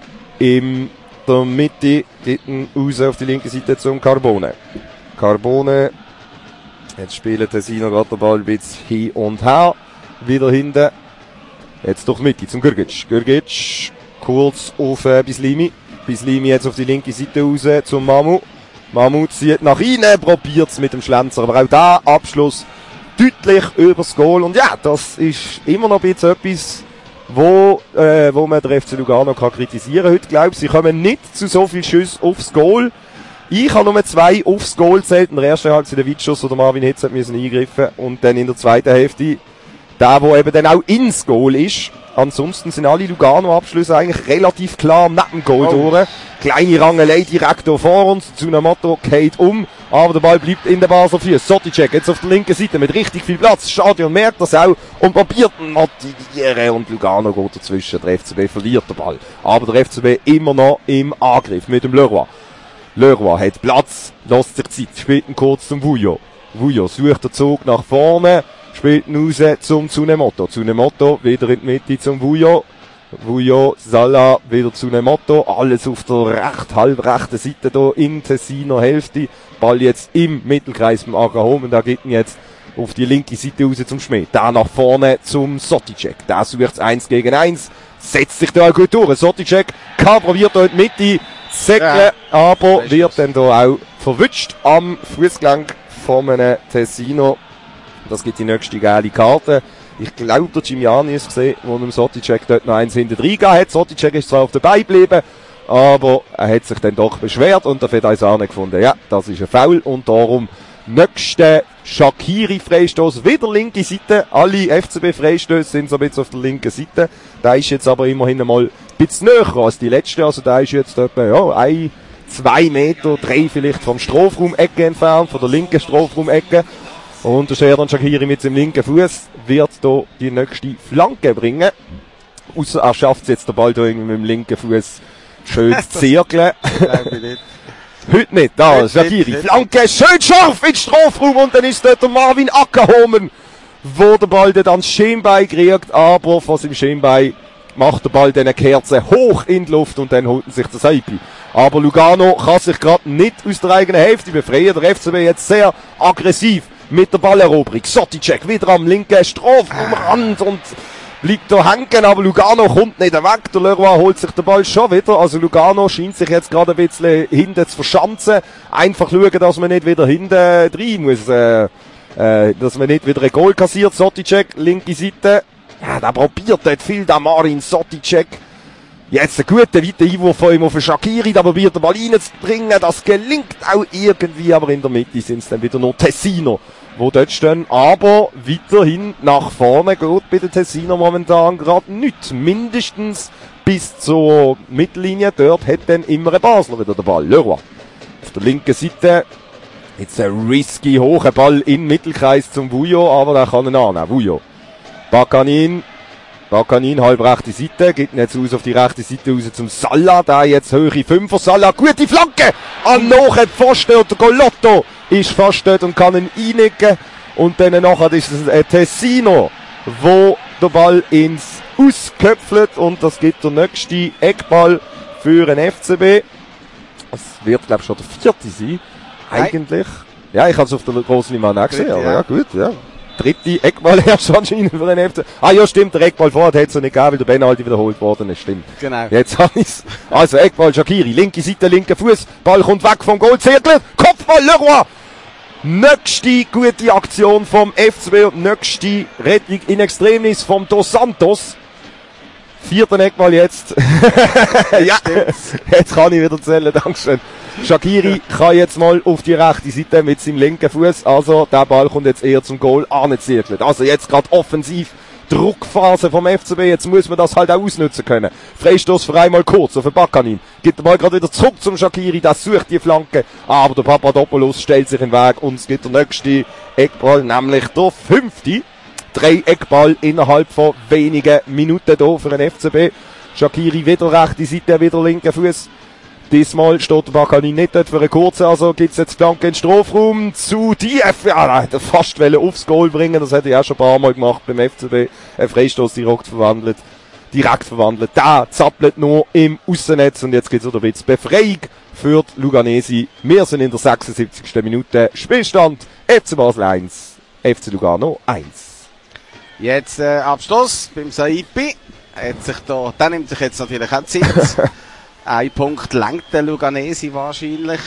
im der Mitte, geht ihn raus auf die linke Seite zum Carbone. Carbone, jetzt spielt Tessiner gerade den Ball ein bisschen hin und her, wieder hinten, jetzt durch die Mitte zum Grgic. Grgic, kurz auf äh, Bislimi, Bislimi jetzt auf die linke Seite raus zum Mamu. Mamu zieht nach innen, probiert es mit dem Schlenzer, aber auch der Abschluss deutlich übers Goal. Und ja, das ist immer noch ein bisschen etwas, wo, äh, wo man der F C Lugano kann kritisieren. Heute glaube ich, sie kommen nicht zu so viel Schüsse aufs Goal. Ich habe nur zwei aufs Goal gezählt. In der ersten Halbzeit der Weitschuss, oder Marvin Hitz hat müssen eingreifen. Und dann in der zweiten Hälfte der, wo eben dann auch ins Goal ist. Ansonsten sind alle Lugano-Abschlüsse eigentlich relativ klar neben dem Goal oh. durch. Kleine Rangelei direkt hier vor uns. Tsunemoto geht um. Aber der Ball bleibt in der Basler Füße. Soticek jetzt auf der linken Seite mit richtig viel Platz. Das Stadion merkt das auch und probiert ihn motivieren. Und Lugano geht dazwischen. Der F C B verliert den Ball. Aber der F C B immer noch im Angriff mit dem Leroy. Leroy hat Platz, lässt sich Zeit, spielt ihn kurz zum Vuillot. Vuillot sucht den Zug nach vorne, spielt ihn raus zum Tsunemoto. Tsunemoto wieder in die Mitte zum Vuillot. Vuillot, Salah wieder Tsunemoto. Alles auf der recht, halb rechten Seite hier in Tessiner Hälfte. Ball jetzt im Mittelkreis beim Agahom und da geht ihn jetzt auf die linke Seite raus zum Schmid. Da nach vorne zum Soticek. Der sucht es eins gegen eins. Setzt sich da auch gut durch. Soticek kann probiert hier in die Mitte säckeln, ja, aber wird dann da auch verwünscht am Fußgelenk von einem Tessiner. Das gibt die nächste geile Karte. Ich glaube, der Gimiani ist gesehen, wo dem Soticek dort noch eins hinten reingegeben hat. Soticek ist zwar auf der Beine geblieben, aber er hat sich dann doch beschwert und der Fedaisane gefunden, ja, das ist ein Foul und darum nächste Shaqiri-Freistoß, wieder linke Seite. Alle F C B-Freistöße sind so ein bisschen auf der linken Seite. Da ist jetzt aber immerhin einmal ein bisschen näher als die letzte. Also da ist jetzt etwa, ja, ein, zwei Meter, drei vielleicht vom Strafraum-Ecke entfernt, von der linken Strafraum-Ecke. Und der Xherdan Shaqiri mit seinem linken Fuß wird hier die nächste Flanke bringen. Ausser er schafft es jetzt, den Ball hier irgendwie mit dem linken Fuß schön zu zirkeln. Heute nicht, da, Shaqiri, Flanke, schön scharf ins Strafraum und dann ist dort der Marvin Ackerhomen, wo der Ball dann das Schienbein kriegt, aber von seinem Schienbein macht der Ball dann eine Kerze hoch in die Luft und dann holt sich das Seipi. Aber Lugano kann sich gerade nicht aus der eigenen Hälfte befreien, der F C B jetzt sehr aggressiv mit der Balleroberung. Soticek wieder am linken Strafraumrand und bleibt da hängen, aber Lugano kommt nicht weg. Der Leroy holt sich den Ball schon wieder. Also Lugano scheint sich jetzt gerade ein bisschen hinten zu verschanzen. Einfach schauen, dass man nicht wieder hinten rein muss, äh, äh, dass man nicht wieder ein Goal kassiert. Soticek, linke Seite. Ja, der probiert dort viel, der Marin Soticek. Jetzt ein guter weiter Einwurf von ihm auf den Shaqiri, da probiert der Ball reinzubringen. Das gelingt auch irgendwie, aber in der Mitte sind es dann wieder nur Tessiner, die dort stehen. Aber weiterhin nach vorne geht bei den Tessiner momentan gerade nichts. Mindestens bis zur Mittellinie. Dort hat dann immer ein Basler wieder den Ball. Leroy auf der linken Seite. Jetzt ein risky hoher Ball im Mittelkreis zum Vujo, aber der kann ihn annehmen. Vujo. Bakanin. Bakanin, halb rechte Seite, geht ihn jetzt aus auf die rechte Seite raus zum Salah, da jetzt höhere Fünfer, Salah, gute Flanke, an nachher Pfosten und der Golotto ist fast dort und kann ihn einnicken und dann nachher ist es ein Tessiner, wo der Ball ins Ausköpfelt und das gibt der nächste Eckball für den F C B. Das wird, glaube ich, schon der vierte sein, eigentlich. Nein. Ja, ich habe es auf der großen Liman auch gesehen, aber ja, gut, ja. Dritte Eckball erst anscheinend für den F C. Ah ja, stimmt, der Eckball vorher hätte es nicht gegeben, weil der Penalty wiederholt worden ist, stimmt. Genau. Jetzt habe ich's. Also Eckball, Shaqiri, linke Seite, linker Fuß, Ball kommt weg vom Goalzirkel, Kopfball, Leroy! Nächste gute Aktion vom F C B und nächste Rettung in Extremis vom Dos Santos. Vierten Eckball jetzt. Ja, jetzt kann ich wieder zählen, Dankeschön. Shaqiri kann jetzt mal auf die rechte Seite mit seinem linken Fuß. Also der Ball kommt jetzt eher zum Goal angezirkelt. Also jetzt gerade offensiv Druckphase vom F C B. Jetzt muss man das halt auch ausnutzen können. Freistoß für einmal kurz auf den Bakanin. Gibt den Ball gerade wieder zurück zum Shaqiri. Das sucht die Flanke. Aber der Papadopoulos stellt sich in den Weg und es gibt der nächste Eckball, nämlich der fünfte. Drei Eckball innerhalb von wenigen Minuten hier für den F C B. Shaqiri wieder rechte Seite, wieder linker Fuß. Diesmal steht der Bakanin nicht dort für einen kurzen, also gibt's jetzt Flanke in den Strafraum zu D F. Ja, da hätte er fast aufs Goal bringen, das hätte ich auch schon ein paar Mal gemacht beim F C B. Ein Freistoß direkt verwandelt. Direkt verwandelt. Da zappelt nur im Aussennetz und jetzt gibt's wieder ein bisschen Befreiung für die Luganesi. Wir sind in der sechsundsiebzigsten Minute. Spielstand F C Basel eins, F C Lugano eins. Jetzt äh, Abschluss beim Saipi. Hat sich da, der nimmt sich jetzt natürlich auch Zeit. Ein Punkt lenkt der Luganesi wahrscheinlich,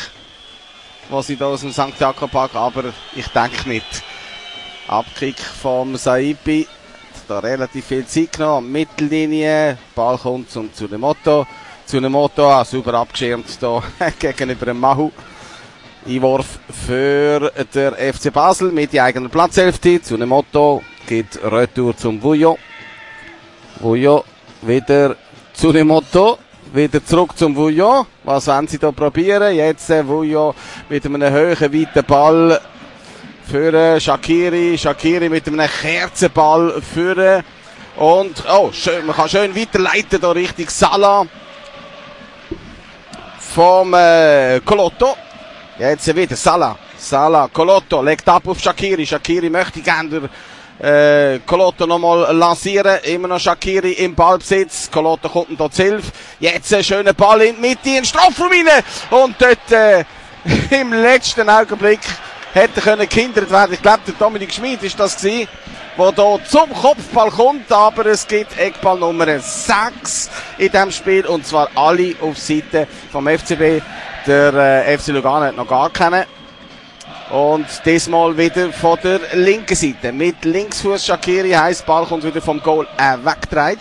was sie da aus dem Sankt Jakob Park, aber ich denke nicht. Abkick vom Saipi, da relativ viel Zeit genommen, Mittellinie, Ball kommt zum Tsunemoto, Tsunemoto, ah, super abgeschirmt da gegenüber dem Mahu. Einwurf für der F C Basel mit die eigenen Platzhälfte, Tsunemoto geht Retour zum Vujo. Vujo wieder Tsunemoto. Wieder zurück zum Vujo. Was wollen sie da probieren? Jetzt äh, Vujo mit einem hohen, weiten Ball für äh, Shaqiri. Shaqiri mit einem Kerzenball für äh, und oh, schön, man kann schön weiterleiten da Richtung Salah vom äh, Golotto. Jetzt wieder Salah. Salah, Golotto legt ab auf Shaqiri. Shaqiri möchte gerne durch Äh, Golotto nochmal lancieren, immer noch Shaqiri im Ballbesitz, Golotto kommt da zu Hilfe, jetzt ein schöner Ball in die Mitte, in den Strafraum rein und dort äh, im letzten Augenblick hätte können gehindert werden, ich glaube der Dominik Schmid ist das gewesen, der da zum Kopfball kommt, aber es gibt Eckball Nummer sechs in diesem Spiel und zwar alle auf Seite vom F C B, der äh, F C Lugano hat noch gar keinen. Und diesmal wieder von der linken Seite. Mit Linksfuß Shaqiri, heisst Ball kommt wieder vom Goal äh, weggedreht.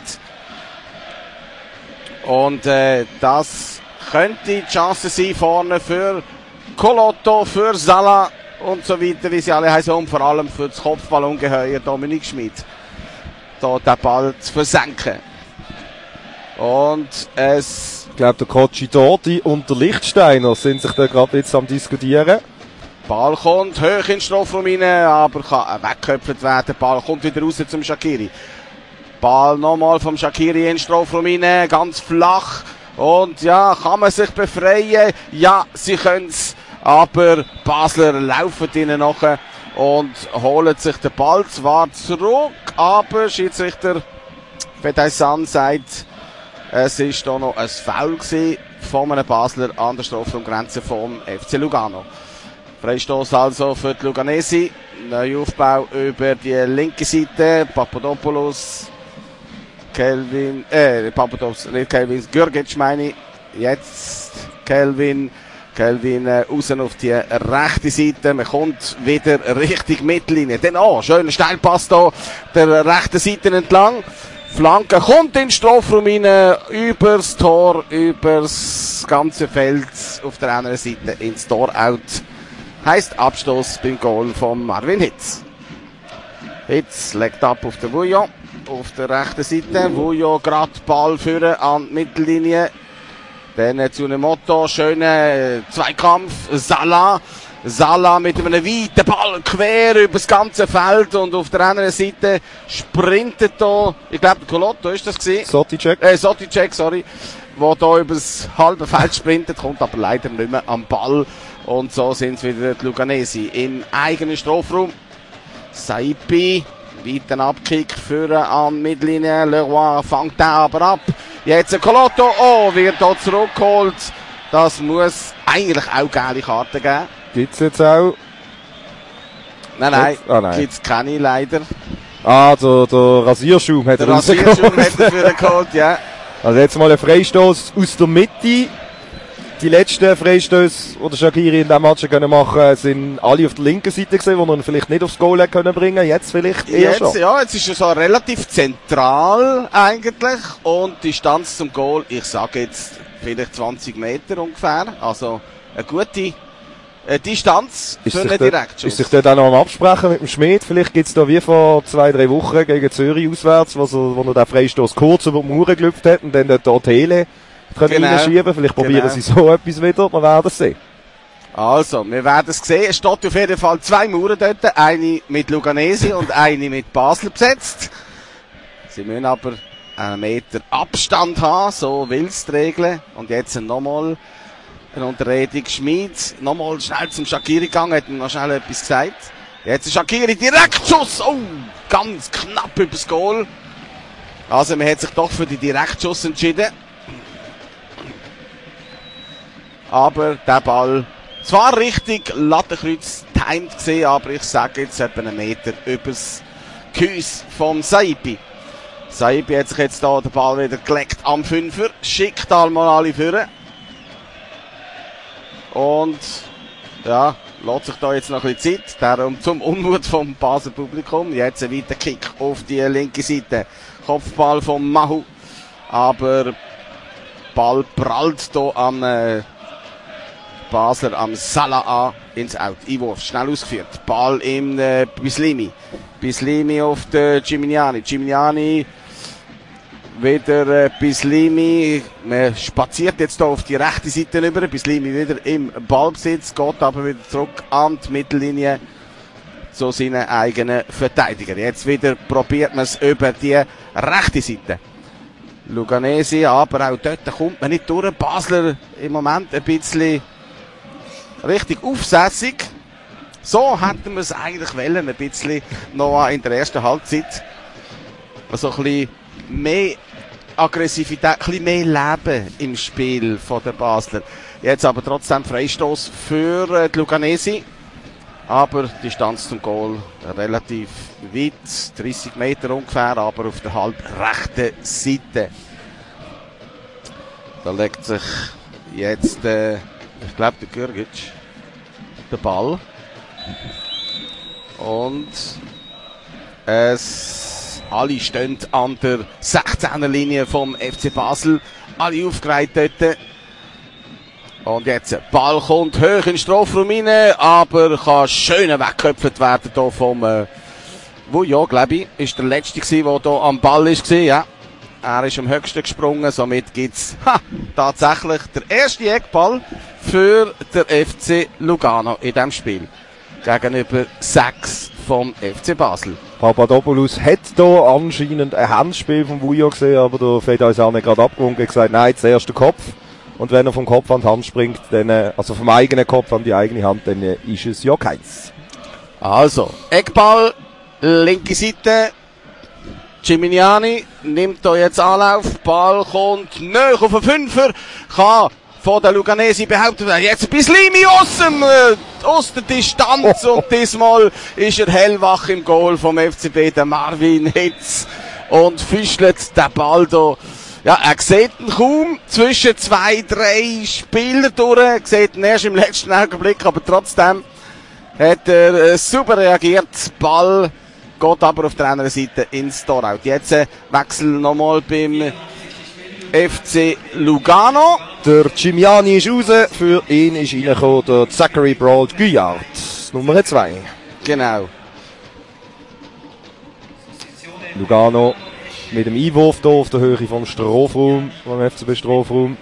Und äh, das könnte die Chance sein vorne für Golotto, für Salah und so weiter, wie sie alle heißen. Und vor allem für das Kopfballungeheuer Dominik Schmid. Da den Ball zu versenken. Und es... Ich glaube, der Kochi Dorti und der Lichtsteiner sind sich da gerade jetzt am diskutieren. Ball kommt hoch in den Strafraum rein, aber kann weggeköpft werden. Ball kommt wieder raus zum Shaqiri. Ball nochmal vom Shaqiri in den Strafraum rein, ganz flach. Und ja, kann man sich befreien? Ja, sie können's. Aber Basler laufen ihnen nachher und holen sich den Ball zwar zurück, aber Schiedsrichter Fedaysan sagt, es ist da noch ein Foul gewesen von einem Basler an der Strafraumgrenze vom F C Lugano. Freistoß also für die Luganesi. Neuaufbau über die linke Seite. Papadopoulos Kelvin, äh, Papadopoulos, nicht Kelvin, Gürgic meine ich. Jetzt Kelvin, Kelvin äh, raus auf die rechte Seite. Man kommt wieder Richtung Mittellinie. Dann, oh, schöner Steilpass da, der rechten Seite entlang. Flanke kommt in den Strafraum rein, übers Tor, übers ganze Feld auf der anderen Seite ins Tor out. Heisst Abstoß beim Goal von Marvin Hitz. Hitz legt ab auf den Vuillon, auf der rechten Seite. Vuillon gerade Ball führen an die Mittellinie. Dann zu einem Motto, schöner Zweikampf, Salah. Salah mit einem weiten Ball quer über das ganze Feld und auf der anderen Seite sprintet da, ich glaube, Colotto ist das gewesen. Soticek. Äh, Soticek, sorry. Wo da über das halbe Feld sprintet, kommt aber leider nicht mehr am Ball. Und so sind es wieder die Luganesi im eigenen Strafraum. Saipi, weiten Abkick für an Mittellinie. Leroy fängt den aber ab. Jetzt ein Colotto, oh, wird hier zurückgeholt. Das muss eigentlich auch geile Karten geben. Gibt's jetzt auch? Nein, nein, ah, nein. gibt's keine leider. Ah, der, der Rasierschaum hat Der er Rasierschaum hat er für den geholt, ja. Also jetzt mal ein Freistoß aus der Mitte. Die letzten Freistöße, die Shaqiri in diesem Match können machen, sind alle auf der linken Seite gewesen, wo man vielleicht nicht aufs Goal können bringen. Jetzt vielleicht eher jetzt, schon. Ja, jetzt ist er so relativ zentral eigentlich und die Distanz zum Goal, ich sage jetzt vielleicht zwanzig Meter ungefähr, also eine gute äh, Distanz Ist für sich, einen dort, Direktschuss. ist sich dort auch noch am Absprechen mit dem Schmied? Vielleicht gibt's da wie vor zwei, drei Wochen gegen Zürich auswärts, wo, so, wo er den Freistoß kurz über die Mauer gelüpft hat und dann dort die Tele können Genau. reinschieben. Vielleicht probieren Genau. sie so etwas wieder. Wir werden es sehen. Also, wir werden es sehen. Es steht auf jeden Fall zwei Mauern dort. Eine mit Luganesi und eine mit Basel besetzt. Sie müssen aber einen Meter Abstand haben, so will es die Regel. Und jetzt nochmal eine Unterredung. Schmid, nochmal schnell zum Shaqiri gegangen, hat ihm noch schnell etwas gesagt. Jetzt ist Shaqiri Direktschuss. Oh, ganz knapp übers Goal. Also, man hat sich doch für die Direktschuss entschieden. Aber der Ball, zwar richtig Lattenkreuz timed gesehen, aber ich sage jetzt etwa einen Meter übers Gehäuse vom Saipi. Saipi hat sich jetzt da den Ball wieder gelegt am Fünfer, schickt einmal alle führen. Und, ja, lässt sich da jetzt noch ein bisschen Zeit, darum zum Unmut vom Basel Publikum. Jetzt ein weiter Kick auf die linke Seite. Kopfball von Mahu. Aber Ball prallt hier am, äh, Basler am Salah an ins Out. Einwurf, schnell ausgeführt. Ball im äh, Bislimi. Bislimi auf den Gimignani. Gimignani wieder äh, Bislimi. Man spaziert jetzt hier auf die rechte Seite über. Bislimi wieder im Ballbesitz, geht aber wieder zurück an die Mittellinie zu seinen eigenen Verteidigern. Jetzt wieder probiert man es über die rechte Seite. Luganesi, aber auch dort kommt man nicht durch. Basler im Moment ein bisschen richtig aufsässig. So hätten wir es eigentlich wollen, ein bisschen noch in der ersten Halbzeit. Also ein bisschen mehr Aggressivität, ein bisschen mehr Leben im Spiel von der Basler. Jetzt aber trotzdem Freistoß für die Luganesi. Aber die Distanz zum Goal relativ weit, dreißig Meter ungefähr, aber auf der halb rechten Seite. Da legt sich jetzt, äh, ich glaube, der Gürgic, der Ball. Und es, alle stehen an der sechzehner Linie vom F C Basel. Alle aufgereiht dort. Und jetzt, der Ball kommt hoch in den Strafraum rein, aber kann schön weggeköpft werden hier vom, äh, wo, ja, glaube ich, ist der Letzte gewesen, der hier am Ball ist gewesen, ja. Er ist am höchsten gesprungen, somit gibt's, ha, tatsächlich der erste Eckball für den F C Lugano in diesem Spiel. Gegenüber sechs vom F C Basel. Papadopoulos hat hier anscheinend ein Handspiel vom Vuillon gesehen, aber der Fedai Sane gerade abgerundet und gesagt, nein, zuerst der Kopf. Und wenn er vom Kopf an die Hand springt, dann, also vom eigenen Kopf an die eigene Hand, dann ist es ja keins. Also, Eckball, linke Seite. Gimignani nimmt hier jetzt Anlauf. Ball kommt näher auf den Fünfer. Kann von der Luganesi behauptet werden. Jetzt Bislimi aus, dem, äh, aus der Distanz. Und diesmal ist er hellwach im Goal vom F C B, der Marvin Hitz. und fischelt den Ball da. Ja, er sieht ihn kaum zwischen zwei, drei Spielern durch. Er sieht ihn erst im letzten Augenblick, aber trotzdem hat er äh, super reagiert. Ball geht aber auf der anderen Seite ins Tor out. Jetzt äh, Wechsel nochmal beim F C Lugano. Der Cimiani ist raus, für ihn ist reingekommen der Zachary Brault-Guyard, Nummer zwei. Genau. Lugano mit dem Einwurf hier auf der Höhe vom Strafraum, vom F C B Strafraum.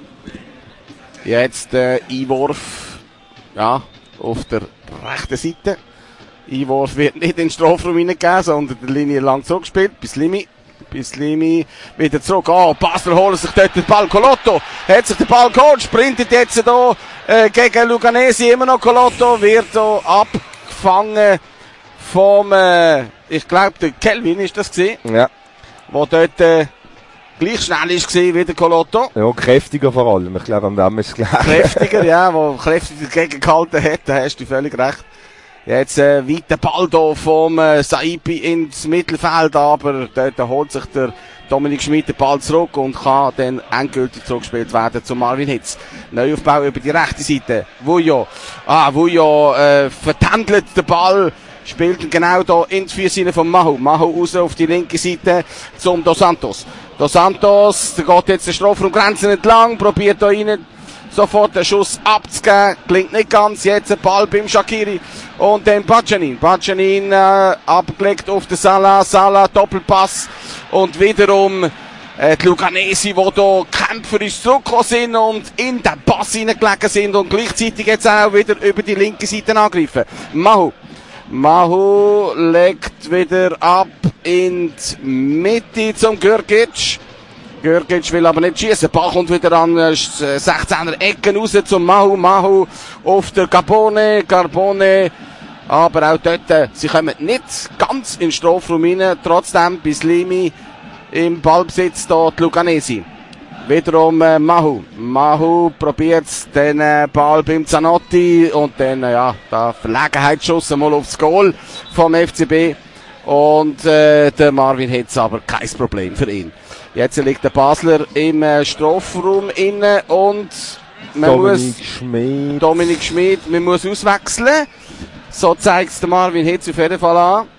Jetzt der äh, Einwurf, ja, auf der rechten Seite. Einwurf wird nicht in den Strafraum hineingegeben, sondern der Linie lang zurückgespielt, bis Limi. Bis Limi wieder zurück. Oh, Basler holen sich dort den Ball. Colotto hat sich den Ball geholt, sprintet jetzt hier äh, gegen Luganesi. Immer noch Colotto, wird hier abgefangen vom, äh, ich glaube, der Kelvin ist das gewesen. Ja. Wo dort äh, gleich schnell ist gewesen wie der Colotto. Ja, kräftiger vor allem. Ich glaube, an dem ist es gleich. Kräftiger, ja, wo kräftiger gegengehalten hat, da hast du völlig recht. Jetzt äh, weiter Ball hier vom äh, Saipi ins Mittelfeld, aber dort holt sich der Dominik Schmid den Ball zurück und kann dann endgültig zurückgespielt werden zu Marvin Hitz. Neuaufbau über die rechte Seite. Vujo. Ah, Vujo äh, vertändelt den Ball, spielt ihn genau da ins Füße von Mahu. Mahu raus auf die linke Seite zum Dos Santos. Dos Santos, der geht jetzt den Strafraumgrenzen entlang, probiert da rein sofort den Schuss abzugeben, klingt nicht ganz, jetzt ein Ball beim Shaqiri und dann Bacanin, Bacanin äh, abgelegt auf den Salah, Salah Doppelpass und wiederum äh, die Luganesi, die hier kämpferisch zurückgekommen sind und in den Pass hineingelegen sind und gleichzeitig jetzt auch wieder über die linke Seite angreifen. Mahu, Mahu legt wieder ab in die Mitte zum Gürgic. Gürgic will aber nicht schießen. Ball kommt wieder an äh, sechzehner Ecken raus zum Mahu. Mahu auf der Carbone. Carbone. Aber auch dort, äh, sie kommen nicht ganz in den Strafraum rein. Trotzdem bis Limi im Ballbesitz da die Luganesi. Wiederum äh, Mahu. Mahu probiert den äh, Ball beim Zanotti und dann, äh, ja, der Verlegenheitsschuss mal aufs Goal vom F C B. Und äh, der Marvin Hitz aber kein Problem für ihn. Jetzt liegt der Basler im äh, Strafraum inne und man Dominik muss Schmid. Dominik Schmid, man muss auswechseln. So zeigt es der Marvin Hitz auf jeden Fall an.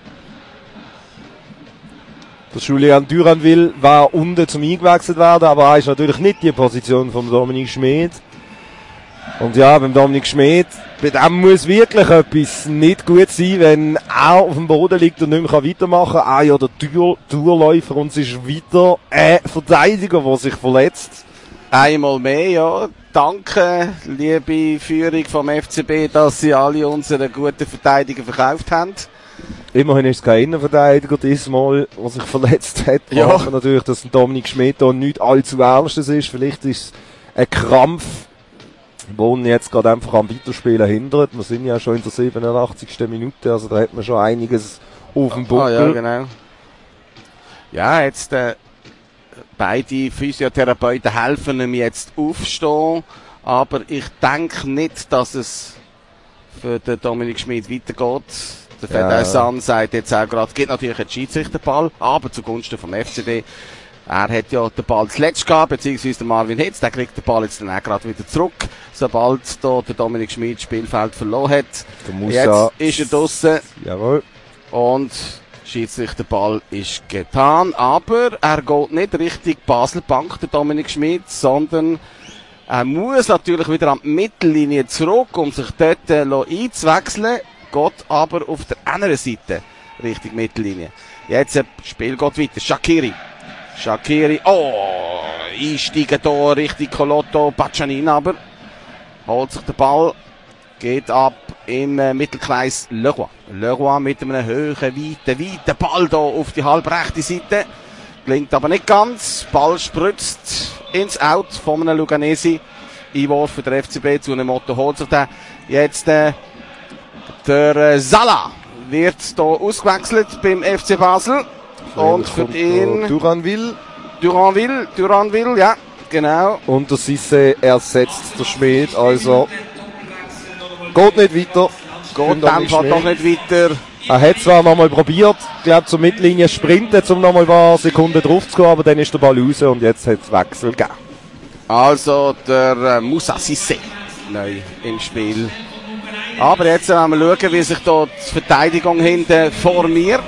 Der Julian Duranville war unten zum eingewechselt werden, aber er ist natürlich nicht die Position von Dominik Schmid. Und ja, beim Dominik Schmid, bei dem muss wirklich etwas nicht gut sein, wenn er auf dem Boden liegt und nicht mehr weitermachen kann. Ah ja, der Tour, Tourläufer und es ist wieder ein Verteidiger, der sich verletzt. Einmal mehr, ja. Danke, liebe Führung vom F C B, dass sie alle unsere guten Verteidiger verkauft haben. Immerhin ist es kein Innenverteidiger diesmal, der sich verletzt hat. Wir Ja. hoffen natürlich, dass ein Dominik Schmid da nicht allzu Ernstes ist. Vielleicht ist es ein Krampf, wo ihn jetzt gerade einfach am Weiterspielen hindert. Wir sind ja schon in der siebenundachtzigsten Minute, also da hat man schon einiges auf dem Buckel. Ah, ja, genau. Ja, jetzt äh, beide Physiotherapeuten helfen ihm jetzt aufstehen, aber ich denke nicht, dass es für den Dominik Schmid weitergeht. Der Fedai San sagt jetzt auch gerade, gibt natürlich einen Schiedsrichterball, aber zugunsten vom F C B. Er hat ja den Ball zuletzt gehabt, beziehungsweise der Marvin Hitz, der kriegt den Ball jetzt dann auch gerade wieder zurück, sobald da der Dominik Schmid das Spielfeld verloren hat. Der Musa. Jetzt ist er draussen. Jawohl. Und Schiedsrichterball ist getan, aber er geht nicht Richtung Basler Bank, der Dominik Schmid, sondern er muss natürlich wieder an die Mittellinie zurück, um sich dort äh, einzuwechseln, geht aber auf der anderen Seite Richtung Mittellinie. Jetzt äh, das Spiel geht weiter. Shaqiri. Shaqiri, oh, einsteigen hier Richtung Colotto, Bacanin aber, holt sich den Ball, geht ab im äh, Mittelkreis Leroy. Leroy mit einem hohen, weiten, weiten Ball hier auf die halbrechte Seite. Gelingt aber nicht ganz. Ball spritzt ins Out von einem Luganesi. Einwurf für den F C B zu einem Motto holt sich der. Jetzt äh, der äh, Salah wird hier ausgewechselt beim F C Basel. Und für ihn Duranville. Duranville, Duranville, ja, genau. Und der Sisse ersetzt der Schmid, also geht nicht weiter. geht dann doch nicht weiter. Er hat zwar noch mal probiert, glaube zur Mittellinie sprinten, um noch mal ein paar Sekunden drauf zu gehen, aber dann ist der Ball raus und jetzt hat es Wechsel gegeben. Also der äh, Moussa Cissé neu im Spiel. Aber jetzt werden wir schauen, wie sich da die Verteidigung hinten formiert.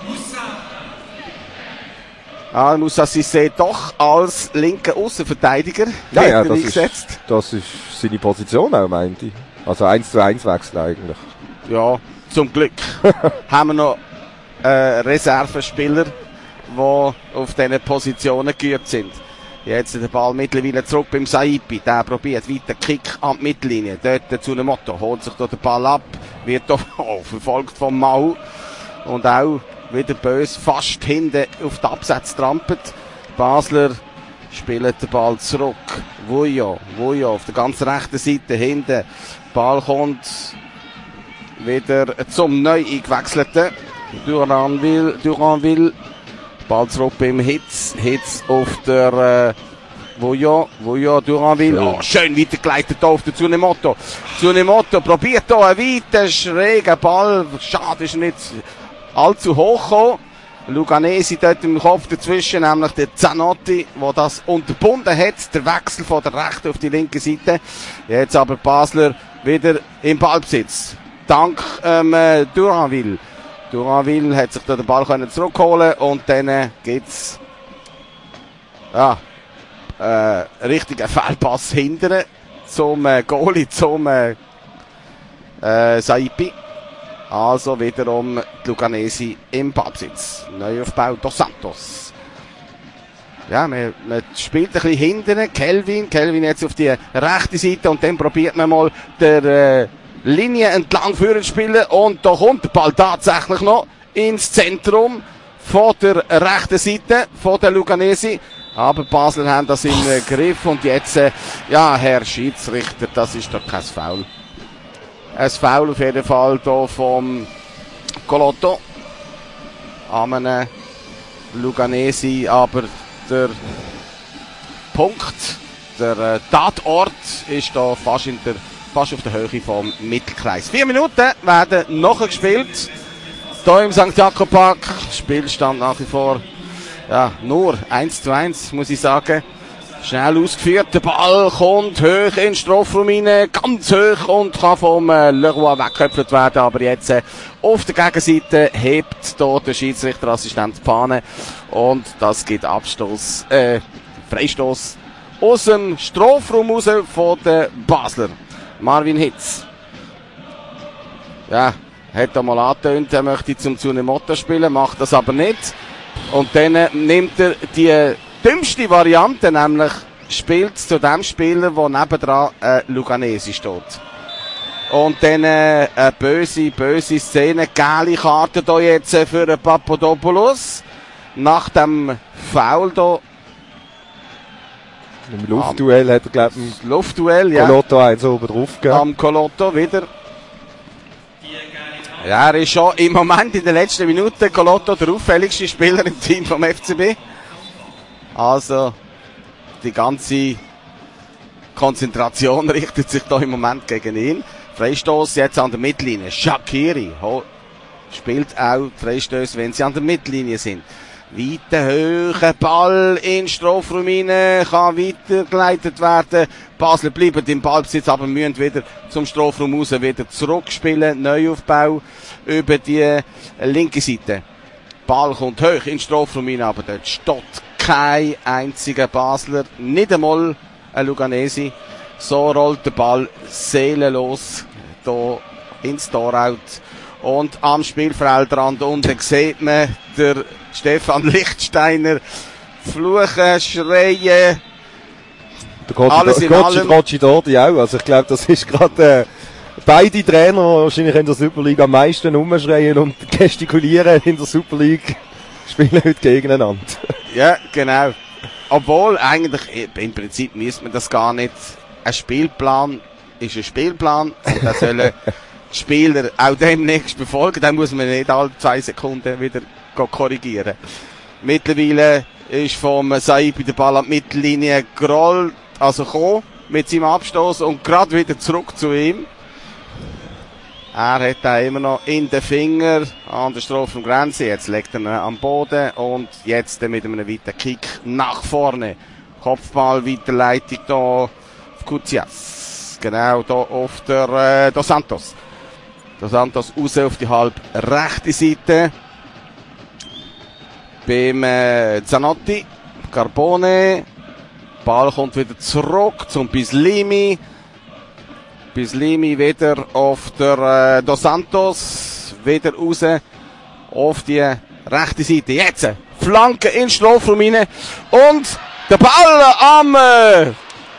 Ah, Moussa Cissé doch als linker Außenverteidiger ja, ja, das ist, das ist seine Position auch, meinte ich. Also eins zu eins Wechsel eigentlich. Ja, zum Glück haben wir noch äh, Reservespieler, die auf diesen Positionen geübt sind. Jetzt der Ball mittlerweile zurück beim Saipi. Der probiert weiter Kick an die Mittellinie. Dort zu einem Motto. Holt sich dort den Ball ab. Wird doch oh, verfolgt vom Mau. Und auch wieder böse fast hinten auf den Absatz trampelt. Basler spielt den Ball zurück. Vujo, Vujo auf der ganz rechten Seite hinten. Ball kommt wieder zum neu eingewechselten Duranville. Duranville. Ball zurück beim Hitz. Hitz auf der äh, Vujo. Vujo, Duranville. Oh, schön weitergeleitet auf der Tsunemoto. Tsunemoto probiert hier einen weiten, schrägen Ball. Schade, ist nicht allzu hoch gekommen. Luganesi dort im Kopf dazwischen, nämlich der Zanotti, der das unterbunden hat. Der Wechsel von der rechten auf die linke Seite. Jetzt aber Basler wieder im Ballbesitz. Dank ähm, Duranville. Duranville hat sich da den Ball können zurückholen und dann gibt's ja, äh, richtigen Fehlpass hinten zum äh, Goalie, zum äh, äh, Saipi. Also wiederum Luganesi im Ballbesitz. Neuaufbau Dos Santos. Ja, man, man spielt ein bisschen hinten. Kelvin, Kelvin jetzt auf die rechte Seite und dann probiert man mal der äh, Linie entlang führen zu spielen und da kommt der Ball tatsächlich noch ins Zentrum von der rechten Seite von der Luganesi. Aber Basler haben das im äh, Griff und jetzt, äh, ja, Herr Schiedsrichter, das ist doch kein Foul. Ein Foul auf jeden Fall hier vom Colotto. An einem Luganesi, aber der Punkt, der äh, Tatort ist da fast in der fast auf der Höhe vom Mittelkreis. Vier Minuten werden noch gespielt. Hier im Sankt Jakob Park. Spielstand nach wie vor ja, nur eins zu eins, muss ich sagen. Schnell ausgeführt. Der Ball kommt hoch in den Strafraum rein. Ganz hoch und kann vom äh, Leroy weggeköpft werden. Aber jetzt äh, auf der Gegenseite hebt hier der Schiedsrichterassistent die Fahne. Und das gibt Abstoß, äh, Freistoß aus dem Strafraum raus von den Basler. Marvin Hitz. Ja, hat er mal angetönt, er möchte zum Tsunemoto spielen, macht das aber nicht. Und dann äh, nimmt er die dümmste Variante, nämlich spielt zu dem Spieler, der nebendran äh, Luganesi steht. Und dann äh, eine böse, böse Szene, gelbe Karte hier jetzt äh, für Papadopoulos. Nach dem Foul hier. Im Luftduell hat er, glaube ich, im Luftduell, ja. Colotto eins oben drauf gegeben. Am Colotto wieder. Ja, er ist schon im Moment in den letzten Minuten Colotto der auffälligste Spieler im Team vom F C B. Also, die ganze Konzentration richtet sich da im Moment gegen ihn. Freistoß jetzt an der Mittellinie. Shaqiri spielt auch Freistöße, wenn sie an der Mittellinie sind. Weiter hoher Ball in den Strafraum rein, kann weitergeleitet werden. Basler bleiben im Ballbesitz, aber müssen wieder zum Strafraum raus, wieder zurückspielen. Neuaufbau über die linke Seite. Ball kommt hoch in den Strafraum rein, aber dort steht kein einziger Basler, nicht einmal ein Luganesi. So rollt der Ball seelenlos hier ins Torraut. Und am Spielfeldrand unten sieht man der Stefan Lichtsteiner fluchen, schreien. Der alles in allem. Gocci auch. Also ich glaube, das ist gerade äh, beide Trainer wahrscheinlich in der Super League am meisten rumschreien und gestikulieren in der Super League. Spielen heute gegeneinander. Ja, genau. Obwohl eigentlich im Prinzip müsste man das gar nicht. Ein Spielplan ist ein Spielplan und da sollen die Spieler auch demnächst befolgen. Dann muss man nicht alle zwei Sekunden wieder korrigieren. Mittlerweile ist vom Saipi der Ball an die Mittellinie gerollt, also gekommen mit seinem Abstoß und gerade wieder zurück zu ihm. Er hat da immer noch in den Finger an der Strafraumgrenze. Jetzt legt er ihn am Boden und jetzt mit einem weiten Kick nach vorne. Kopfball, Weiterleitung da auf Koutsias. Genau, da auf der äh, Dos Santos. Dos Santos raus auf die halb rechte Seite. Beim äh, Zanotti. Carbone. Ball kommt wieder zurück zum Bislimi. Bislimi wieder auf der äh, Dos Santos. Wieder raus auf die rechte Seite. Jetzt Flanke in Strafraum rein. Und der Ball am äh,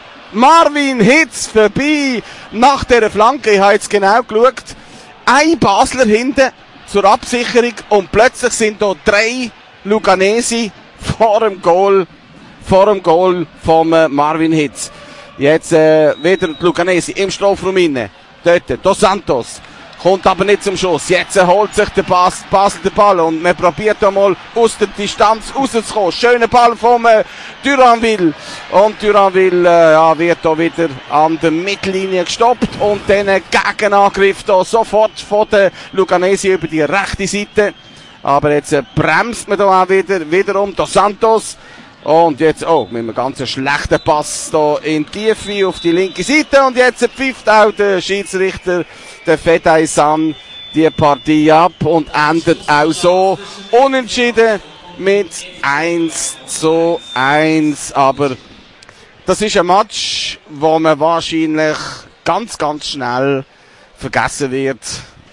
Marvin Hitz vorbei nach dieser Flanke. Ich habe jetzt genau geschaut. Ein Basler hinten zur Absicherung und plötzlich sind da drei Luganesi vor dem Goal, vor dem Goal vom äh, Marvin Hitz. Jetzt äh, wieder Luganesi im Strafraum rein. Dort, Dos Santos. Kommt aber nicht zum Schuss. Jetzt äh, holt sich der Bas, Basel den Ball und man probiert einmal aus der Distanz rauszukommen. Schöner Ball vom äh, Duranville. Und Duranville äh, ja, wird da wieder an der Mittellinie gestoppt. Und dann äh, Gegenangriff da sofort von der Luganesi über die rechte Seite. Aber jetzt äh, bremst man da auch wieder, wiederum Dos Santos. Und jetzt, oh, mit einem ganz schlechten Pass da in die Tiefe auf die linke Seite. Und jetzt pfeift auch der Schiedsrichter, der Fedai San, die Partie ab und endet auch so unentschieden mit eins zu eins. Aber das ist ein Match, wo man wahrscheinlich ganz, ganz schnell vergessen wird.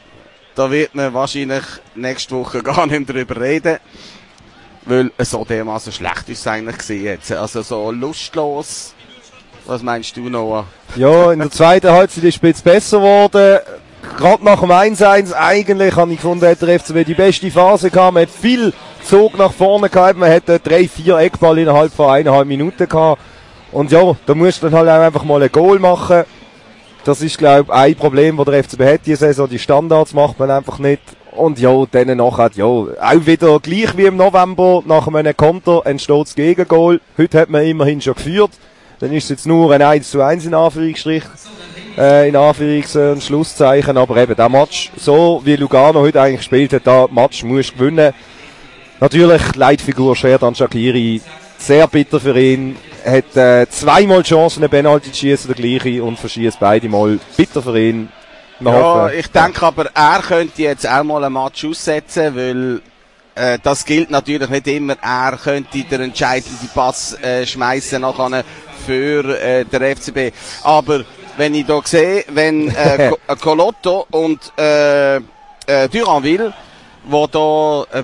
Da wird man wahrscheinlich nächste Woche gar nicht drüber reden. Weil so dermaßen schlecht ist es eigentlich gewesen jetzt. Also so lustlos. Was meinst du, Noah? Ja, in der zweiten Halbzeit ist es ein bisschen besser geworden. Gerade nach dem eins eins, eigentlich habe ich gefunden, hat der F C B die beste Phase gehabt. Man hat viel Zug nach vorne gehabt. Man hat drei, vier Eckball innerhalb von eineinhalb Minuten gehabt. Und ja, da musst du dann halt auch einfach mal ein Goal machen. Das ist, glaube ich, ein Problem, das der F C B hat diese Saison. Die Standards macht man einfach nicht. Und ja, dann nachher, ja, auch wieder gleich wie im November, nach einem Konter entsteht das Gegengoal. Heute hat man immerhin schon geführt. Dann ist es jetzt nur ein eins zu eins in Anführungsstrich, äh, in Anführungs- und Schlusszeichen. Aber eben, der Match, so wie Lugano heute eigentlich gespielt hat, der Match muss gewinnen. Natürlich, Leitfigur Sherdan Shaqiri, sehr bitter für ihn. Er hat äh, zweimal die Chance, eine Penalty zu schießen, der gleiche, und verschießt beide Mal. Bitter für ihn. Ja, hoffen. Ich denke aber, er könnte jetzt auch mal ein Match aussetzen, weil äh, das gilt natürlich nicht immer. Er könnte den entscheidenden Pass äh, schmeißen nachher für äh, der F C B. Aber wenn ich da sehe, wenn äh, Colotto und äh, äh, Duranville, wo da äh,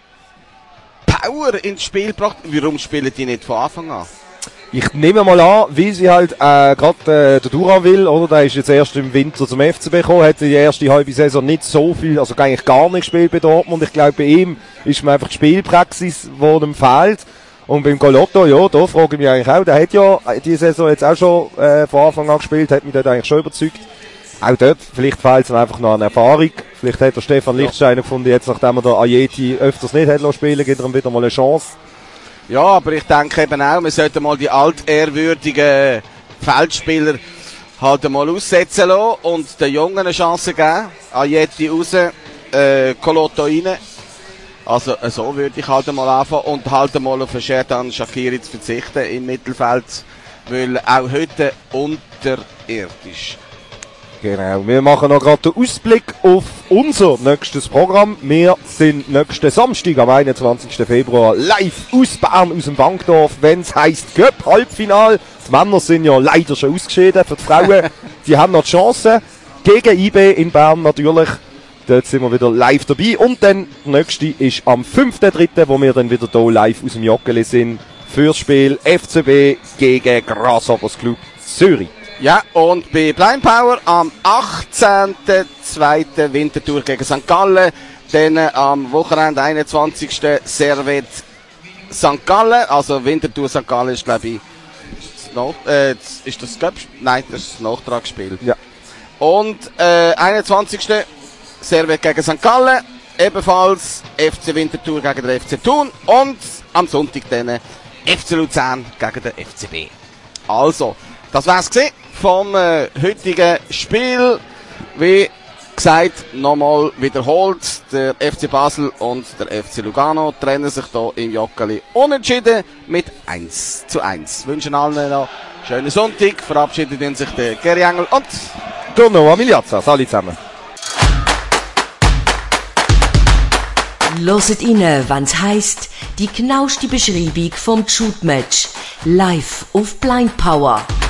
Power ins Spiel gebracht, warum spielen die nicht von Anfang an? Ich nehme mal an, wie sie halt äh, gerade äh, der Duranville, oder, der ist jetzt erst im Winter zum F C B gekommen, hat die erste halbe Saison nicht so viel, also eigentlich gar nicht gespielt bei Dortmund. Ich glaube, bei ihm ist mir einfach die Spielpraxis, die ihm fehlt. Und beim Colotto, ja, da frage ich mich eigentlich auch, der hat ja die Saison jetzt auch schon äh, von Anfang an gespielt, hat mich dort eigentlich schon überzeugt. Auch dort, vielleicht fehlt es einfach noch an Erfahrung. Vielleicht hat der Stefan Lichtsteiner gefunden, jetzt nachdem er der Ajeti öfters nicht hat spielen, gibt er ihm wieder mal eine Chance. Ja, aber ich denke eben auch, wir sollten mal die altehrwürdigen Feldspieler halt mal aussetzen lassen und den Jungen eine Chance geben. Ajeti raus, äh, Colotto rein. Also, äh, so würde ich halt mal anfangen und halt mal auf Sherdan Shaqiri zu verzichten im Mittelfeld, weil auch heute unterirdisch. Genau, wir machen noch gerade den Ausblick auf unser nächstes Programm. Wir sind nächsten Samstag am einundzwanzigsten Februar live aus Bern, aus dem Bankdorf, wenn es heisst Cup Halbfinal. Die Männer sind ja leider schon ausgeschieden, für die Frauen, die haben noch die Chance. Gegen I B in Bern natürlich, dort sind wir wieder live dabei. Und dann, der nächste ist am fünften dritten, wo wir dann wieder hier live aus dem Joggeli sind, fürs Spiel F C B gegen Grasshoppers Club Zürich. Ja, und bei Blind Power am achtzehnten zweiten Winterthur gegen Sankt Gallen. Dann am Wochenende einundzwanzigsten Servet Sankt Gallen. Also Winterthur Sankt Gallen ist, glaube ich, das Not, äh, ist das Cup? Nein, das ist das Nachtragsspiel. Ja. Und äh, einundzwanzigsten Servet gegen Sankt Gallen. Ebenfalls F C Winterthur gegen den F C Thun. Und am Sonntag dann F C Luzern gegen den F C B. Also, das wär's gewesen vom äh, heutigen Spiel. Wie gesagt, nochmal wiederholt, der F C Basel und der F C Lugano trennen sich hier im Joggeli unentschieden mit eins zu eins. Wünschen allen noch einen schönen Sonntag, verabschieden sich der Geri Engel und der Noah Migliazza. Alle zusammen. Loset inne, wann's heisst, die knauschti Beschreibung vom Shoot-Match. Live auf Blind Power.